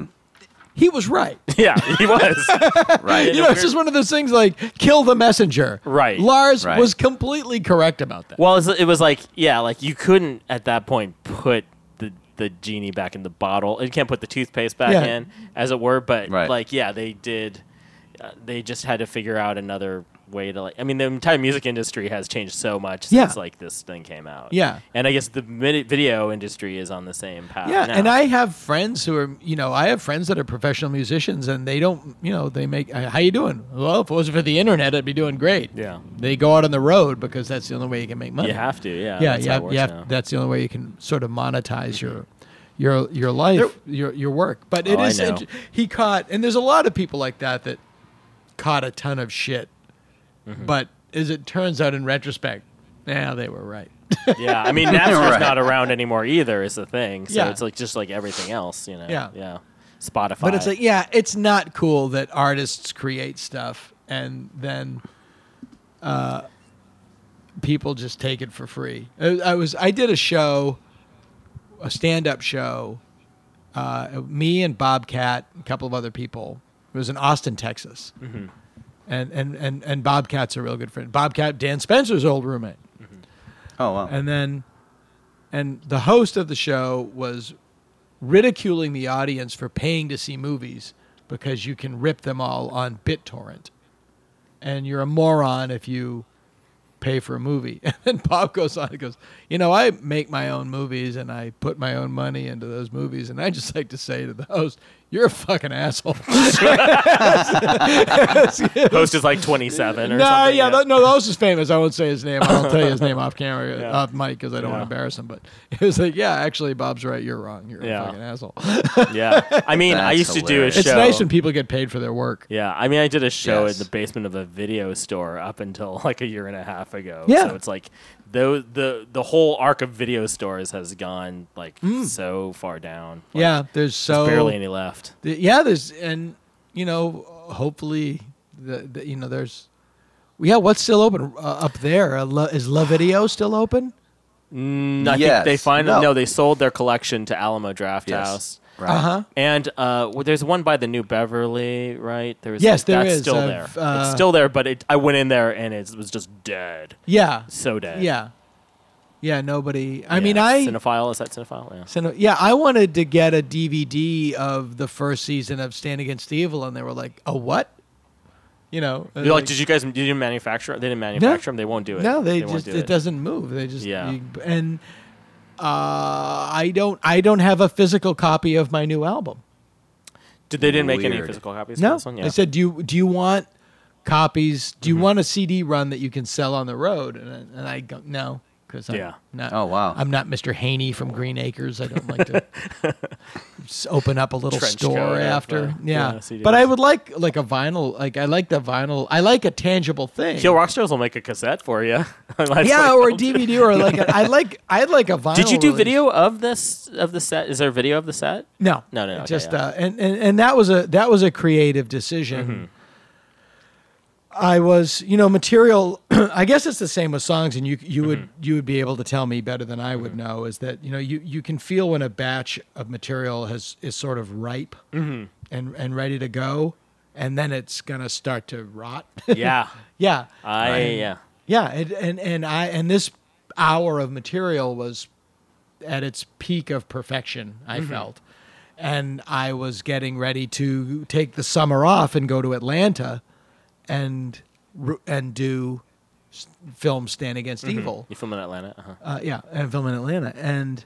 [SPEAKER 4] he was right.
[SPEAKER 5] it. Yeah, he was.
[SPEAKER 2] right.
[SPEAKER 4] You know, it's just one of those things like kill the messenger.
[SPEAKER 5] Right.
[SPEAKER 4] Lars
[SPEAKER 2] Right.
[SPEAKER 4] was completely correct about that.
[SPEAKER 5] Well, it was, it was like, yeah, like you couldn't at that point put the the genie back in the bottle. You can't put the toothpaste back
[SPEAKER 4] Yeah.
[SPEAKER 5] in, as it were. But
[SPEAKER 2] Right.
[SPEAKER 5] like, yeah, they did. Uh, they just had to figure out another way to like. I mean, the entire music industry has changed so much
[SPEAKER 4] Yeah.
[SPEAKER 5] since like this thing came out.
[SPEAKER 4] Yeah.
[SPEAKER 5] and I guess the midi- video industry is on the same path.
[SPEAKER 4] Yeah,
[SPEAKER 5] now.
[SPEAKER 4] and I have friends who are, you know, I have friends that are professional musicians, and they don't, you know, they make. uh, How you doing? Well, if it wasn't for the internet, I'd be doing great.
[SPEAKER 5] Yeah.
[SPEAKER 4] They go out on the road because that's the only way you can make money.
[SPEAKER 5] You have to, yeah.
[SPEAKER 4] yeah,
[SPEAKER 5] that's
[SPEAKER 4] you
[SPEAKER 5] how it
[SPEAKER 4] have,
[SPEAKER 5] works
[SPEAKER 4] you have,
[SPEAKER 5] now.
[SPEAKER 4] that's the only way you can sort of monetize your your your life, your your work. But it
[SPEAKER 5] Oh, I
[SPEAKER 4] is
[SPEAKER 5] know.
[SPEAKER 4] int- he caught, and there's a lot of people like that that caught a ton of shit,
[SPEAKER 5] Mm-hmm.
[SPEAKER 4] but is it turns out in retrospect, yeah, they were right.
[SPEAKER 5] Yeah, I mean, Napster's
[SPEAKER 2] Right.
[SPEAKER 5] not around anymore either. Is the thing. So
[SPEAKER 4] Yeah.
[SPEAKER 5] it's like just like everything else, you know.
[SPEAKER 4] Yeah.
[SPEAKER 5] yeah. Spotify.
[SPEAKER 4] But it's like, yeah, it's not cool that artists create stuff and then uh, people just take it for free. I, I was, I did a show, a stand-up show. Uh, me and Bobcat, a couple of other people. It was in Austin, Texas,
[SPEAKER 5] mm-hmm.
[SPEAKER 4] and, and and and Bobcat's a real good friend. Bobcat, Dan Spencer's old roommate.
[SPEAKER 2] Oh wow!
[SPEAKER 4] And then, and the host of the show was ridiculing the audience for paying to see movies because you can rip them all on BitTorrent, and you're a moron if you pay for a movie. And then Bob goes on and goes, you know, I make my own movies and I put my own money into those movies, and I just like to say to the host, you're a fucking asshole.
[SPEAKER 5] Host is like twenty-seven or
[SPEAKER 4] no,
[SPEAKER 5] something.
[SPEAKER 4] yeah,
[SPEAKER 5] yeah.
[SPEAKER 4] the, no, the host is famous. I won't say his name. I won't tell you his name off camera,
[SPEAKER 5] Yeah.
[SPEAKER 4] off mic, because I don't
[SPEAKER 5] Yeah.
[SPEAKER 4] want to embarrass him. But it was like, yeah, actually, Bob's right. You're wrong. You're
[SPEAKER 5] Yeah.
[SPEAKER 4] a fucking asshole.
[SPEAKER 5] Yeah, I mean, I
[SPEAKER 2] That's
[SPEAKER 5] used to do a
[SPEAKER 2] hilarious.
[SPEAKER 5] show.
[SPEAKER 4] It's nice when people get paid for their work.
[SPEAKER 5] Yeah, I mean, I did a show
[SPEAKER 2] Yes.
[SPEAKER 5] in the basement of a video store up until like a year and a half ago.
[SPEAKER 4] Yeah.
[SPEAKER 5] So it's like the the the whole arc of video stores has gone like
[SPEAKER 4] Mm.
[SPEAKER 5] so far down. Like,
[SPEAKER 4] Yeah, there's so
[SPEAKER 5] there's barely any left.
[SPEAKER 4] th- yeah, there's and you know, hopefully, the, the you know, there's yeah. What's still open uh, up there? Uh, Lo- is La Video still open?
[SPEAKER 5] Mm, I
[SPEAKER 2] Yes.
[SPEAKER 5] think they finally
[SPEAKER 2] No.
[SPEAKER 5] no, they sold their collection to Alamo Draft
[SPEAKER 2] Yes.
[SPEAKER 5] House.
[SPEAKER 2] Right.
[SPEAKER 4] Uh huh.
[SPEAKER 5] And uh, well, there's one by the New Beverly, right? There was
[SPEAKER 4] Yes,
[SPEAKER 5] like,
[SPEAKER 4] there
[SPEAKER 5] that's
[SPEAKER 4] is.
[SPEAKER 5] still
[SPEAKER 4] I've,
[SPEAKER 5] there.
[SPEAKER 4] uh,
[SPEAKER 5] it's still there, but it, I went in there and it was just dead.
[SPEAKER 4] Yeah.
[SPEAKER 5] So dead.
[SPEAKER 4] Yeah. Yeah. Nobody. I
[SPEAKER 5] Yeah.
[SPEAKER 4] mean, I.
[SPEAKER 5] Cinephile, is that Cinephile? Yeah.
[SPEAKER 4] So, yeah, I wanted to get a D V D of the first season of Stand Against Evil, and they were like, "A what?" You know,
[SPEAKER 5] You're like, did you guys? Did you manufacture? They didn't manufacture them. They won't do it.
[SPEAKER 4] No, they,
[SPEAKER 5] won't
[SPEAKER 4] just
[SPEAKER 5] do
[SPEAKER 4] it. doesn't move. They just
[SPEAKER 5] Yeah.
[SPEAKER 4] you- and uh, I don't I don't have a physical copy of my new album.
[SPEAKER 5] Did they didn't make any
[SPEAKER 2] Weird.
[SPEAKER 5] physical copies?
[SPEAKER 4] No,
[SPEAKER 5] for this one? Yeah.
[SPEAKER 4] I said, do you do you want copies? Do you
[SPEAKER 5] Mm-hmm.
[SPEAKER 4] want a C D run that you can sell on the road? And I, and I go no, because
[SPEAKER 5] Yeah.
[SPEAKER 4] not,
[SPEAKER 2] Oh, wow.
[SPEAKER 4] I'm not Mister Haney from Green Acres. I don't like to s- open up a little
[SPEAKER 5] Trench coat
[SPEAKER 4] store
[SPEAKER 5] of,
[SPEAKER 4] after.
[SPEAKER 5] uh,
[SPEAKER 4] yeah,
[SPEAKER 5] yeah, C Ds.
[SPEAKER 4] but I would like like a vinyl. Like I like the vinyl. I like a tangible thing.
[SPEAKER 5] Kill Rock Stars will make a cassette for you.
[SPEAKER 4] yeah, or a D V D, or like a, I like I'd like a vinyl.
[SPEAKER 5] Did you do
[SPEAKER 4] release.
[SPEAKER 5] video of this of the set? Is there a video of the set?
[SPEAKER 4] No,
[SPEAKER 5] No, no, no, okay,
[SPEAKER 4] just
[SPEAKER 5] yeah.
[SPEAKER 4] uh, and, and and that was a that was a creative decision.
[SPEAKER 5] Mm-hmm.
[SPEAKER 4] I was, you know, material. I guess it's the same with songs, and you you would
[SPEAKER 5] Mm-hmm.
[SPEAKER 4] you would be able to tell me better than I would know. Is that you know you, you can feel when a batch of material has is sort of ripe
[SPEAKER 5] Mm-hmm.
[SPEAKER 4] and and ready to go, and then it's gonna start to rot.
[SPEAKER 5] Yeah,
[SPEAKER 4] yeah,
[SPEAKER 5] I
[SPEAKER 4] And-
[SPEAKER 5] yeah.
[SPEAKER 4] yeah, and, and and I and this hour of material was at its peak of perfection, I
[SPEAKER 5] Mm-hmm.
[SPEAKER 4] felt. And I was getting ready to take the summer off and go to Atlanta and ru- and do s- film Stand Against Evil.
[SPEAKER 5] You film in Atlanta. Uh-huh.
[SPEAKER 4] Uh, yeah, and film in Atlanta. And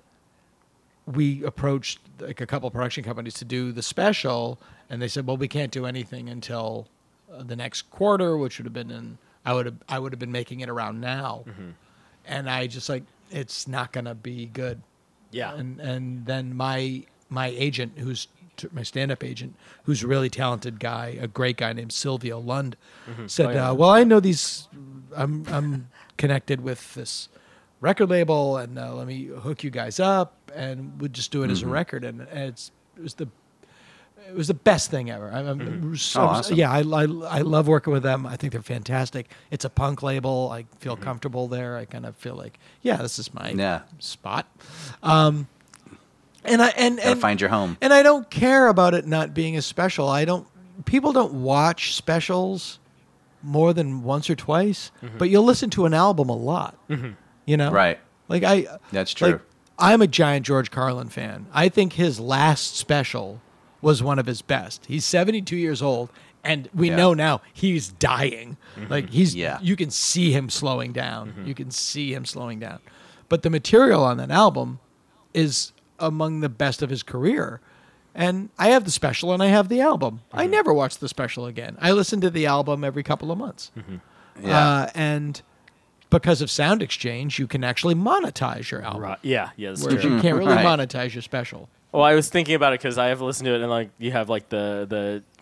[SPEAKER 4] we approached like a couple production companies to do the special, and they said, "Well, we can't do anything until uh, the next quarter," which would have been in I would have I would have been making it around now. And I just like it's not gonna be good.
[SPEAKER 5] Yeah.
[SPEAKER 4] And and then my my agent, who's t- my stand-up agent, who's a really talented guy, a great guy named Silvio Lund, said,
[SPEAKER 5] Oh, yeah.
[SPEAKER 4] uh, "Well, I know these. I'm I'm connected with this record label, and uh, let me hook you guys up, and we'll just do it as a record." And it's it was the it was the best thing ever. I'm, I'm so,
[SPEAKER 2] Oh, awesome.
[SPEAKER 4] Yeah, I, I I love working with them. I think they're fantastic. It's a punk label. I feel
[SPEAKER 2] Mm-hmm.
[SPEAKER 4] comfortable there. I kind of feel like, yeah, this is my
[SPEAKER 2] Yeah.
[SPEAKER 4] spot. Um, and I and
[SPEAKER 2] Gotta
[SPEAKER 4] and
[SPEAKER 2] find your home.
[SPEAKER 4] and I don't care about it not being a special. I don't. People don't watch specials more than once or twice, but you'll listen to an album a lot. You know,
[SPEAKER 2] Right.
[SPEAKER 4] Like I.
[SPEAKER 2] That's true.
[SPEAKER 4] Like, I'm a giant George Carlin fan. I think his last special was one of his best. He's seventy-two years old, and we
[SPEAKER 2] Yeah.
[SPEAKER 4] know now he's dying. Like he's,
[SPEAKER 2] Yeah.
[SPEAKER 4] you can see him slowing down. You can see him slowing down. But the material on that album is among the best of his career. And I have the special and I have the album. I never watch the special again. I listen to the album every couple of months.
[SPEAKER 2] Yeah.
[SPEAKER 4] Uh, and because of Sound Exchange, you can actually monetize your album.
[SPEAKER 5] Right. Yeah. Yeah. That's
[SPEAKER 4] Whereas
[SPEAKER 5] true.
[SPEAKER 4] you can't really
[SPEAKER 2] Right.
[SPEAKER 4] monetize your special.
[SPEAKER 5] Well, I was thinking about it because I have listened to it, and like you have like the the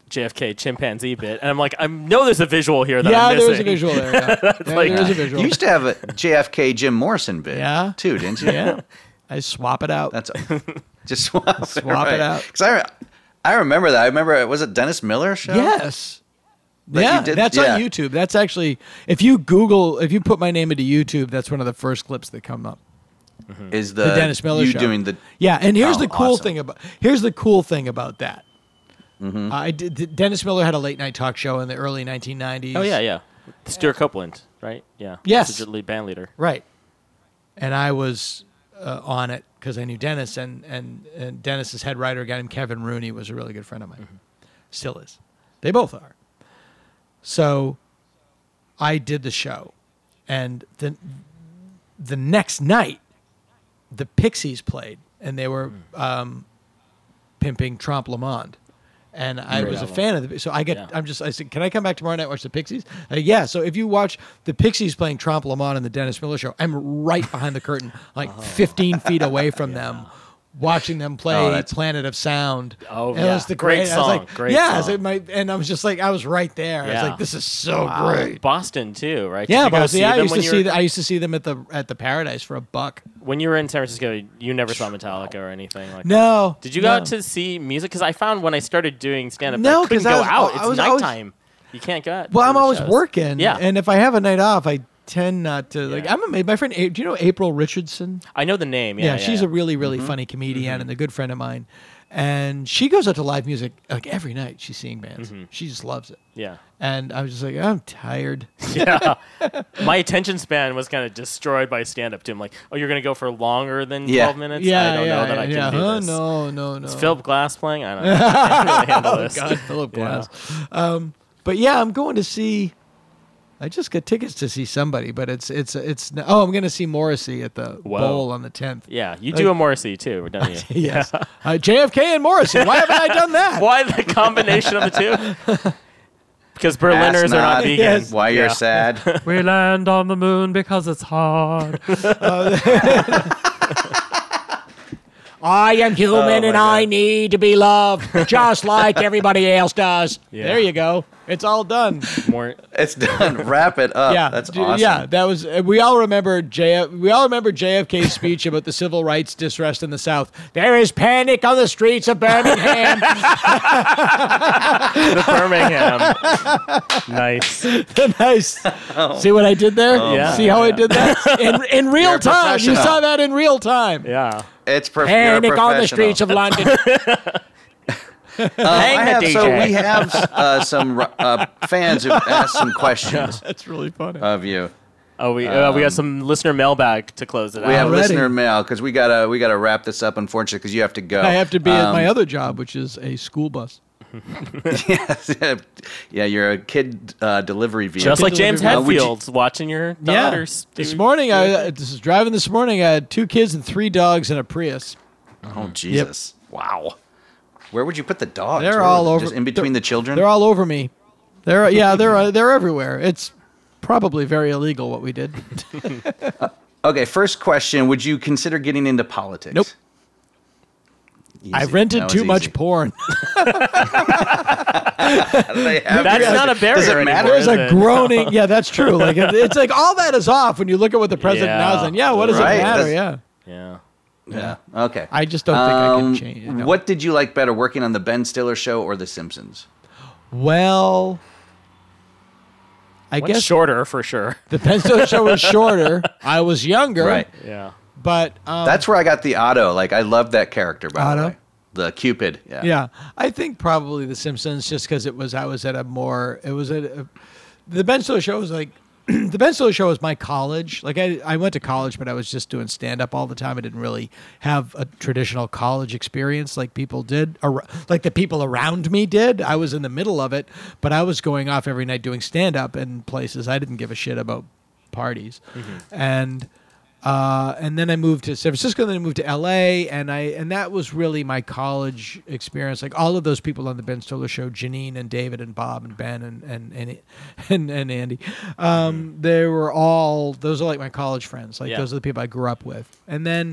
[SPEAKER 5] J F K chimpanzee bit, and I'm like, I know there's a visual here that
[SPEAKER 4] yeah,
[SPEAKER 5] I'm missing.
[SPEAKER 4] there's a visual there. Yeah, yeah
[SPEAKER 5] like,
[SPEAKER 4] there's a visual.
[SPEAKER 2] You used to have a J F K Jim Morrison bit,
[SPEAKER 4] Yeah.
[SPEAKER 2] too, didn't you?
[SPEAKER 4] Yeah, I swap it out.
[SPEAKER 2] That's just swap,
[SPEAKER 4] Swap
[SPEAKER 2] right.
[SPEAKER 4] it out.
[SPEAKER 2] Because I, I remember that. I remember was it Dennis Miller show?
[SPEAKER 4] Yes.
[SPEAKER 2] That
[SPEAKER 4] yeah,
[SPEAKER 2] you did-
[SPEAKER 4] that's
[SPEAKER 2] yeah.
[SPEAKER 4] on YouTube. That's actually if you Google, if you put my name into YouTube, that's one of the first clips that come up.
[SPEAKER 2] Is the,
[SPEAKER 4] The Dennis Miller
[SPEAKER 2] you
[SPEAKER 4] show.
[SPEAKER 2] doing the
[SPEAKER 4] Yeah, and here's
[SPEAKER 2] Oh,
[SPEAKER 4] the cool
[SPEAKER 2] awesome.
[SPEAKER 4] thing about here's the cool thing about that.
[SPEAKER 2] Mhm.
[SPEAKER 4] Uh, I did, did- Dennis Miller had a late night talk show in the early nineteen nineties.
[SPEAKER 5] Oh yeah, yeah. Stuart Copeland, right? Yeah.
[SPEAKER 4] Yes.
[SPEAKER 5] He's the lead band leader.
[SPEAKER 4] Right. And I was uh, on it because I knew Dennis, and, and, and Dennis's head writer, a guy named Kevin Rooney, was a really good friend of mine.
[SPEAKER 5] Mm-hmm.
[SPEAKER 4] Still is. They both are. So I did the show. And the, the next night, the Pixies played, and they were um, pimping Trompe Le Monde. And I
[SPEAKER 5] Great
[SPEAKER 4] was a
[SPEAKER 5] album.
[SPEAKER 4] fan of the. So I get.
[SPEAKER 5] Yeah.
[SPEAKER 4] I'm just. I said, can I come back tomorrow night and watch the Pixies? Uh, yeah. So if you watch the Pixies playing Trompe Le Monde and the Dennis Miller show, I'm right behind the curtain, like fifteen feet away from them, watching them play
[SPEAKER 2] Oh, that's-
[SPEAKER 4] Planet of Sound.
[SPEAKER 5] Oh,
[SPEAKER 4] and
[SPEAKER 5] yeah.
[SPEAKER 4] It was the
[SPEAKER 5] Great
[SPEAKER 4] great, I was
[SPEAKER 5] song.
[SPEAKER 4] like,
[SPEAKER 5] Great
[SPEAKER 4] yeah.
[SPEAKER 5] song.
[SPEAKER 4] So my, and I was just like, I was right there. I was
[SPEAKER 5] Yeah.
[SPEAKER 4] like, this is so
[SPEAKER 5] Wow.
[SPEAKER 4] great.
[SPEAKER 5] Boston too, right? Did
[SPEAKER 4] Yeah,
[SPEAKER 5] you go
[SPEAKER 4] but
[SPEAKER 5] see
[SPEAKER 4] yeah, I
[SPEAKER 5] them
[SPEAKER 4] used
[SPEAKER 5] when
[SPEAKER 4] to
[SPEAKER 5] you
[SPEAKER 4] see.
[SPEAKER 5] were-
[SPEAKER 4] The, I used to see them at the at the Paradise for a buck.
[SPEAKER 5] When you were in San Francisco, you never saw Metallica or anything like
[SPEAKER 4] No.
[SPEAKER 5] that. Did you
[SPEAKER 4] no.
[SPEAKER 5] go out to see music? Because I found when I started doing stand-up,
[SPEAKER 4] No,
[SPEAKER 5] I couldn't
[SPEAKER 4] 'cause I
[SPEAKER 5] go
[SPEAKER 4] was-
[SPEAKER 5] out.
[SPEAKER 4] I
[SPEAKER 5] It's
[SPEAKER 4] was always-
[SPEAKER 5] nighttime. You can't go out.
[SPEAKER 4] Well,
[SPEAKER 5] to
[SPEAKER 4] I'm
[SPEAKER 5] the
[SPEAKER 4] always
[SPEAKER 5] shows.
[SPEAKER 4] working.
[SPEAKER 5] Yeah.
[SPEAKER 4] And if I have a night off, I tend not to. Like,
[SPEAKER 5] Yeah.
[SPEAKER 4] I'm a, my friend. A- Do you know April Richardson?
[SPEAKER 5] I know the name. Yeah,
[SPEAKER 4] Yeah,
[SPEAKER 5] yeah,
[SPEAKER 4] she's
[SPEAKER 5] yeah.
[SPEAKER 4] a really, really funny comedian and a good friend of mine. And she goes out to live music like every night. She's seeing bands. She just loves it.
[SPEAKER 5] Yeah.
[SPEAKER 4] And I was just like, I'm tired.
[SPEAKER 5] Yeah. My attention span was kind of destroyed by stand-up too. I'm like, oh, you're going to go for longer than
[SPEAKER 2] Yeah.
[SPEAKER 5] twelve minutes?
[SPEAKER 4] Yeah,
[SPEAKER 5] I don't
[SPEAKER 4] yeah,
[SPEAKER 5] know that
[SPEAKER 4] yeah,
[SPEAKER 5] I can
[SPEAKER 4] yeah.
[SPEAKER 5] do
[SPEAKER 4] Huh?
[SPEAKER 5] this.
[SPEAKER 4] No, no, no.
[SPEAKER 5] Is Philip Glass playing? I don't know. I can't really handle
[SPEAKER 4] Oh
[SPEAKER 5] this.
[SPEAKER 4] God, Philip
[SPEAKER 5] Yeah.
[SPEAKER 4] Glass. Um, but yeah, I'm going to see. I just got tickets to see somebody, but it's it's it's. Oh, I'm going to see Morrissey at the
[SPEAKER 5] Whoa.
[SPEAKER 4] Bowl on the tenth.
[SPEAKER 5] Yeah, you do a Morrissey too, don't you?
[SPEAKER 4] Yes, uh, J F K and Morrissey. Why haven't I done that?
[SPEAKER 5] Why the combination of the two? Because Berliners
[SPEAKER 2] Ask
[SPEAKER 5] are not
[SPEAKER 2] not
[SPEAKER 5] vegan.
[SPEAKER 4] Yes.
[SPEAKER 2] why
[SPEAKER 5] Yeah.
[SPEAKER 2] you're sad.
[SPEAKER 5] We land on the moon because it's hard.
[SPEAKER 4] I am human
[SPEAKER 2] Oh,
[SPEAKER 4] and
[SPEAKER 2] my
[SPEAKER 4] I need to be loved just like everybody else does.
[SPEAKER 5] Yeah.
[SPEAKER 4] There you go. It's all done.
[SPEAKER 5] More.
[SPEAKER 2] It's done. Wrap it up.
[SPEAKER 4] yeah,
[SPEAKER 2] That's
[SPEAKER 4] d-
[SPEAKER 2] awesome.
[SPEAKER 4] Yeah, that was. uh, We all remember J. We all remember J F K's speech about the civil rights disrest in the South. There is panic on the streets of Birmingham.
[SPEAKER 5] The Birmingham. Nice.
[SPEAKER 4] Nice. See what I did there?
[SPEAKER 5] Yeah.
[SPEAKER 4] See how I did that in in real
[SPEAKER 2] You're a
[SPEAKER 4] time? You
[SPEAKER 2] professional.
[SPEAKER 4] saw that in real time.
[SPEAKER 5] Yeah.
[SPEAKER 2] It's prof-
[SPEAKER 4] Panic
[SPEAKER 2] you're a
[SPEAKER 4] on the
[SPEAKER 2] professional.
[SPEAKER 4] streets of London.
[SPEAKER 2] Uh,
[SPEAKER 5] Hang
[SPEAKER 2] I
[SPEAKER 5] the
[SPEAKER 2] have,
[SPEAKER 5] D J.
[SPEAKER 2] So we have uh, some uh, fans who've asked some questions
[SPEAKER 4] That's really funny.
[SPEAKER 2] of you.
[SPEAKER 5] Oh, we uh, we got some listener mailbag to close it
[SPEAKER 2] We
[SPEAKER 5] out.
[SPEAKER 2] have
[SPEAKER 4] Already?
[SPEAKER 2] listener mail because we gotta we gotta wrap this up. Unfortunately, because you have to go.
[SPEAKER 4] I have to be at
[SPEAKER 2] Um,
[SPEAKER 4] my other job, which is a school bus.
[SPEAKER 2] yes, yeah, you're a kid uh, delivery vehicle.
[SPEAKER 5] Just like James
[SPEAKER 2] Uh, would you-
[SPEAKER 5] Hetfield's watching your
[SPEAKER 4] Yeah.
[SPEAKER 5] daughters.
[SPEAKER 4] This
[SPEAKER 5] do-
[SPEAKER 4] morning, I uh, this is driving this morning. I had two kids and three dogs in a Prius.
[SPEAKER 2] Oh Jesus! Wow. Where would you put the dogs?
[SPEAKER 4] They're
[SPEAKER 2] Where
[SPEAKER 4] all
[SPEAKER 2] would-
[SPEAKER 4] over.
[SPEAKER 2] just in between
[SPEAKER 4] they're-
[SPEAKER 2] the children.
[SPEAKER 4] They're all over me. They're yeah. They're uh, they're everywhere. It's probably very illegal what we did.
[SPEAKER 2] Okay, first question: would you consider getting into politics?
[SPEAKER 4] Nope.
[SPEAKER 2] Easy.
[SPEAKER 4] I rented
[SPEAKER 2] That was
[SPEAKER 4] too much
[SPEAKER 2] easy.
[SPEAKER 4] porn.
[SPEAKER 2] They have-
[SPEAKER 5] That's not a barrier
[SPEAKER 2] Does it matter?
[SPEAKER 5] anymore,
[SPEAKER 4] There's
[SPEAKER 5] is
[SPEAKER 4] a
[SPEAKER 5] it?
[SPEAKER 4] groaning. Yeah, that's true. Like it- it's like all that is off when you look at what the president
[SPEAKER 5] Yeah.
[SPEAKER 4] now is. And yeah, what does
[SPEAKER 2] Right,
[SPEAKER 4] it matter?
[SPEAKER 2] that's-
[SPEAKER 4] Yeah.
[SPEAKER 5] Yeah.
[SPEAKER 2] Yeah. Okay.
[SPEAKER 4] I just don't think I can
[SPEAKER 2] Um,
[SPEAKER 4] change it, no.
[SPEAKER 2] What did you like better, working on the Ben Stiller Show or The Simpsons?
[SPEAKER 4] Well, I
[SPEAKER 5] One's
[SPEAKER 4] guess
[SPEAKER 5] shorter for sure.
[SPEAKER 4] the Ben Stiller show was shorter. I was younger.
[SPEAKER 2] Right.
[SPEAKER 5] Yeah.
[SPEAKER 4] But um,
[SPEAKER 2] That's where I got the Otto. Like, I love that character. By
[SPEAKER 4] Otto?
[SPEAKER 2] the way, the Cupid. Yeah.
[SPEAKER 4] Yeah, I think probably The Simpsons, just because it was I was at a more it was at a, the Ben Stiller show was like the Ben Stiller show was my college. Like I I went to college, but I was just doing stand up all the time. I didn't really have a traditional college experience like people did, ar- like the people around me did. I was in the middle of it, but I was going off every night doing stand up in places. I didn't give a shit about parties, and. Uh, and then I moved to San Francisco. Then I moved to L A, and I and that was really my college experience. Like all of those people on the Ben Stiller show, Janine and David and Bob and Ben and and and and, and Andy, um, they were all those are like my college friends. Like
[SPEAKER 5] Yeah.
[SPEAKER 4] those are the people I grew up with. And then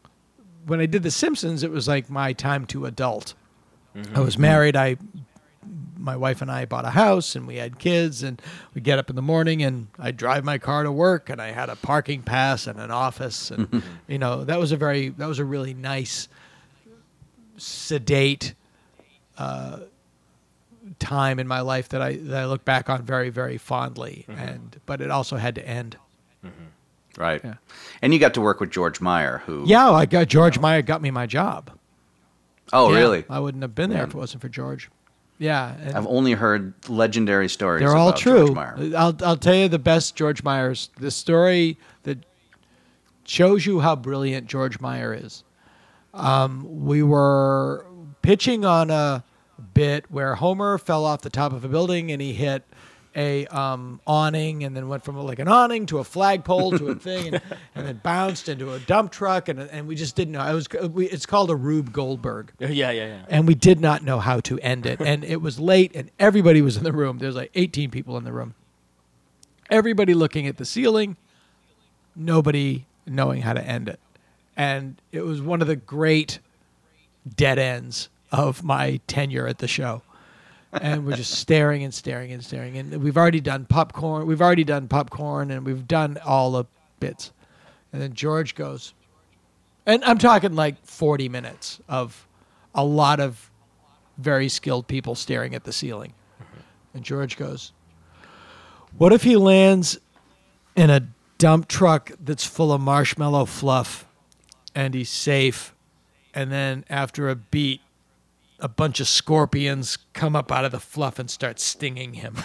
[SPEAKER 4] when I did The Simpsons, it was like my time to adult. I was married. I my wife and I bought a house and we had kids, and we get up in the morning and I drive my car to work, and I had a parking pass and an office, and you know that was a very that was a really nice, sedate uh, time in my life that I that I look back on very very fondly, mm-hmm. and but it also had to end.
[SPEAKER 2] Mm-hmm. Right,
[SPEAKER 4] yeah.
[SPEAKER 2] And you got to work with George Meyer, who
[SPEAKER 4] yeah, I got George Meyer got me my job.
[SPEAKER 2] Oh,
[SPEAKER 4] yeah,
[SPEAKER 2] really?
[SPEAKER 4] I wouldn't have been there
[SPEAKER 2] Man.
[SPEAKER 4] if it wasn't for George. Yeah, and
[SPEAKER 2] I've only heard legendary stories.
[SPEAKER 4] they're all
[SPEAKER 2] about
[SPEAKER 4] true.
[SPEAKER 2] George Meyer.
[SPEAKER 4] I'll I'll tell you the best George Meyer's the story that shows you how brilliant George Meyer is. Um, we were pitching on a bit where Homer fell off the top of a building and he hit a um, awning, and then went from like an awning to a flagpole to a thing, and, and then bounced into a dump truck, and and we just didn't know. It was we, it's called a Rube Goldberg.
[SPEAKER 5] Yeah, yeah, yeah.
[SPEAKER 4] And we did not know how to end it, and it was late, and everybody was in the room. There's like eighteen people in the room. Everybody looking at the ceiling, nobody knowing how to end it, and it was one of the great dead ends of my tenure at the show. And we're just staring and staring and staring. And we've already done popcorn. We've already done popcorn, and we've done all the bits. And then George goes, and I'm talking like forty minutes of a lot of very skilled people staring at the ceiling. Mm-hmm. And George goes, what if he lands in a dump truck that's full of marshmallow fluff and he's safe, and then after a beat, a bunch of scorpions come up out of the fluff and start stinging him.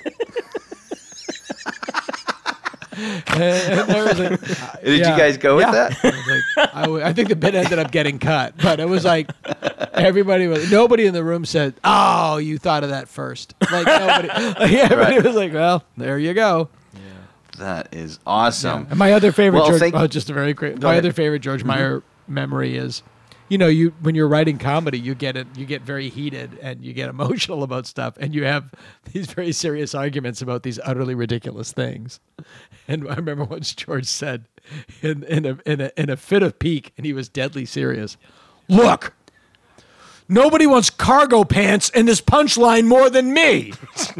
[SPEAKER 4] and, and there was like, uh,
[SPEAKER 2] Did
[SPEAKER 4] yeah,
[SPEAKER 2] you guys go with
[SPEAKER 4] yeah.
[SPEAKER 2] that?
[SPEAKER 4] I, was like, I, w- I think the bit ended up getting cut, but it was like everybody was. Nobody in the room said, "Oh, you thought of that first." Like nobody. Like, everybody
[SPEAKER 2] Right.
[SPEAKER 4] was like, "Well, there you go."
[SPEAKER 2] That is awesome.
[SPEAKER 4] Yeah. And my other favorite,
[SPEAKER 2] Well,
[SPEAKER 4] George,
[SPEAKER 2] thank-
[SPEAKER 4] oh, just a very quick.
[SPEAKER 2] Go
[SPEAKER 4] My
[SPEAKER 2] ahead.
[SPEAKER 4] other favorite George
[SPEAKER 2] Mhm.
[SPEAKER 4] Meyer memory is, you know, you when you're writing comedy, you get it, you get very heated and you get emotional about stuff, and you have these very serious arguments about these utterly ridiculous things. And I remember once George said, in in a in a in a fit of pique, and he was deadly serious. Look, nobody wants cargo pants in this punchline more than me.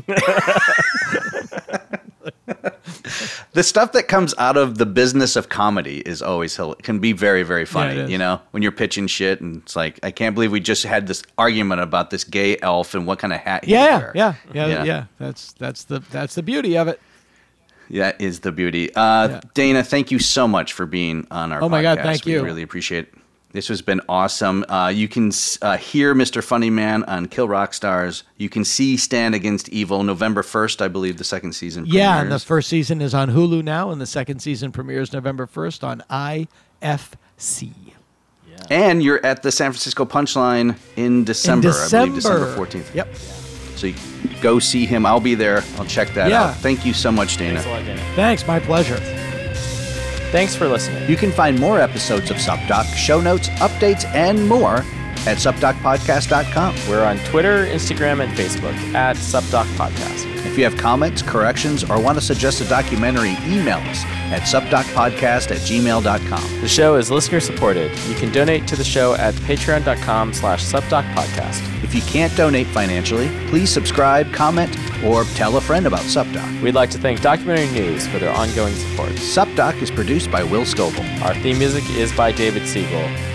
[SPEAKER 2] The stuff that comes out of the business of comedy is always hil- can be very, very funny.
[SPEAKER 4] Yeah, it is.
[SPEAKER 2] You know, when you're pitching shit and it's like, I can't believe we just had this argument about this gay elf and what kind of hat he
[SPEAKER 4] Yeah,
[SPEAKER 2] would wear.
[SPEAKER 4] yeah, yeah,
[SPEAKER 2] Yeah.
[SPEAKER 4] yeah. That's that's the that's the beauty of it.
[SPEAKER 2] That is the beauty. Uh,
[SPEAKER 4] Yeah.
[SPEAKER 2] Dana, thank you so much for being on our
[SPEAKER 4] Oh my God,
[SPEAKER 2] podcast.
[SPEAKER 4] thank
[SPEAKER 2] We
[SPEAKER 4] you.
[SPEAKER 2] really appreciate it. This has been awesome. Uh, you can uh, hear Mister Funny Man on Kill Rock Stars. You can see Stand Against Evil November first, I believe the second season
[SPEAKER 4] Yeah, and the
[SPEAKER 2] premieres.
[SPEAKER 4] first season is on Hulu now, and the second season premieres November first on I F C.
[SPEAKER 2] And you're at the San Francisco Punchline in December,
[SPEAKER 4] In
[SPEAKER 2] I believe December
[SPEAKER 4] December.
[SPEAKER 2] fourteenth.
[SPEAKER 4] Yep.
[SPEAKER 2] So you go see him. I'll be there. I'll check that
[SPEAKER 4] Yeah.
[SPEAKER 2] out. Thank you so much, Dana.
[SPEAKER 5] Thanks a lot, Dana.
[SPEAKER 4] Thanks, my pleasure.
[SPEAKER 5] Thanks for listening.
[SPEAKER 2] You can find more episodes of SupDoc, show notes, updates, and more at sup doc podcast dot com.
[SPEAKER 5] We're on Twitter, Instagram, and Facebook at SupDoc Podcast.
[SPEAKER 2] If you have comments, corrections, or want to suggest a documentary, email us at sup doc podcast at gmail dot com.
[SPEAKER 5] The show is listener supported. You can donate to the show at patreon.com slash SupDocPodcast.
[SPEAKER 2] If you can't donate financially, please subscribe, comment, or tell a friend about SupDoc.
[SPEAKER 5] We'd like to thank Documentary News for their ongoing support.
[SPEAKER 2] SupDoc is produced by Will Scoble.
[SPEAKER 5] Our theme music is by David Siegel.